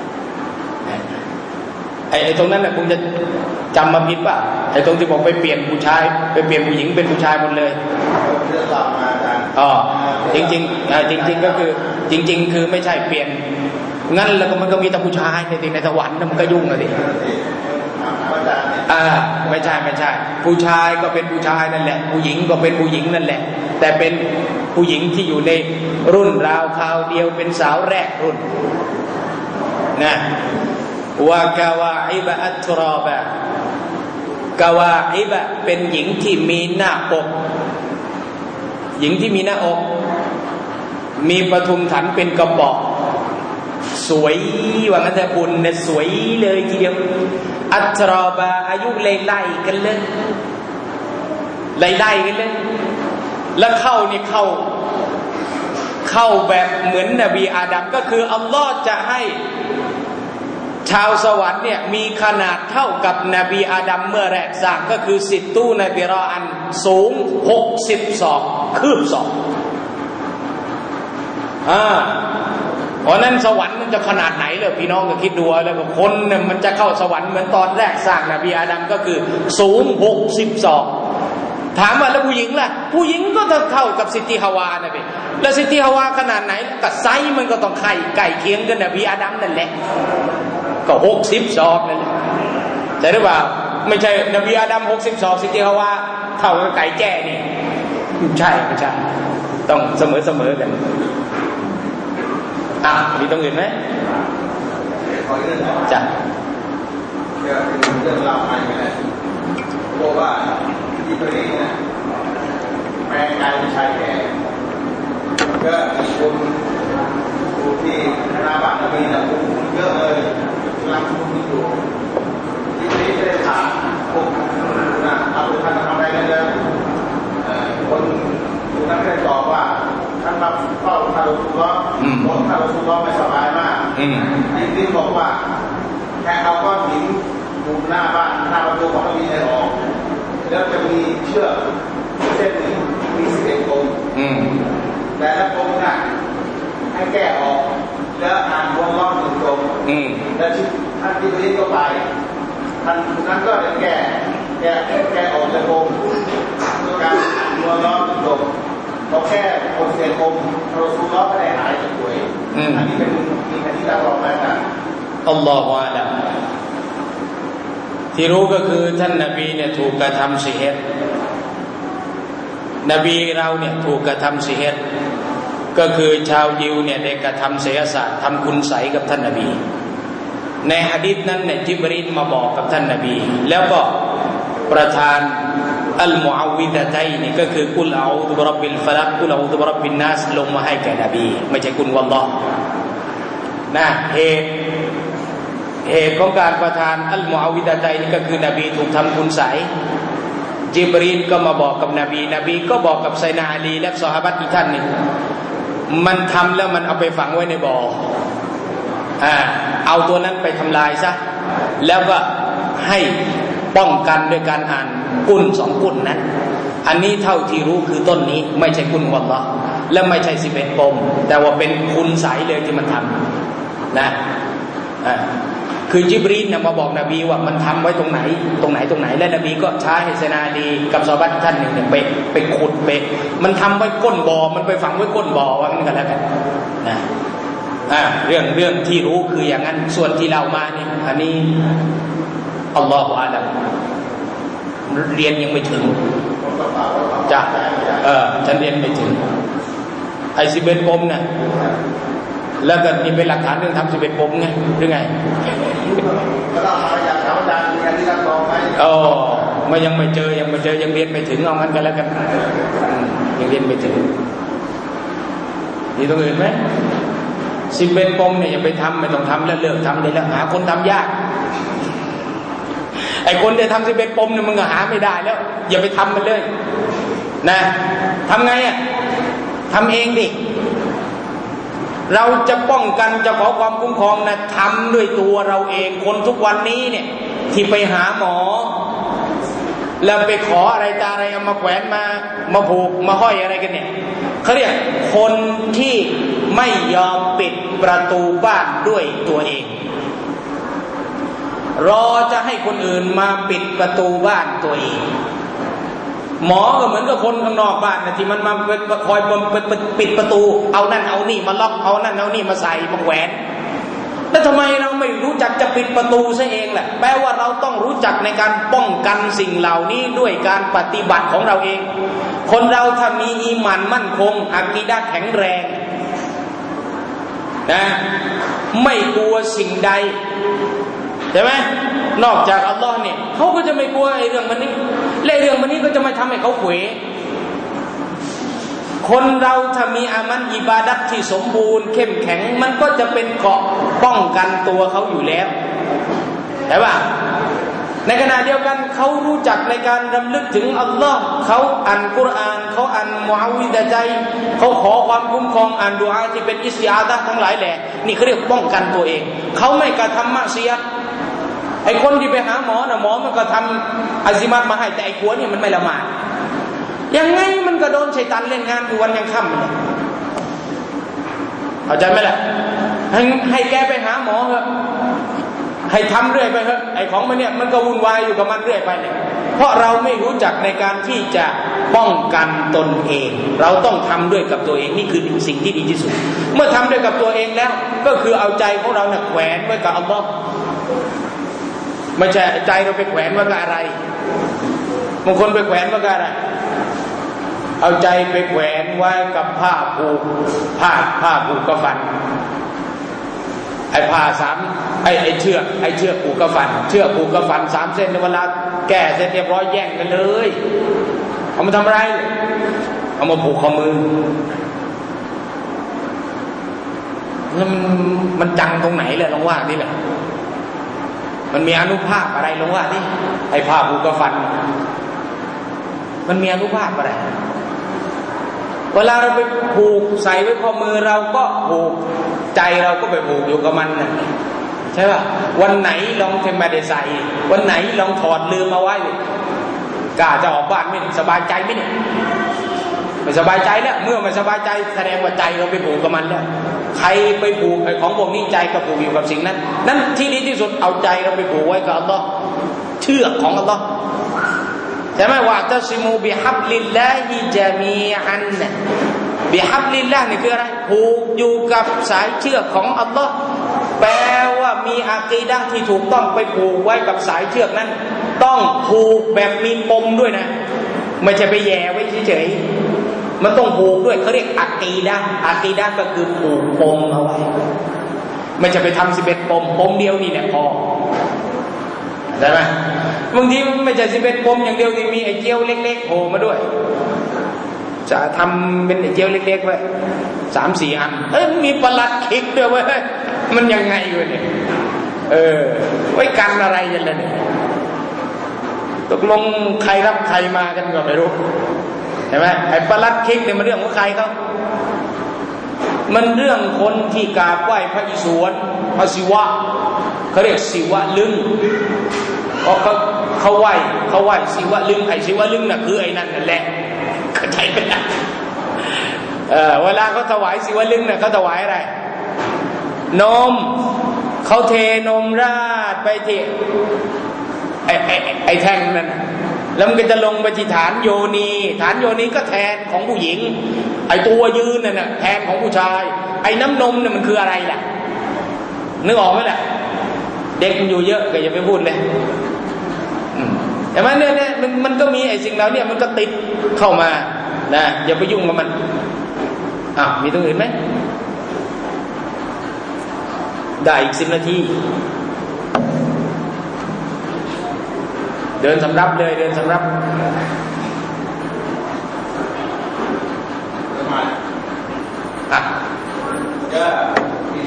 A: ไอ้ตรงนั้นน่ะคงจะจำมาผิดป่ะไอ้ตรงที่บอกไปเปลี่ยนผู้ชายไปเปลี่ยนผู้หญิงเป็นผู้ชายหมดเลย
B: เรื่องราวมาอาจารย์
A: อ๋อจริงๆจริงๆก็คือจริงๆคือไม่ใช่เปลี่ยนงั้นแล้วก็มันก็มีแต่ผู้ชายในในสวรรค์มันก็ยุ่งอะดิอ่าไม่ใช่ไม่ใช่ผู้ชายก็เป็นผู้ชายนั่นแหละผู้หญิงก็เป็นผู้หญิงนั่นแหละแต่เป็นผู้หญิงที่อยู่ในรุ่นราวคราวเดียวเป็นสาวแรกรุ่นนะวากาวาอิบะอัตรอบะกาวาอิบะเป็นหญิงที่มีหน้าอกหญิงที่มีหน้าอกมีปทุมฐานเป็นกระบอกสวยว่างั้นเถอะคุณเนี่ยสวยเลยทีเดียวอัตรอบะอายุไล่ๆกันเลยไล่ๆกันเลยแล้วเข้านี่เข้าเข้าแบบเหมือนนบีอาดัมก็คืออัลลอฮ์จะให้ชาวสวรรค์เนี่ยมีขนาดเท่ากับนบีอาดัมเมื่อแรกสร้างก็คือสิบตู้ในบิรออันสูงหกสิบศอกคืบศอกอ่าเพราะนั้นสวรรค์มันจะขนาดไหนเลยพี่น้องก็คิดดูแล้วว่าคนเนี่ยมันจะเข้าสวรรค์เหมือนตอนแรกสร้างนบีอาดัมก็คือสูงหกสิบศอกถามว่าแล้วผู้หญิงล่ะผู้หญิงก็ต้องเข้ากับสิทธิฮาวานะพี่แล้วสิทธิฮาวาขนาดไหนกับไซส์มันก็ต้องไข่ไก่เคียงกันนบีอาดัมนั่นแหละก็หกสิบศอกนั่นแหละใช่หรือเปล่าไม่ใช่นบีอาดัมหกสิบศอกสิทธิฮาวาเท่ากับไก่แจ้นี่ใช่ไม่ใช่ต้องเสมอเสมอกันอ่ะมีตรงอื่นไหมจ้ะ
B: เรื่องเรื่องราวใหม่ไปเลยบอกว่าที่ประเทศเนี่ยแปลงกายเป็นชายแก่ก็มีคนดูที่หน้าบ้านมีแต่คนเยอะเลยกำลังคุยอยู่ที่ประเทศได้ถามพวกนะเอาไปทำทำอะไรกันเลยคนคนนั้นได้ตอบว่าท่านรับเฝ้าทารสุลล้อเพราะทารสุลล้อไม่สบายมากจริงๆบอกว่าแค่เอาก้อนหินดูหน้าบ้านหน้าประตูของมีให้ออกแล้วจะมีเชือกเส้นหนึ่งมีสิบเอ็ดกลมแต่ละกลมน่ะให้แก้ออกแล้วอ่านวงล้อหนึ่งกลมแล้วท่านที่นี้ก็ไปท่านนั้นก็จะแก้แก้แก้ออกจากกลมด้วยการอ่านวงล้อหนึ่งกลมพอแค่คนเสียกลมเราสู้ล้อไม่ได้หายจากป่วยอันนี้เป็นมีคดีตามรองมาจาก
A: อัลลอฮฺวะละที่รู้ก็คือท่านนบีเนี่ยถูกกระทำสิฮิรนบีเราเนี่ยถูกกระทำสิฮิรก็คือชาวยิวเนี่ยได้กระทำไสยศาสตร์ทำคุณไสยกับท่านนบีในหะดีษนั้นเนี่ยจิบรีลมาบอกกับท่านนบีแล้วก็ประทานอัลมุอวิดะตัยนี่ก็คือกุลอาอูซุบิร็อบบิลฟะลักกุลอาอูซุบิร็อบบินนัสลงมาให้แก่นบีไม่ใช่กุลวัลลอฮ์นะเหตุเหตุของการประทานอัลมุอวิดะตัยนี่ก็คือนบีถูกทำคุณไสยจิบรีลก็มาบอกกับนบีนบีก็บอกกับไซนาอาลีและซอฮาบะห์อีกท่านหนึ่งมันทำแล้วมันเอาไปฝังไว้ในบ่ออ่าเอาตัวนั้นไปทำลายซะแล้วก็ให้ป้องกันด้วยการอ่านกุลสองกุลนั้นอันนี้เท่าที่รู้คือต้นนี้ไม่ใช่กุลวัลลอฮ์และไม่ใช่สิบเอ็ดปมแต่ว่าเป็นคุณไสยเลยที่มันทำนะอ่าคือจิบรีลเนี่ยมาบอกนบีว่ามันทำไว้ตรงไหนตรงไหนตรงไหนและนบีก็ใช้ให้เซนาดีกับซอฮาบะห์ท่านหนึ่งเนี่ยไปไปขุดไปมันทำไว้ก้นบ่อมันไปฝังไว้ก้นบ่อว่างั้นกันแล้วกันนะอ่าเรื่องเรื่องที่รู้คืออย่างนั้นส่วนที่เรามาเนี่ยอันนี้อัลลอฮฺอาลัมเรียนยังไม่ถึงจ้ะเออฉันเรียนไม่ถึงไอ้สิบเอ็ดปมเนี่ยแล้วก็นี่เป็นหลักฐานเรื่องทำสิบเอ็ดปมไงหรือไงโอ้ไม่ยังไม่เจอยังไม่เจอยังเรียนไม่ถึงเอางั้นกันแล้วกันยังเรียนไม่ถึงมีตรงอื่นไหมสิบเอ็ดปมเนี่ยอย่าไปทำไม่ต้องทำแล้วเลิกทำเลยแล้วหาคนทำยากไอ้คนจะทำสิบเอ็ดปมเนี่ยมึงหาไม่ได้แล้วอย่าไปทำมันเลยนะทำไงอ่ะทำเองดิเราจะป้องกันจะขอความคุ้มครองนะทำด้วยตัวเราเองคนทุกวันนี้เนี่ยที่ไปหาหมอแล้วไปขออะไรตาอะไรเอามาแขวนมามาผูกมาห้อยอะไรกันเนี่ยเขาเรียกคนที่ไม่ยอมปิดประตูบ้านด้วยตัวเองรอจะให้คนอื่นมาปิดประตูบ้านตัวเองหมอก็เหมือนกับคนข้างนอกบ้านนะที่มันมาคอยปิดประตูเอานั่นเอานี่มาล็อกเอานั่นเอานี่มาใส่มาแขวนแล้วทำไมเราไม่รู้จักจะปิดประตูซะเองแหละแปลว่าเราต้องรู้จักในการป้องกันสิ่งเหล่านี้ด้วยการปฏิบัติของเราเองคนเราถ้ามีอีหม่านมั่นคงอะกีดะห์แข็งแรงนะไม่กลัวสิ่งใดใช่ไหมนอกจากอัลลอฮ์เนี่ยเขาก็จะไม่กลัวไอ้เรื่องมันนี้และเรื่องมันนี้ก็จะไม่ทำให้เขาเขวคนเราถ้ามีอามันอิบาดัตที่สมบูรณ์เข้มแข็งมันก็จะเป็นเกราะป้องกันตัวเขาอยู่แล้วแต่ว่าในขณะเดียวกันเขารู้จักในการรำลึกถึงอัลลอฮ์เขาอ่านกุรอานเขาอ่านมุอาวิดะใจเขาขอความคุ้มครองอ่านดุอาที่เป็นอิสติอาดะห์ทั้งหลายแหละนี่เขาเรียกป้องกันตัวเองเขาไม่กระทำมะซียะห์ไอ้คนที่ไปหาหมอน่ะหมอมันก็ทำอาซิมัตมาให้แต่ไอ้ผัวนี่มันไม่ละหมาดยังไงมันก็โดนชัยฏอนเล่นงานอยู่วันยังค่ำเลยเข้าใจไหมล่ะให้ให้แกไปหาหมอเถอะให้ทำเรื่อยไปเถอะไอ้ของมันเนี่ยมันก็วุ่นวายอยู่กับมันเรื่อยไปเนี่ยเพราะเราไม่รู้จักในการที่จะป้องกันตนเองเราต้องทำด้วยกับตัวเองนี่คือสิ่งที่ดีที่สุดเมื่อทำด้วยกับตัวเองแล้วก็คือเอาใจของเราเนี่ยแขวนไว้กับอัลลอฮ์ไม่ใช่ใจเราไปแขวนไว้กับอะไรบางคนไปแขวนไว้กับอะไรเอาใจไปแขวนไว้กับผ้าผูกผ้าผ้าผูกกระฟันไอ้ผ้าสามไอ้ไอ้เชือกไอ้เชือกผูกกระฟันเชือกผูกกระฟันสามเส้นในเวลาแก้เสร็จเรียบร้อยแย่งกันเลยเอามาทำอะไรเอามาผูกข้อมือแล้วมันมันจังตรงไหนเลยลองว่านี่แหละมันมีอนุภาพอะไรลองว่านี่ไอ้ผ้าผูกกระฟันมันมีอนุภาพอะไรเวลาเราไปผูกใส่ไว้ข้อมือเราก็ผูกใจเราก็ไปผูกอยู่กับมันนะใช่ป่ะวันไหนลองทำไม่ได้ใส่วันไหนลองถอดลืมเอาไว้กล้าจะออกบ้านไม่สบายใจไหมเนี่ยไม่สบายใจแล้วเมื่อไม่สบายใจแสดงว่าใจเราไปผูกกับมันแล้วใครไปผูกของพวกนี้ใจก็ผูกอยู่กับสิ่งนั้นนั่นที่ดีที่สุดเอาใจเราไปผูกไว้กับอัลลอฮ์เชือกของอัลลอฮ์ใช่ไหมว่าตัสมูบิฮับลิลลาฮิจามีอันบิฮับลิลลาห์นี่คืออะไรผูกอยู่กับสายเชือกของอัลลอฮ์แปลว่ามีอะกีดะห์ที่ถูกต้องไปผูกไว้กับสายเชือกนั้นต้องผูกแบบมีปมด้วยนะไม่ใช่ไปแย่ไว้เฉยๆมันต้องผูกด้วยเขาเรียกอะกีดะห์อะกีดะห์ก็คือผูกปมเอาไว้ไม่ใช่ไปทำสิบเอ็ดปมปมเดียวนี่เนี่ยพอใช่ไหมบางทีมันไม่ใช่สิบเอ็ดปมอย่างเดียวที่มีไอ้เจียวเล็กๆโผล่มาด้วยจะทำเป็นไอ้เจียวเล็กๆไว้สามสี่อันเอ้ยมีประหลัดขิกด้วยเว้ยมันยังไงอยู่เนี่ยเออไว้กันอะไรกันล่ะเนี่ยตกลงใครรับใครมากันก็ไม่รู้ใช่ไหมไอ้ประหลัดขิกเนี่ยมันเรื่องของใครเขามันเรื่องคนที่กราบไหว้พระอิศวรพระศิวะเขาเรียกศิวะลึงเพราะเขาเขาไหว้เขาไหว้ศิวะลึงไอ้ศิวะลึงน่ะคือไอ้นั่นนั่นแหละเข้าใจไหมล่ะเออเวลาเขาถวายศิวะลึงน่ะเขาถวายอะไรนมเขาเทนมราดไปที่ไอ้ไอ้ไอ้แท่งนั่นแล้วมันก็จะลงไปที่ฐานโยนีฐานโยนีก็แทนของผู้หญิงไอ้ตัวยืนนั่นน่ะแทนของผู้ชายไอ้น้ำนมเนี่ยมันคืออะไรล่ะนึกออกไหมล่ะเด็กมันอยู่เยอะก็อย่าไปพูดเลยแต่ว่าเนี่ยเนี่ยมันมันก็มีไอ้สิ่งเหล่านี้มันก็ติดเข้ามานะอย่าไปยุ่งกับมันอ้าวมีตรงอื่นไหมได้อีกสิบนาทีเดินสำรับเลยเดินสำรับ
B: อ่ะก็อิ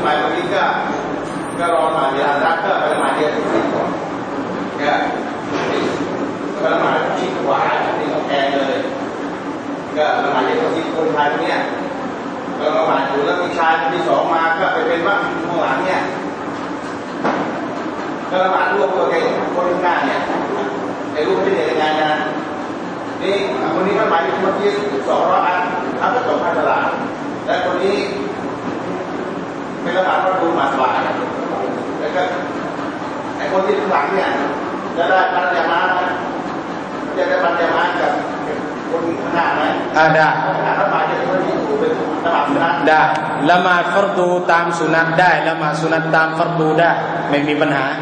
B: ใหม่วันนี้ก็ก็รอมาเวลารักก็ไปละหมาดเย็นที่ก่อนก็ก็ละหมาดที่ขวาที่กำแพงเลยก็ละหมาดเย็นที่คนไทยเนี่ยก็ละหมาดอยู่แล้วมีชายคนที่สองมาก็ไปเป็นว่าข้างหลังเนี่ยก็ละหมาดร่วมตัวเองคนข้างหน้าเนี่ยไอ้รูปที่เป็นยังไงนะนี่คนนี้ละหมาดอยู่คนที่สองร้อยอันเขาก็ตกพันตลาดและคนนี้เป็นละหมาดพระดูหมาดบ่ายแล้วก็ไอ้คนที่ข้างหลังเนี่ยจะได้ปัญญามาจะได้ปัญญามากับคนข้างหน้าไหม
A: อ่าได้
B: ละหมาดจะคนที่อยู่เป็นละหมาดสุนัต
A: ได้ละหมาดฟัรดูตามสุนัตได้ละหมาดสุนัตตามฟัรดูได้ไม่มีปัญหา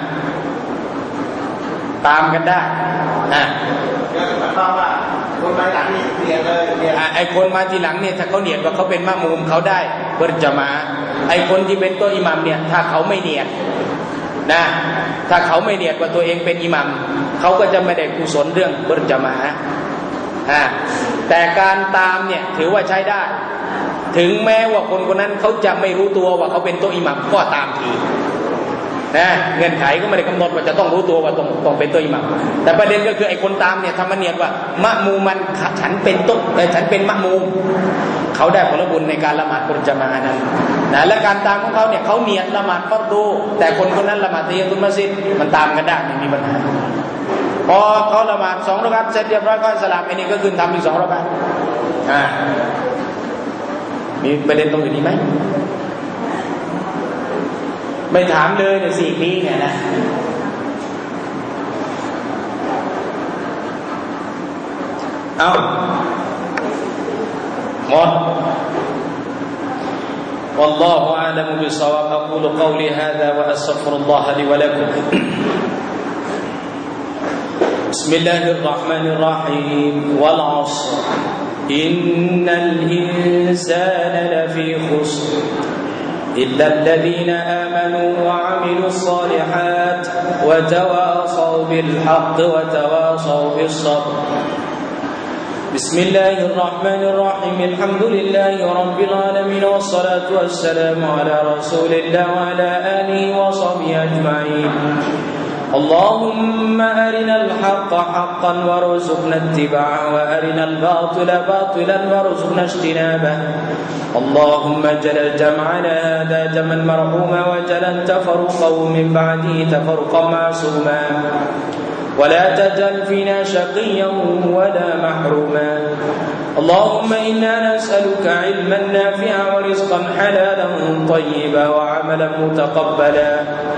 A: ตามกันได้นะ
B: ก็หมายความว่าคนมาหลังนี่เนียดเลยเนียด
A: ไอ้คนมาทีหลังเนี่ยถ้าเขาเนียดว่าเขาเป็นมะมูมเขาได้เบิรจมาไอ้คนที่เป็นตัวอิหมัมเนี่ยถ้าเขาไม่เนียดนะถ้าเขาไม่เนียดว่าตัวเองเป็นอิหมัมเขาก็จะไม่ได้กุศลเรื่องเบิรจมาฮะแต่การตามเนี่ยถือว่าใช้ได้ถึงแม้ว่าคนคนนั้นเขาจะไม่รู้ตัวว่าเขาเป็นตัวอิหมัมก็ตามทีนะเงื่อนไขก็ไม่ได้กำหนดว่าจะต้องรู้ตัวว่าต้องต้องเป็นตัวอิหมัมแต่ประเด็นก็คือไอ้คนตามเนี่ยทำมาเนียดว่ามะมูมันฉันเป็นต้นฉันเป็นมะมูเขาได้ผลบุญในการละหมาดกุรจามานั้นนะและการตามของเขาเนี่ยเขาเนียดละหมาดฟัรดูแต่คนคนนั้นละหมาดตะฮิยะตุลมัสยิดมันตามกันได้ไม่มีปัญหาพอเขาละหมาดสองรอกอัตเสร็จเรียบร้อยก็สลามไอ้นี่ก็ขึ้นทำอีกสองรอกอัตอ่ามีประเด็นตรงอื่นอีกไหมไม่ถามเลยในสี่ปีไงนะเอาหมด والله أعلم بالصواب أقول قولي هذا وأستغفر الله لي ولكم بسم الله الرحمن الرحيم والعصر إن الإنسان لفي خسر إلا الذين آمنوا وعملوا الصالحات وتواصوا بالحق وتواصوا بالصبر بسم الله الرحمن الرحيم الحمد لله رب العالمين والصلاة والسلام على رسول الله وعلى آله وصحبه أجمعين اللهم أرنا الحق حقا وارزقنا اتباعه وأرنا الباطل باطلا وارزقنا اجتنابه اللهم اجعل جمعنا هذا جمعا مرحوما واجعل تفرقه من بعده تفرقا معصوما ولا تجعل فينا شقيا ولا محروما اللهم إنا نسألك علما نافعا ورزقا حلالا طيبا وعملا متقبلا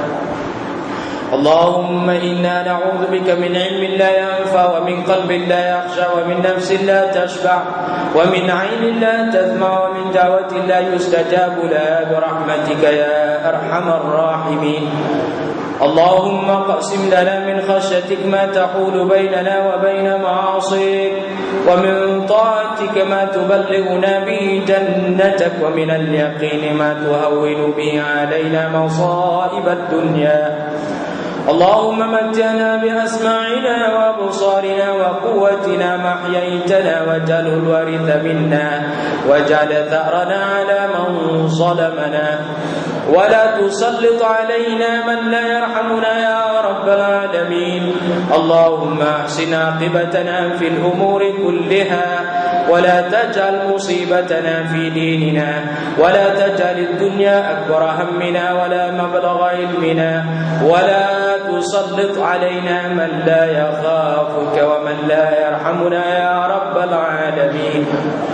A: اللهم إنا نعوذ بك من علم لا ينفع ومن قلب لا يخشى ومن نفس لا تشبع ومن عين لا تدمع ومن دعوة لا يستجاب لها برحمتك يا أرحم الراحمين اللهم اقسم لنا من خشيتك ما تحول بيننا وبين معاصيك ومن طاعتك ما تبلغنا به جنتك ومن اليقين ما تهون به علينا مصائب الدنيا اللهم متعنا بأسماعنا وأبصارنا وقوتنا ما أحييتنا واجعل الوارث منا واجعل ثأرنا على من ظلمنا ولا تسلط علينا من لا يرحمنا يا رب العالمين اللهم احسن عاقبتنا في الأمور كلها ولا تجعل مصيبتنا في ديننا ولا تجعل الدنيا أكبر همنا ولا مبلغ علمنا ولا تسلط علينا من لا يخافك ومن لا يرحمنا يا رب العالمين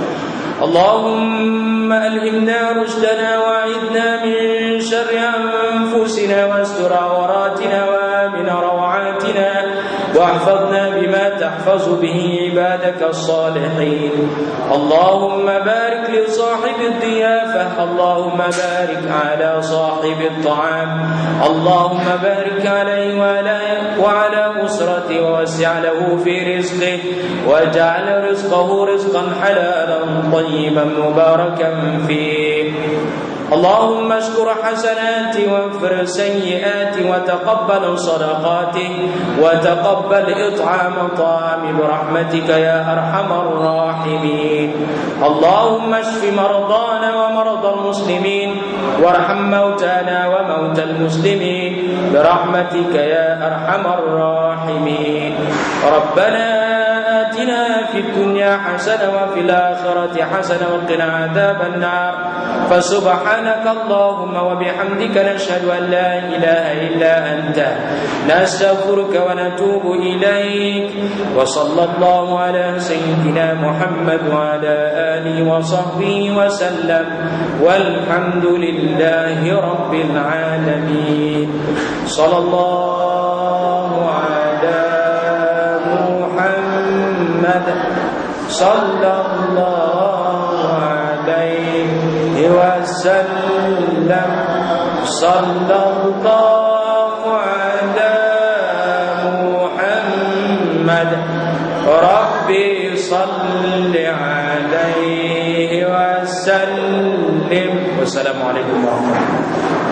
A: اللهم ألهمنا رشدنا وأعذنا من شر أنفسنا واستر عوراتنا وآمن روعاتنا واحفظنا بما تحفظ به عبادك الصالحين اللهم بارك لصاحب الضيافة اللهم بارك على صاحب الطعام اللهم بارك عليه وعلى, وعلى أسرته ووسع له في رزقه واجعل رزقه رزقا حلالا طيبا مباركا فيه اللهم اشكر حسناتي واغفر سيئاتي وتقبل صدقاتي وتقبل إطعام طعام برحمتك يا أرحم الراحمين اللهم اشف مرضانا ومرضى المسلمين
C: وارحم موتانا وموتى المسلمين برحمتك يا أرحم الراحمين. ربنا آتنا في الدنيا حسنة وفي الآخرة حسنة وقنا عذاب النار. فسبحانك اللهم وبحمدك نشهد أن لا إله إلا أنت نستغفرك ونتوب إليك. وصلى الله على سيدنا محمد وعلى آله وصحبه وسلم والحمد لله رب العالمين. صلى الله على محمد صلى الله عليه وسلم. صلى الله على محمد ربي صل عليه وسلم. والسلام عليكم ورحمة الله.